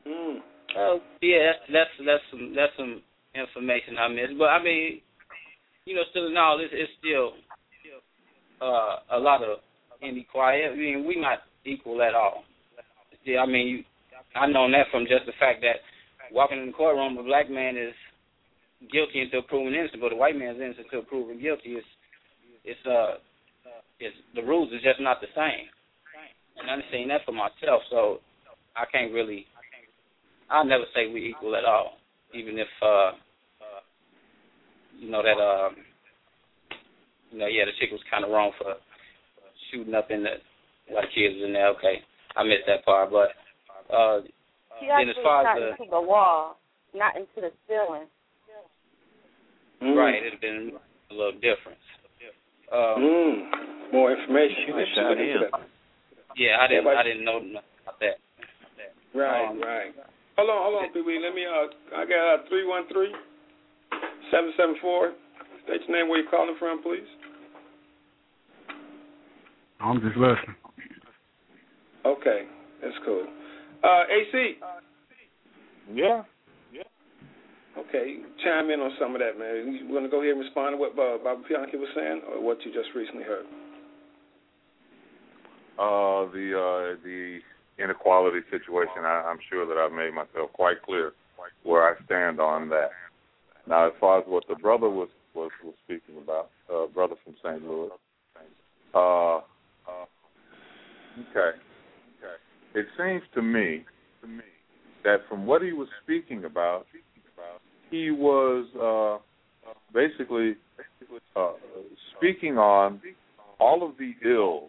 Oh, yeah, that's some information I missed. But I mean, still in all, it's still a lot of inequality. I mean, we're not equal at all. Yeah, I mean, I know that from just the fact that walking in the courtroom, a black man is guilty until proven innocent, but a white man's innocent until proven guilty. It's the rules is just not the same. And I'm seeing that for myself, so I can't really. I'll never say we're equal at all, even if the chick was kind of wrong for shooting up in the while the kids was in there. Okay, I missed that part, but she actually as far shot as into the wall, not into the ceiling. Right, it'd have been a little difference. More information. Yeah, I didn't know about that. Right. Hold on, Pee-wee. Let me. I got 313-774. State your name, where you're calling from, please. I'm just listening. Okay, that's cool. AC. Yeah. Okay, chime in on some of that, man. You want to go ahead and respond to what Baba Bianchi was saying, or what you just recently heard? The inequality situation. I'm sure that I've made myself quite clear where I stand on that. Now, as far as what the brother was speaking about, brother from St. Louis. Okay. It seems to me that from what he was speaking about, he was basically speaking on all of the ills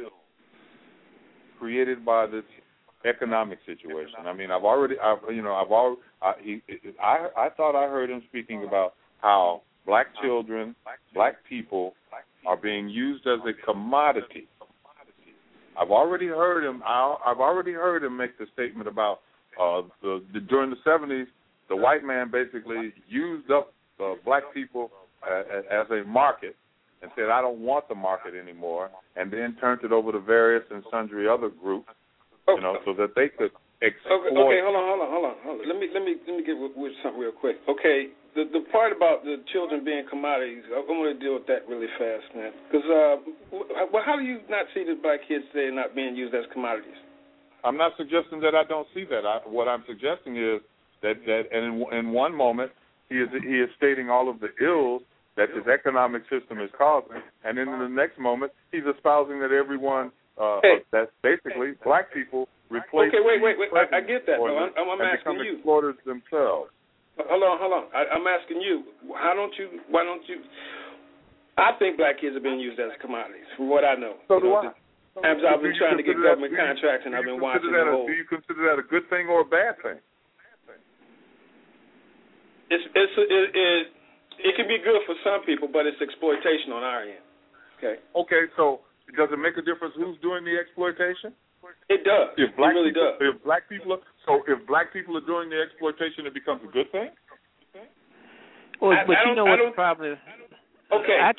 created by this economic situation. I mean, I thought I heard him speaking about how black children, black people are being used as a commodity. I've already heard him make the statement about during the 70s, the white man basically used up black people as a market and said, I don't want the market anymore, and then turned it over to various and sundry other groups, so that they could exploit. Okay, hold on. Let me get with something real quick. Okay, the part about the children being commodities, I'm going to deal with that really fast, man. Because how do you not see the black kids today not being used as commodities? I'm not suggesting that I don't see that. What I'm suggesting is that in one moment he is stating all of the ills that this economic system is causing, and then in the next moment he's espousing that everyone that's basically black people replace. Okay, wait. I get that. I'm asking you. Exploiters themselves. Hold on. I'm asking you. Why don't you? I think black kids are being used as commodities, from what I know. So do I. I've been trying to get government contracts, and I've been watching the whole. Do you consider that a good thing or a bad thing? It can be good for some people, but it's exploitation on our end. Okay, so does it make a difference who's doing the exploitation? It does. It really does. If black people are doing the exploitation, it becomes a good thing? Well, but you know what the problem is? Okay. I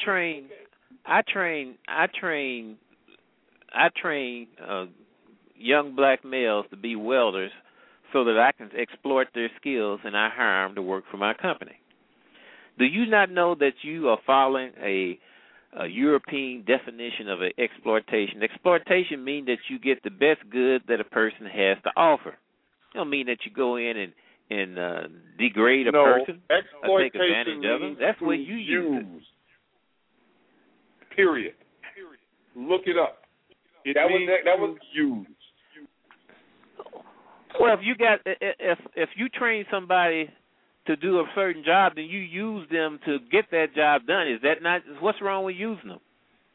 train young black males to be welders so that I can exploit their skills, and I hire them to work for my company. Do you not know that you are following a European definition of exploitation? Exploitation means that you get the best goods that a person has to offer. It don't mean that you go in and degrade a person or take advantage of them. That's what you use. Period. Look it up. That was used. Well, if you train somebody to do a certain job, then you use them to get that job done. Is that not? What's wrong with using them?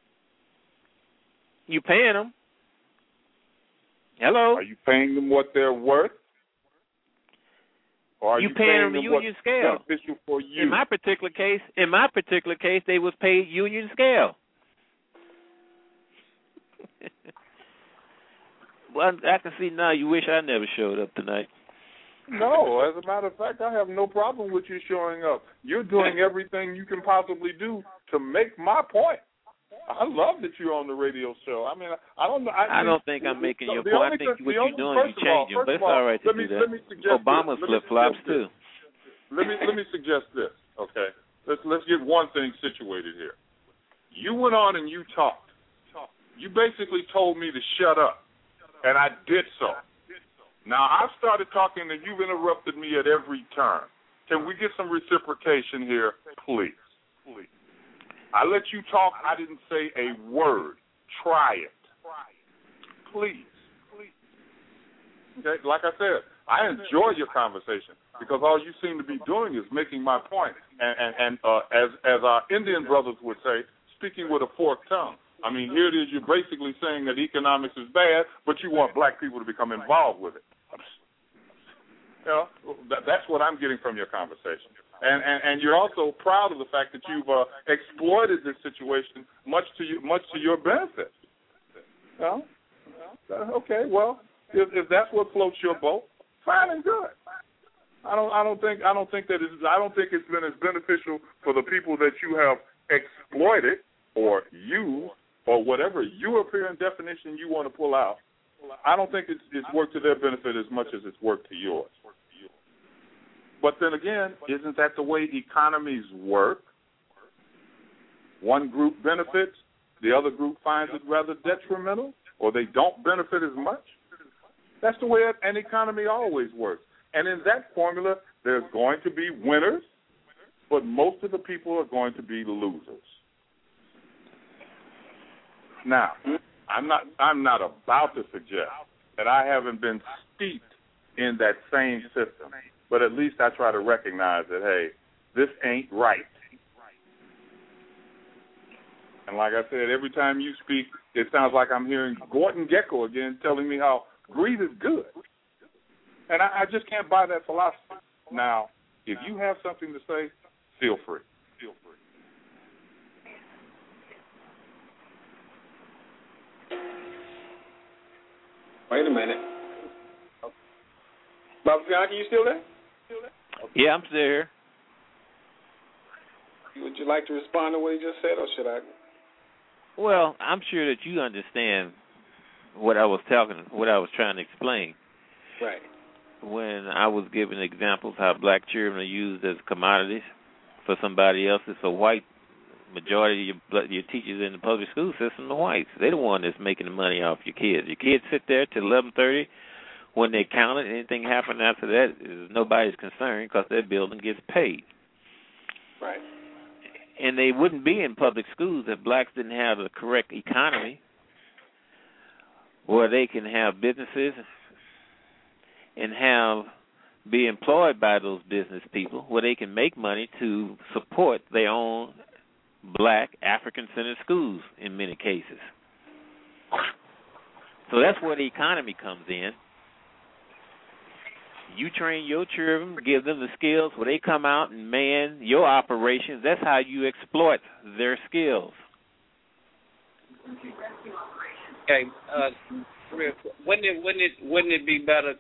You paying them. Hello? Are you paying them what they're worth? Or are you paying them union scale? Beneficial for you? In my particular case, they was paid union scale. Well, I can see now you wish I never showed up tonight. No, as a matter of fact, I have no problem with you showing up. You're doing everything you can possibly do to make my point. I love that you're on the radio show. I mean, I don't know. I don't think I'm making your point. I think what you're doing, you're changing. But it's all right to do that. Obama flip-flops, too. Let me suggest this, okay? Let's get one thing situated here. You went on and you talked. You basically told me to shut up, and I did so. Now, I've started talking, and you've interrupted me at every turn. Can we get some reciprocation here, please? I let you talk. I didn't say a word. Try it. Please. Okay? Like I said, I enjoy your conversation because all you seem to be doing is making my point. And as our Indian brothers would say, speaking with a forked tongue. I mean, here it is. You're basically saying that economics is bad, but you want black people to become involved with it. You know, that's what I'm getting from your conversation. And you're also proud of the fact that you've exploited this situation much to your benefit. Well, okay. Well, if that's what floats your boat, fine and good. I don't think it's been as beneficial for the people that you have exploited or used or whatever European definition you want to pull out. I don't think it's worked to their benefit as much as it's worked to yours. But then again, isn't that the way economies work? One group benefits, the other group finds it rather detrimental, or they don't benefit as much? That's the way an economy always works. And in that formula, there's going to be winners, but most of the people are going to be losers. Now, I'm not about to suggest that I haven't been steeped in that same system, but at least I try to recognize that, hey, this ain't right. And like I said, every time you speak, it sounds like I'm hearing Gordon Gekko again telling me how greed is good. And I just can't buy that philosophy. Now, if you have something to say, feel free. Wait a minute. Bob Bianchi, you still there? Yeah, I'm still here. Would you like to respond to what he just said, or should I? Well, I'm sure that you understand what I was trying to explain. Right. When I was giving examples how black children are used as commodities for somebody else, it's a white majority of your teachers in the public school system are whites. They're the one that's making the money off your kids. Your kids sit there till 11:30. When they count it, anything happen after that is nobody's concern because their building gets paid. Right. And they wouldn't be in public schools if blacks didn't have the correct economy where they can have businesses and be employed by those business people where they can make money to support their own black African-centered schools in many cases. So that's where the economy comes in. You train your children, give them the skills where they come out and man your operations. That's how you exploit their skills. Okay, wouldn't it be better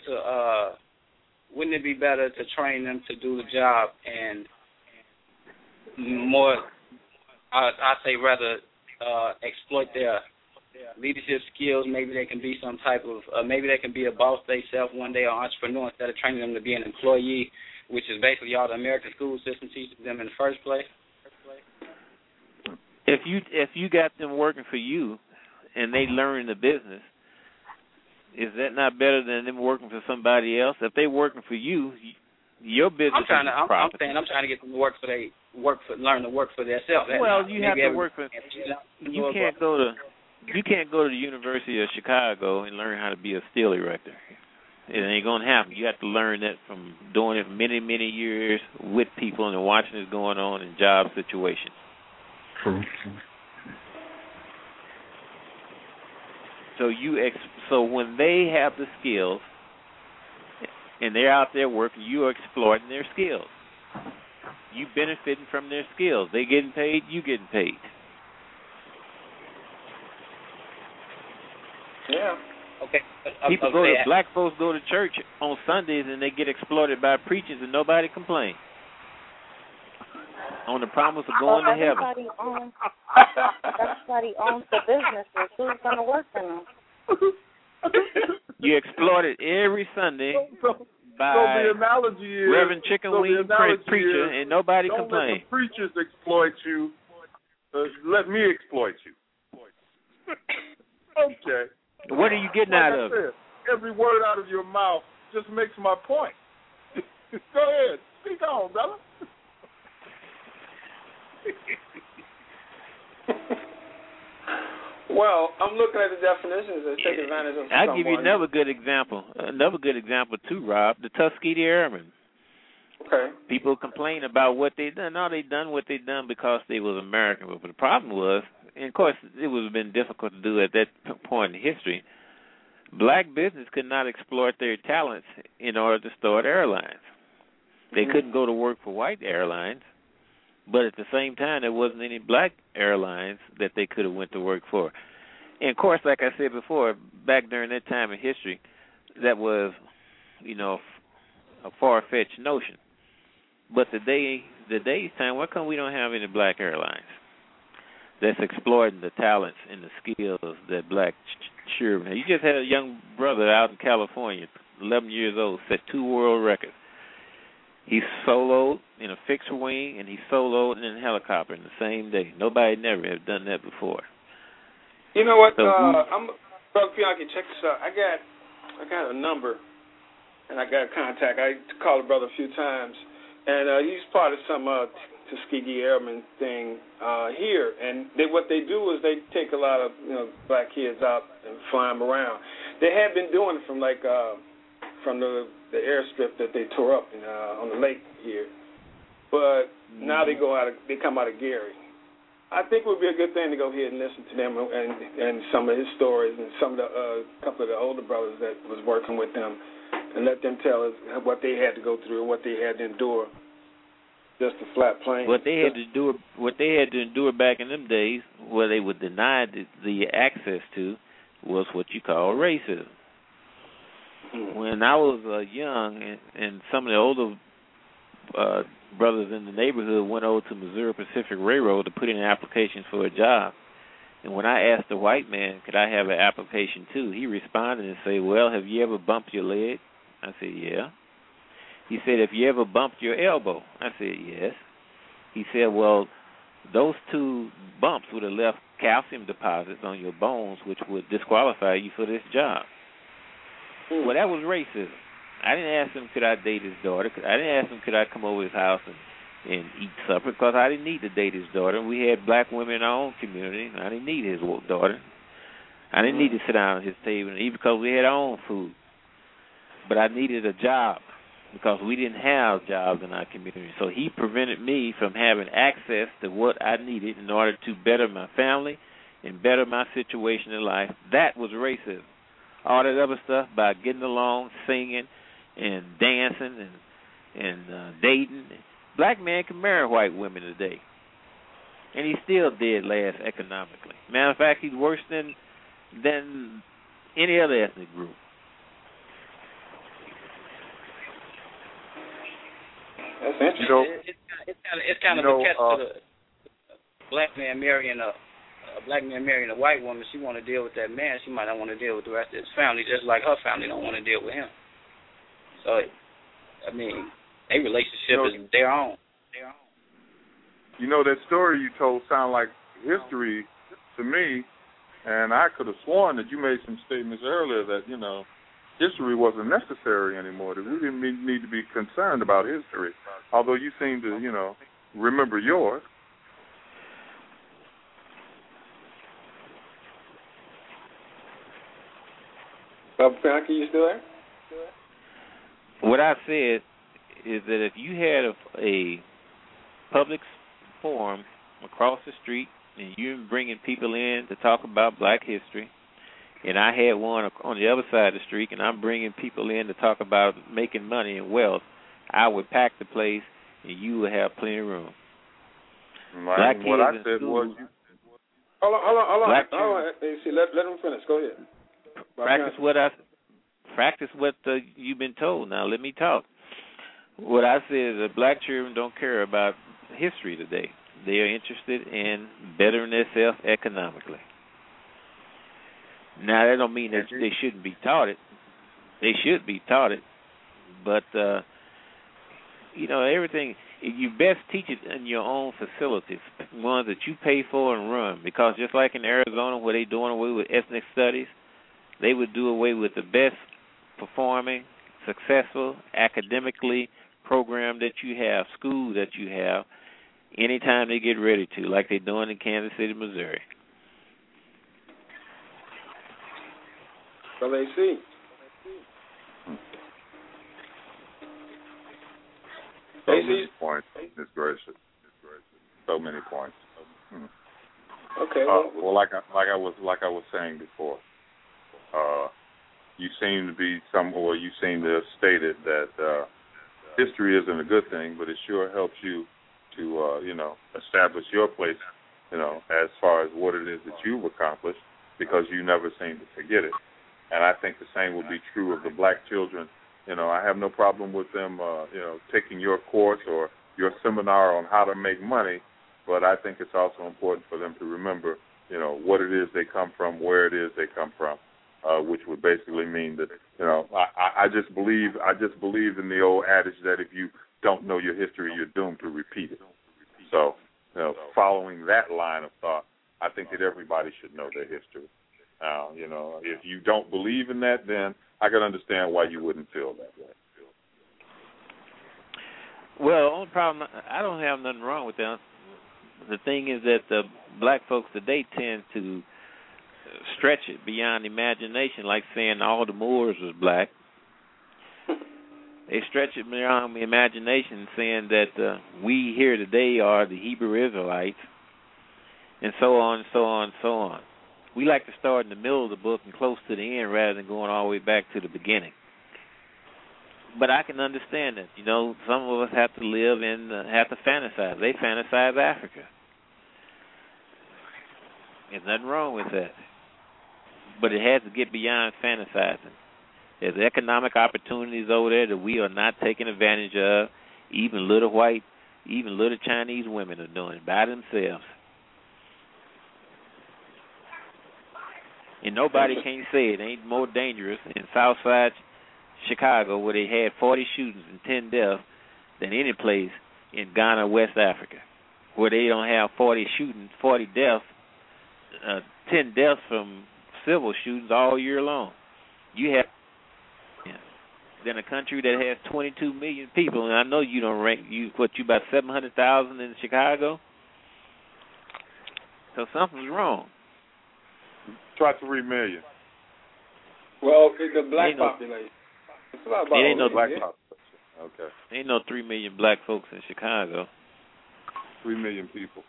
to train them to do the job and more? I say rather exploit their leadership skills. Maybe they can be some type of, maybe they can be a boss themselves one day or entrepreneur instead of training them to be an employee, which is basically all the American school system teaches them in the first place. If you got them working for you and they learn the business, is that not better than them working for somebody else? If they working for you, your business I'm trying to get them to learn to work for themselves. Well, you have to work for. You can't go to the University of Chicago and learn how to be a steel erector. It ain't gonna happen. You have to learn that from doing it for many, many years with people and watching it going on in job situations. True. So when they have the skills and they're out there working, you are exploiting their skills. You benefiting from their skills. They getting paid, you getting paid. Yeah. Okay. Black folks go to church on Sundays and they get exploited by preachers and nobody complains. on the promise of going to heaven. Everybody owns the businesses. Who's going to work for them? You exploited every Sunday by the analogy is, Reverend Chicken Wing Preacher, and nobody complained. Don't let the preachers exploit you. Let me exploit you. Okay. What are you getting out of it? Every word out of your mouth just makes my point. Go ahead. Speak on, brother. Well, I'm looking at the definitions and take advantage of I'll give you another good example. Another good example, too, Rob, the Tuskegee Airmen. Okay. People complain about what they done. No, they done what they done because they was American. But the problem was, and of course, it would have been difficult to do at that point in history, black business could not exploit their talents in order to start airlines. They couldn't go to work for white airlines, but at the same time, there wasn't any black airlines that they could have went to work for. And, of course, like I said before, back during that time in history, that was, a far-fetched notion. But today's time, why come we don't have any black airlines that's exploiting the talents and the skills that black sure. You just had a young brother out in California, 11 years old, set 2 world records. He soloed in a fixed wing, and he soloed in a helicopter in the same day. Nobody never have done that before. You know what? Brother Bianchi, check this out. I got a number, and I got a contact. I called the brother a few times, and he's part of some Tuskegee Airmen thing here. And what they do is they take a lot of black kids out and fly them around. They have been doing it from the airstrip that they tore up on the lake here, but now they come out of Gary. I think it would be a good thing to go ahead and listen to them and some of his stories and some of the couple of the older brothers that was working with them, and let them tell us what they had to go through and what they had to endure. Just a flat plane. What they had to endure back in them days, where they were denied the access to, was what you call racism. When I was young, and some of the older brothers in the neighborhood went over to Missouri Pacific Railroad to put in applications for a job, and when I asked the white man, could I have an application too, he responded and said, well, have you ever bumped your leg? I said, yeah. He said, have you ever bumped your elbow? I said, yes. He said, well, those 2 bumps would have left calcium deposits on your bones, which would disqualify you for this job. Well, that was racism. I didn't ask him could I date his daughter. I didn't ask him could I come over his house and eat supper, because I didn't need to date his daughter. We had black women in our own community. I didn't need his daughter. I didn't need to sit down at his table and eat because we had our own food. But I needed a job because we didn't have jobs in our community. So he prevented me from having access to what I needed in order to better my family and better my situation in life. That was racism. All that other stuff by getting along, singing, and dancing, and dating. Black man can marry white women today, and he's still dead last economically. Matter of fact, he's worse than any other ethnic group. That's interesting. It's kind of a catch to the black man marrying a black man marrying a white woman. She want to deal with that man. She might not want to deal with the rest of his family, just like her family don't want to deal with him. So, I mean, their relationship is their own. That story you told sound like history to me, and I could have sworn that you made some statements earlier that, history wasn't necessary anymore, that we didn't need to be concerned about history, although you seem to, remember yours. Bianchi, you still there? What I said is that if you had a public forum across the street and you're bringing people in to talk about black history, and I had one on the other side of the street and I'm bringing people in to talk about making money and wealth, I would pack the place and you would have plenty of room. Right. What I said was... Hold on. See, let him finish. Go ahead. Practice what you've been told. Now let me talk. What I said is that black children don't care about history today. They are interested in bettering themselves economically. Now, that don't mean that they shouldn't be taught it. They should be taught it. But, everything, you best teach it in your own facilities, ones that you pay for and run. Because just like in Arizona where they're doing away with ethnic studies, they would do away with the best performing, successful, academically program that you have, school that you have, anytime they get ready to, like they're doing in Kansas City, Missouri. Well, they see. So many points, Ms. Gracious. So many points. Okay. Well, like I was saying before, you seem to have stated that history isn't a good thing, but it sure helps you to establish your place, as far as what it is that you've accomplished, because you never seem to forget it. And I think the same will be true of the black children. I have no problem with them, taking your course or your seminar on how to make money, but I think it's also important for them to remember, what it is they come from, where it is they come from, which would basically mean that, I just believe in the old adage that if you don't know your history, you're doomed to repeat it. So, following that line of thought, I think that everybody should know their history. If you don't believe in that, then I can understand why you wouldn't feel that way. Well, the only problem, I don't have nothing wrong with that. The thing is that the black folks today tend to stretch it beyond imagination, like saying all the Moors was black. They stretch it beyond the imagination, saying that we here today are the Hebrew Israelites, and so on, so on, so on. We like to start in the middle of the book and close to the end rather than going all the way back to the beginning. But I can understand that. Some of us have to live and have to fantasize. They fantasize Africa. There's nothing wrong with that. But it has to get beyond fantasizing. There's economic opportunities over there that we are not taking advantage of. Even little Chinese women are doing it by themselves. And nobody can say it ain't more dangerous in Southside Chicago, where they had 40 shootings and 10 deaths, than any place in Ghana, West Africa, where they don't have 40 shootings, 40 deaths, 10 deaths from civil shootings all year long. You have than a country that has 22 million people, and I know you don't rank you about 700,000 in Chicago. So something's wrong. Try 3 million. Well, the black population. It's about it ain't no black population. Okay. Ain't no 3 million black folks in Chicago. 3 million people.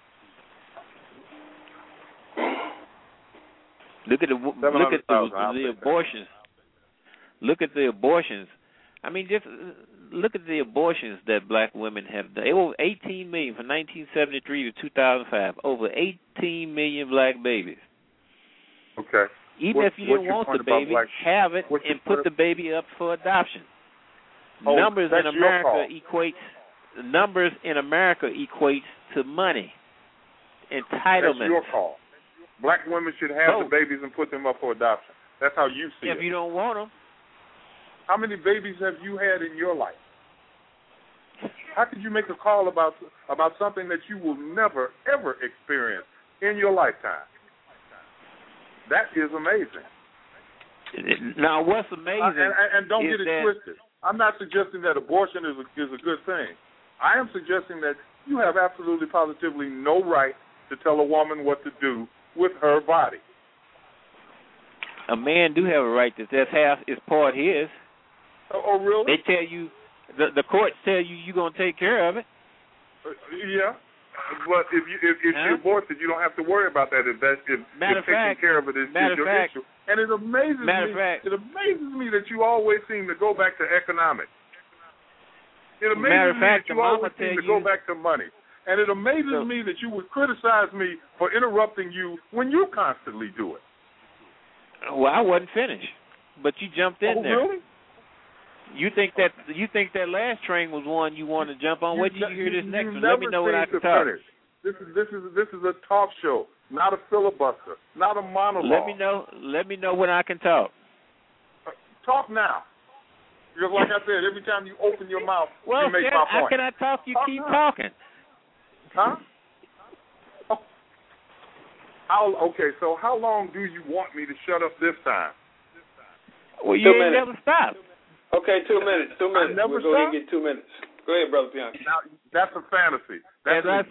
Look at the abortions. Look at the abortions. I mean, just look at the abortions that black women have done. Over 18 million from 1973 to 2005. Over 18 million black babies. Okay. Even if you didn't want the baby, have it and put the baby up for adoption. Numbers in America equates to money. Entitlement. That's your call. Black women should have the babies and put them up for adoption. That's how you see it. If you don't want them. How many babies have you had in your life? How could you make a call about something that you will never, ever experience in your lifetime? That is amazing. Now, what's amazing and don't get it twisted. I'm not suggesting that abortion is a good thing. I am suggesting that you have absolutely, positively no right to tell a woman what to do with her body. A man do have a right to. That's half is part his. Oh, really? They tell you, the courts tell you you're gonna take care of it. Yeah, but if you abort it, you don't have to worry about that. If taking care of it is your issue. And it amazes me that you always seem to go back to economics. It amazes me that you always seem to go back to money. And it amazes me that you would criticize me for interrupting you when you constantly do it. Well, I wasn't finished, but you jumped in there. Really? You think that last train was one you wanted to jump on? Wait till you hear this next one. Let me know when I can talk. This is a talk show, not a filibuster, not a monologue. Let me know when I can talk. Talk now. Because like I said, every time you open your mouth, you make my point. How can I talk? You keep talking. Huh? Okay, so how long do you want me to shut up this time? Well, you ain't never stop. Okay, 2 minutes. 2 minutes. We'll go ahead and get 2 minutes. Go ahead, Brother Bianchi. Now, that's a fantasy. That's as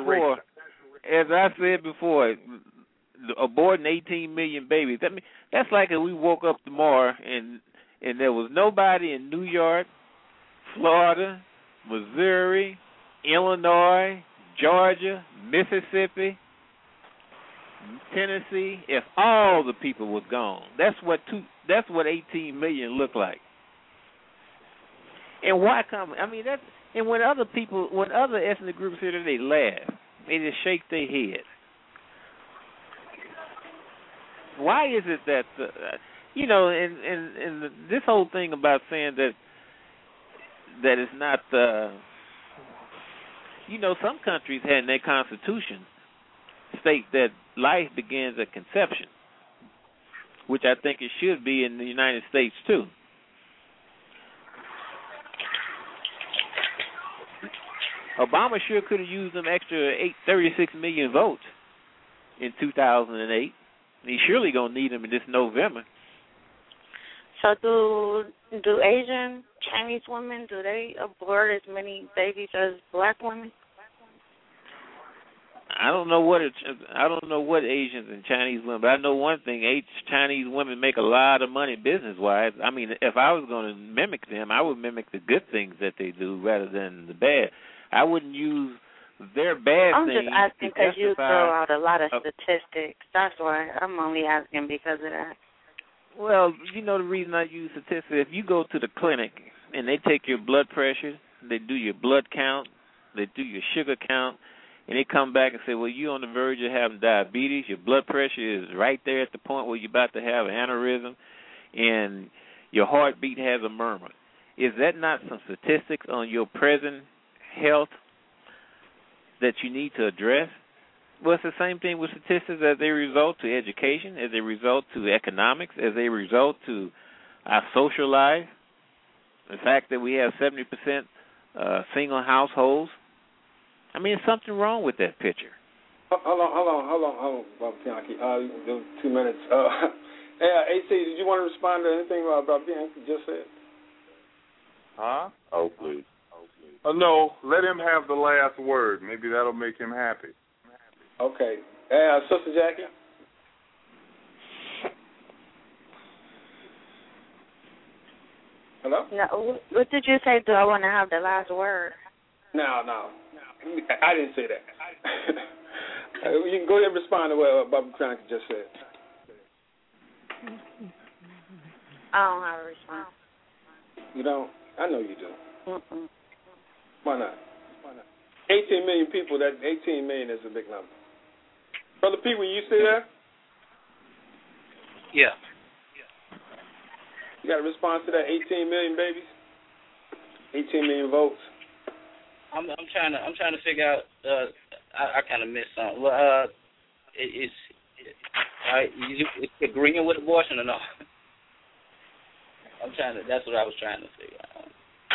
I said before, aborting 18 million babies. That's like if we woke up tomorrow and there was nobody in New York, Florida, Missouri, Illinois, Georgia, Mississippi, Tennessee. If all the people was gone, that's what 18 million look like. And why come? I mean, and when other ethnic groups hear that, they laugh. They just shake their head. Why is it that and this whole thing about saying that it's not some countries had in their constitution state that life begins at conception, which I think it should be in the United States too. Obama sure could have used them extra 36 million votes in 2008. He's surely going to need them in this November. So do Asian, Chinese women, do they abort as many babies as black women? I don't know what Asians and Chinese women, but I know one thing: Chinese women make a lot of money business-wise. I mean, if I was going to mimic them, I would mimic the good things that they do rather than the bad. I wouldn't use their bad things. I'm just asking because you throw out a lot of statistics. That's why I'm only asking because of that. Well, the reason I use statistics, if you go to the clinic and they take your blood pressure, they do your blood count, they do your sugar count, and they come back and say, well, you're on the verge of having diabetes, your blood pressure is right there at the point where you're about to have an aneurysm, and your heartbeat has a murmur. Is that not some statistics on your present health that you need to address? Well, it's the same thing with statistics as they result to education, as they result to economics, as they result to our social life. The fact that we have 70% single households. I mean, there's something wrong with that picture. Hold on, Bob Bianchi. 2 minutes. AC, did you want to respond to anything Bob Bianchi just said? Huh? Oh, please. No, let him have the last word. Maybe that'll make him happy. Okay. Sister Jackie? Hello? No. What did you say? Do I want to have the last word? No. I didn't say that. You can go ahead and respond to what Bob Bianchi just said. I don't have a response. You don't? I know you do. Mm-mm. Why not? 18 million people, that 18 million is a big number. Brother P, will you stay there? Yeah. You got a response to that 18 million babies? 18 million votes? I'm trying to figure out. I kind of missed something. Well, it's agreeing with abortion or not? That's what I was trying to figure out.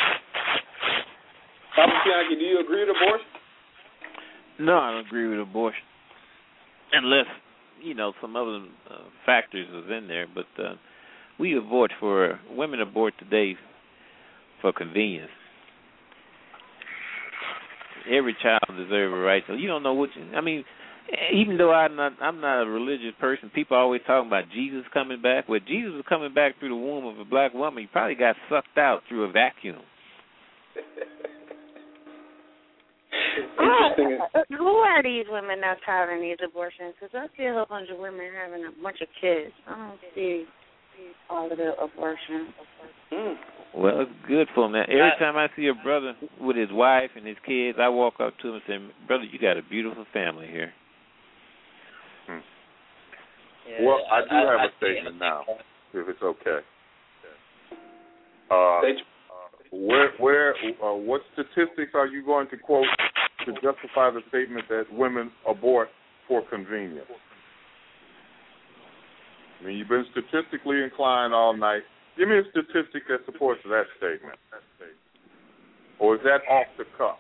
Papa Bianchi, do you agree with abortion? No, I don't agree with abortion, unless some other factors is in there. But women abort today for convenience. Every child deserves a right. So you don't know even though I'm not a religious person, people are always talking about Jesus coming back. Well, Jesus was coming back through the womb of a black woman. He probably got sucked out through a vacuum. Who are these women that's having these abortions? Because I see a whole bunch of women having a bunch of kids. I don't see all of the abortions. Well, it's good for them. Now, every time I see a brother with his wife and his kids, I walk up to him and say, brother, you got a beautiful family here. Yeah, well, I do have a statement now, if it's okay. What statistics are you going to quote to justify the statement that women abort for convenience? I mean, you've been statistically inclined all night. Give me a statistic that supports that statement. Or is that off the cuff?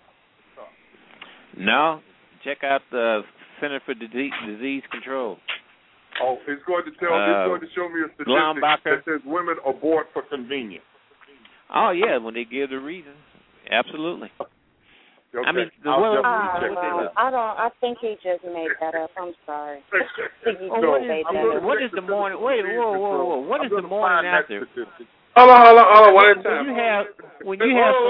No. Check out the Center for Disease Control. Oh, it's going to show me a statistic that says women abort for convenience. Oh yeah, when they give the reason, absolutely. Okay. I mean, I think he just made that up. I'm sorry. What is the morning? Wait, whoa! What is the morning after? Hold on. One at a time. When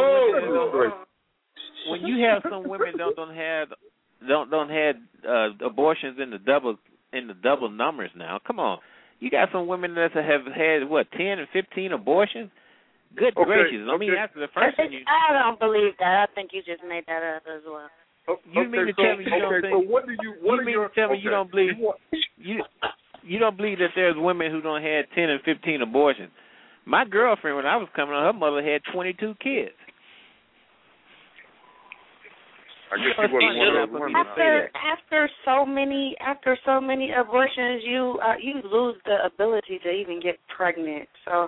you have some women don't have abortions in the double numbers now. Come on, you got some women that have had 10 and 15 abortions. Good gracious! I mean, after the first one, I don't believe that. I think you just made that up as well. You mean to tell me you don't think? So what do you? What you mean to tell me you don't believe? You don't believe that there's women who don't had 10 and 15 abortions? My girlfriend, when I was coming on, her mother had 22 kids. I guess she wasn't one of those women. After so many abortions, you lose the ability to even get pregnant. So.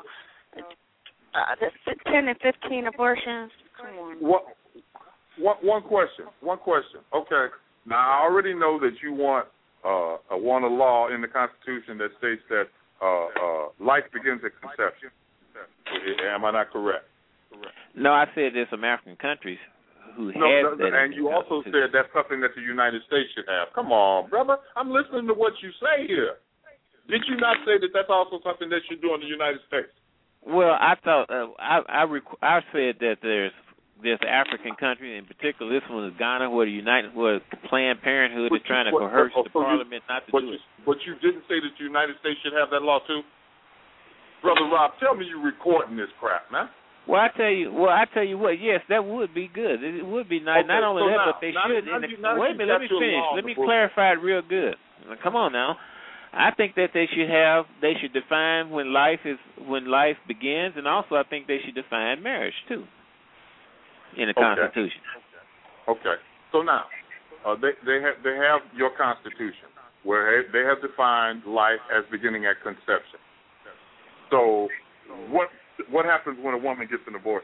10 and 15 abortions. Come on. One question. Okay. Now I already know that you want a law in the Constitution that states that life begins at conception. Am I not correct? No, I said there's some African countries who have that. And you also said that's something that the United States should have. Come on, brother. I'm listening to what you say here. Did you not say that that's also something that should do in the United States? Well, I thought I said that there's African countries, in particular this one is Ghana, where Planned Parenthood is trying to coerce the parliament not to do it. But you didn't say that the United States should have that law too, Brother Rob. Tell me you're recording this crap, man. Well, I tell you what. Yes, that would be good. It would be nice. Okay, not only so that, now, but they now, should. now, wait a minute. Let me finish. Let me clarify it real good. Now, come on now. I think that they should define when life begins, and also I think they should define marriage too in the Constitution. Okay. So now they have your Constitution where they have defined life as beginning at conception. So what happens when a woman gets an abortion?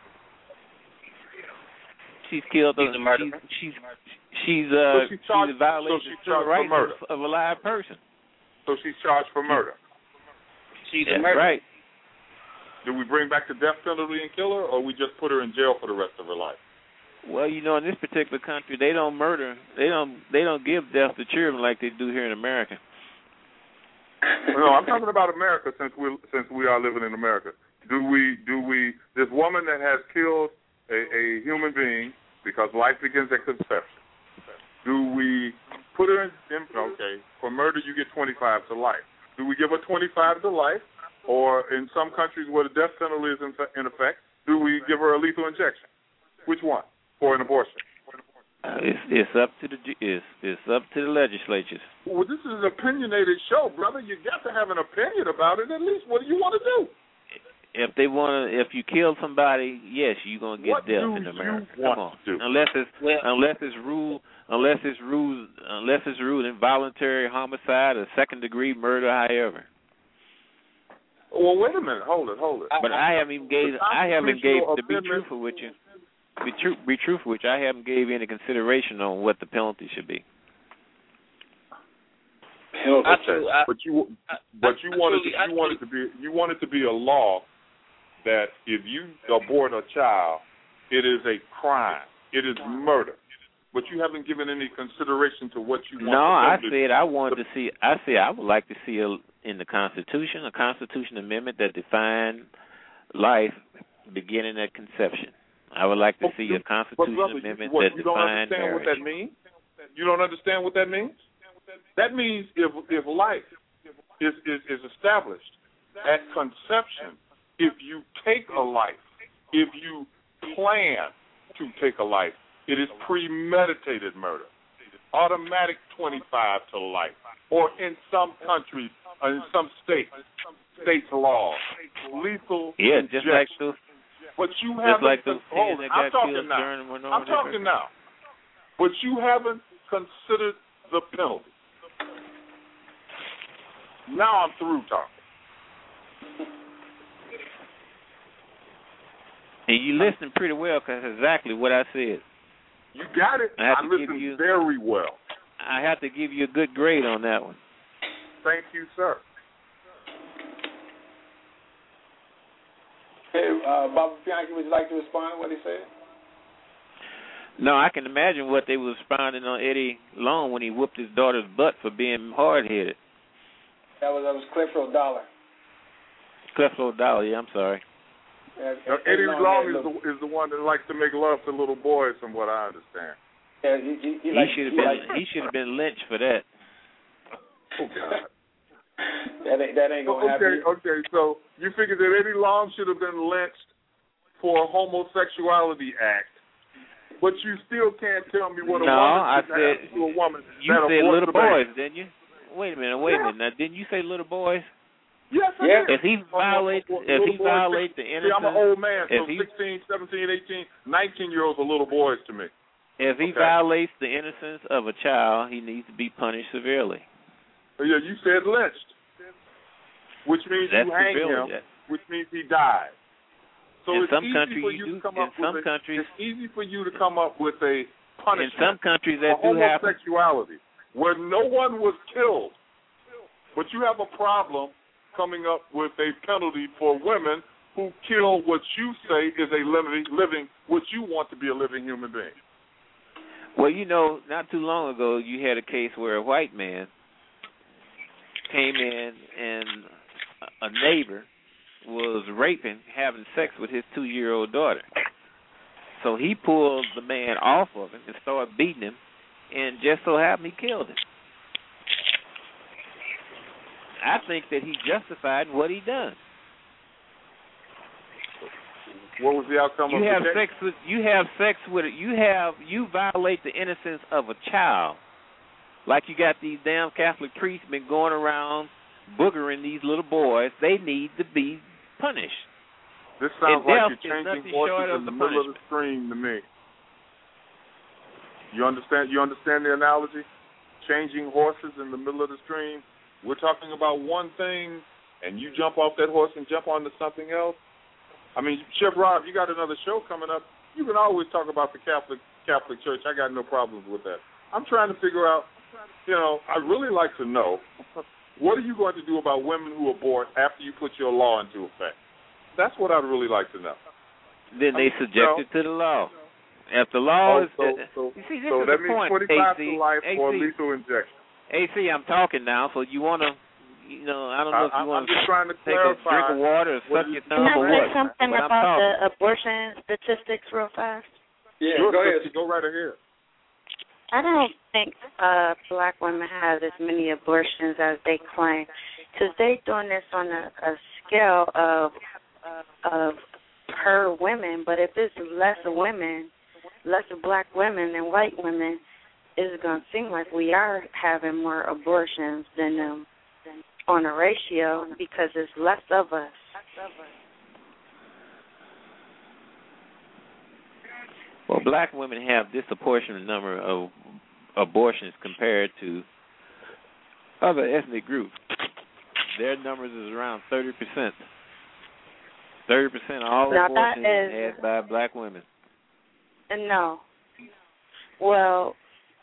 She's killed. She's a violation of the rights of a live person. So she's charged for murder. She's a murderer. Right. Do we bring back the death penalty and kill her, or we just put her in jail for the rest of her life? Well, in this particular country, they don't murder. They don't give death to children like they do here in America. No, I'm talking about America since we are living in America. Do we this woman that has killed a human being because life begins at conception? Do we put her in for murder you get 25 to life? Do we give her 25 to life, or in some countries where the death penalty is in effect, do we give her a lethal injection? Which one for an abortion? It's up to the legislatures. Well, this is an opinionated show, brother. You got to have an opinion about it at least. What do you want to do? If you kill somebody, yes, you're gonna get death in America. Come on, unless it's ruled involuntary homicide or second degree murder, however. Well, wait a minute, hold it. But I haven't to be truthful with you. Be truthful with you. I haven't gave any consideration on what the penalty should be. But you want it to be a law that if you abort a child, it is a crime. It is murder. But you haven't given any consideration to what you want. No, I said I wanted to see. I said I would like to see in the Constitution a Constitution amendment that defined life beginning at conception. I would like to see a Constitution amendment that defined marriage. What that means? You don't understand what that means? That means if life is established at conception, if you take a life, if you plan to take a life, it is premeditated murder, automatic 25 to life, or in some countries, in some states' laws, lethal Yeah, just like those. But you Just haven't. like those hold that it. got I'm talking killed now. during the minority. I'm talking now. But you haven't considered the penalty. Now I'm through talking. And you listened pretty well, because that's exactly what I said. You got it. I listened very well. I have to give you a good grade on that one. Thank you, sir. Hey, Baba Bianchi, would you like to respond to what he said? No, I can imagine what they were responding on Eddie Long when he whooped his daughter's butt for being hard-headed. That was Clifford Dollar. Clifford Dollar, yeah, I'm sorry. Now, Eddie Long is the one that likes to make love to little boys, from what I understand. Yeah, he should have been lynched for that. Oh God. That ain't gonna happen. Okay. So you figure that Eddie Long should have been lynched for a homosexuality act, but you still can't tell me what a woman should have to a woman. You said little boys, didn't you? Wait a minute. Now, didn't you say little boys? Yes, I did. If he violates the innocence... See, I'm an old man, so 16, 17, 18, 19-year-olds are little boys to me. If he violates the innocence of a child, he needs to be punished severely. Yeah, you said lynched, which means you hang him, which means he died. So it's easy for you to come up with a punishment. In some countries, that for do happen. Homosexuality, where no one was killed, but you have a problem coming up with a penalty for women who kill what you say is a living, what you want to be a living human being. Well, not too long ago, you had a case where a white man came in and a neighbor was having sex with his 2-year-old daughter. So he pulled the man off of him and started beating him, and just so happened he killed him. I think that he justified what he done. What was the outcome of the case? You violate the innocence of a child. Like you got these damn Catholic priests been going around boogering these little boys. They need to be punished. This sounds like you're changing horses in the middle of the stream to me. You understand the analogy? Changing horses in the middle of the stream. We're talking about one thing, and you jump off that horse and jump onto something else. I mean, Chef Rob, you got another show coming up. You can always talk about the Catholic Church. I got no problems with that. I'm trying to figure out, I'd really like to know, what are you going to do about women who abort after you put your law into effect? That's what I'd really like to know. Then they subject it to the law. If the law is... you see, this is that the means point, 25 AC, to life AC, or lethal injection. AC, I'm talking now, so you want to... I don't know if you want to take a drink of water or suck your thumb or what. Can I say something about the abortion statistics real fast? Yeah, sure, go ahead. Go right ahead. I don't think black women have as many abortions as they claim, because they're doing this on a scale of per women. But if it's less black women than white women, it's going to seem like we are having more abortions than them. On a ratio, because there's less of us. Well, black women have disproportionate number of abortions compared to other ethnic groups. Their numbers is around 30%. 30% of all abortions is had by black women. No. Well,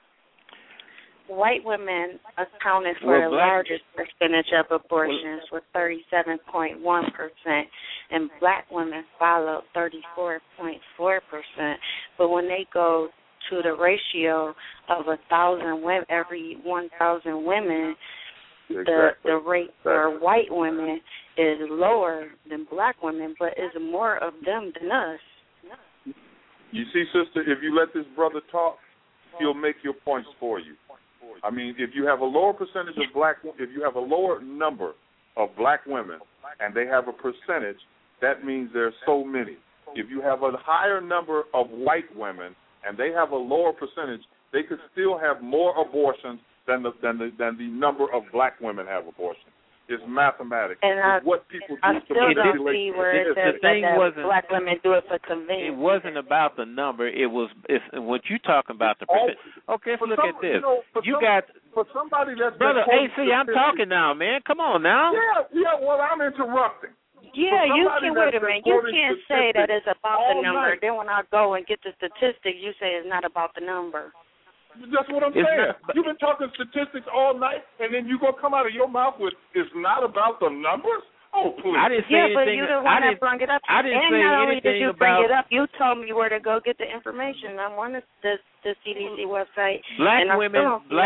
white women accounted for the largest percentage of abortions with 37.1%, and black women followed 34.4%. But when they go to the ratio of 1,000 women, every 1,000 women, the rate for white women is lower than black women, but is more of them than us. You see, sister, if you let this brother talk, he'll make your points for you. I mean, if you have a lower percentage of if you have a lower number of black women and they have a percentage, that means there's so many. If you have a higher number of white women and they have a lower percentage, they could still have more abortions than the number of black women have abortions. It's mathematics. And it's what people do I to still don't manipulate. see where it says that black women do it for convenience. It wasn't about the number. It's what you talking about. Okay, let's look at this. For somebody that's brother AC. I'm talking now, man. Come on now. Yeah. Well, I'm interrupting. Yeah, you can wait a minute. You can't say that it's about the number. Then when I go and get the statistics, you say it's not about the number. That's what I'm saying. You've been talking statistics all night, and then you gonna come out of your mouth with "It's not about the numbers." Oh, please. I didn't say anything. But you the one that brought it up. I didn't say not only anything did you bring it up, you told me where to go get the information. I'm on the CDC website. Black women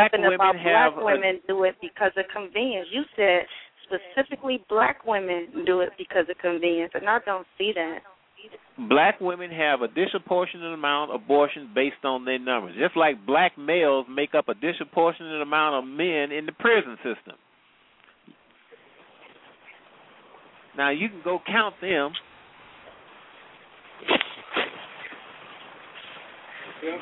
do it because of convenience. You said specifically black women do it because of convenience, and I don't see that. Black women have a disproportionate amount of abortions based on their numbers, just like black males make up a disproportionate amount of men in the prison system. Now, you can go count them. Yeah.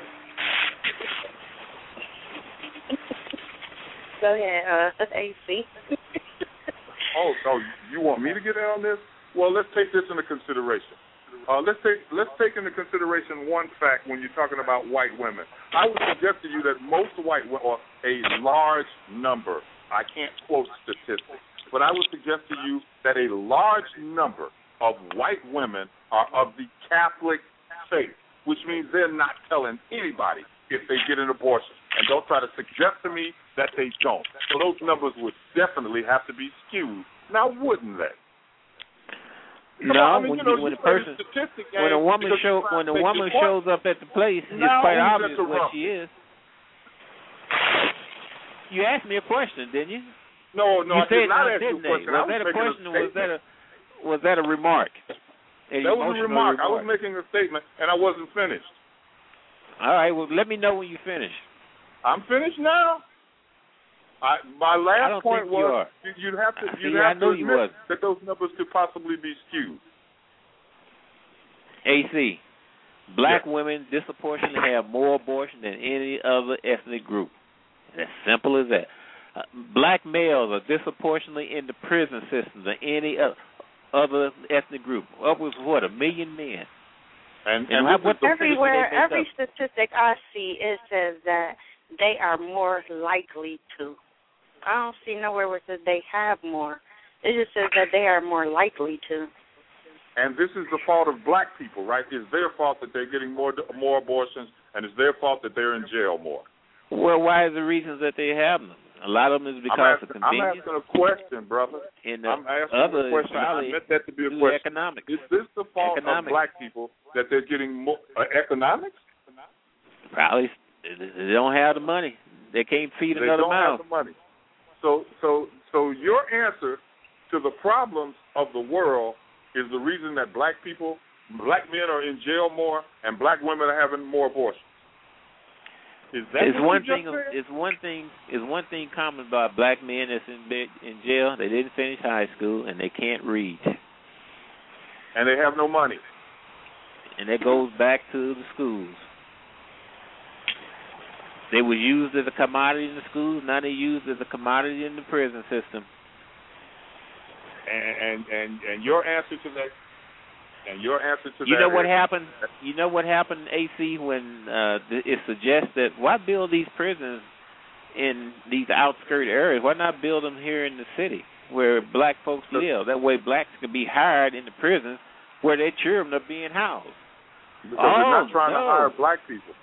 Go ahead, AC. So you want me to get in on this? Well, let's take this into consideration. Let's take into consideration one fact when you're talking about white women. I would suggest to you that most white women, or a large number, I can't quote statistics, but I would suggest to you that a large number of white women are of the Catholic faith, which means they're not telling anybody if they get an abortion. And don't try to suggest to me that they don't. So those numbers would definitely have to be skewed. Now, wouldn't they? When a woman shows up at the place, it's quite obvious what she is. You asked me a question, didn't you? No, I did not ask you a question. Was that a question or was that a remark? That was a remark. I was making a statement, and I wasn't finished. All right, well, let me know when you finish. I'm finished now. My last point was you'd have to admit that those numbers could possibly be skewed. AC, black women disproportionately have more abortion than any other ethnic group. As simple as that. Black males are disproportionately in the prison system than any other ethnic group. Upwards of 1 million men. And everywhere, every statistic I see, it says that they are more likely to. I don't see nowhere where it says they have more. It just says that they are more likely to. And this is the fault of black people, right? It's their fault that they're getting more abortions, and it's their fault that they're in jail more. Well, why is the reasons that they have them? A lot of them is because of convenience. I'm asking a question, brother. I'm asking a question. I meant that to be a question. Economics. Is this the fault of black people that they're getting more economics? Probably. They don't have the money. They can't feed another mouth. They don't have the money. So your answer to the problems of the world is the reason that black men are in jail more and black women are having more abortions. Is that one thing common about black men that's in jail? They didn't finish high school and they can't read. And they have no money. And that goes back to the schools. They were used as a commodity in the schools. Now they're used as a commodity in the prison system. And your answer to that. You know what happened? You know what happened, AC, when it suggests that why build these prisons in these outskirt areas? Why not build them here in the city where black folks live? That way, blacks can be hired in the prisons where their children are being housed. Because they're not trying to hire black people.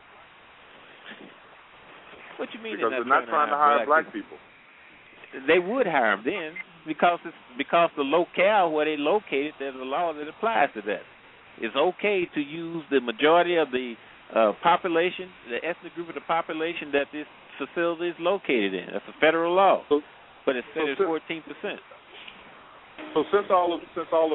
What you mean? Because they're not trying to hire black people. They would hire them then, because the locale where they located, there's a law that applies to that. It's okay to use the majority of the population, the ethnic group of the population that this facility is located in. That's a federal law, but it's set at 14%. So since all of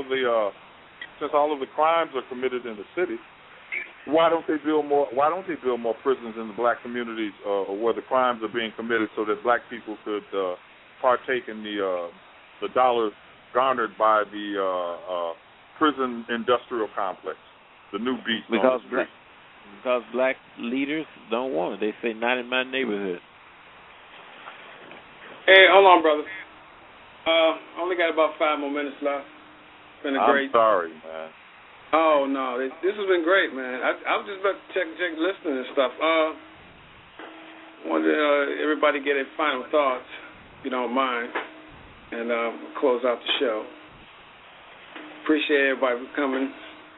the crimes are committed in the city, why don't they build more prisons in the black communities where the crimes are being committed, so that black people could partake in the dollars garnered by the prison industrial complex, the new beast on the street? Because black leaders don't want it. They say, not in my neighborhood. Hey, hold on, brother. Only got about 5 more minutes left. It's been a great. I'm sorry, man. Oh no, this has been great, man. I was just about to check listening and stuff. Wanted everybody get their final thoughts, if you don't mind, and close out the show. Appreciate everybody for coming.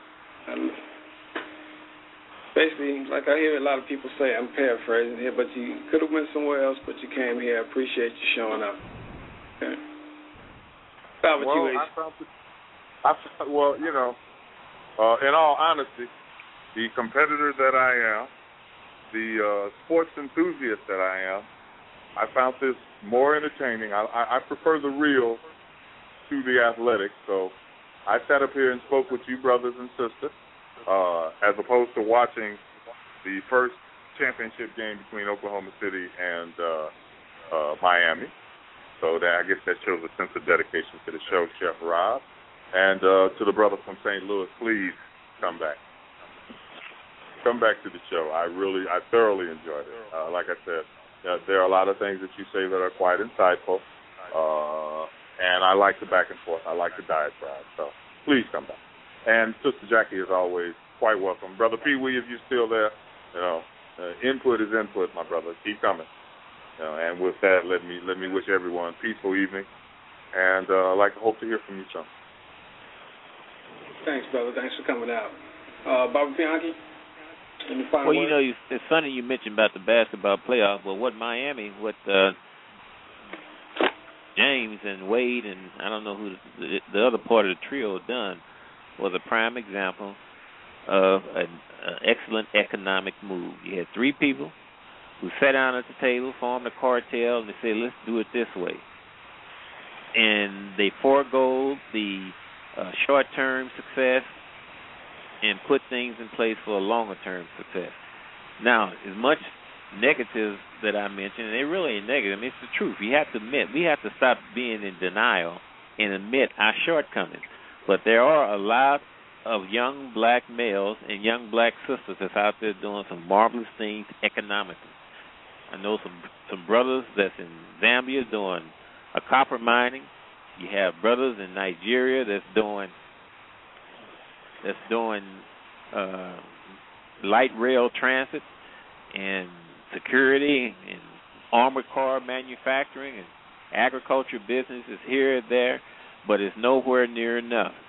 Basically, like I hear a lot of people say, I'm paraphrasing here, but you could have went somewhere else, but you came here. I appreciate you showing up. Okay. How about you, H? Well, you know, in all honesty, the competitor that I am, the sports enthusiast that I am, I found this more entertaining. I prefer the real to the athletic, so I sat up here and spoke with you brothers and sisters, as opposed to watching the first championship game between Oklahoma City and Miami. So that, I guess that shows a sense of dedication to the show, Chef Rob. And to the brother from St. Louis, please come back. Come back to the show. I thoroughly enjoyed it. Like I said, there are a lot of things that you say that are quite insightful, and I like the back and forth. I like the diatribe. So please come back. And Sister Jackie, as always, quite welcome. Brother Pee Wee, if you're still there, you know, input is input, my brother. Keep coming. And with that, let me wish everyone a peaceful evening, and I'd like to hope to hear from you soon. Thanks, brother. Thanks for coming out. Bobby Bianchi, any final words? You know, it's funny you mentioned about the basketball playoff. Well, what James and Wade and I don't know who the other part of the trio done was a prime example of an excellent economic move. You had 3 people who sat down at the table, formed a cartel, and they said, let's do it this way. And they forego the short-term success and put things in place for a longer-term success. Now, as much negatives that I mentioned, and they really ain't negative. I mean, it's the truth. We have to admit, we have to stop being in denial and admit our shortcomings. But there are a lot of young black males and young black sisters that's out there doing some marvelous things economically. I know some brothers that's in Zambia doing a copper mining. You have brothers in Nigeria that's doing light rail transit and security and armored car manufacturing and agriculture business is here and there, but it's nowhere near enough.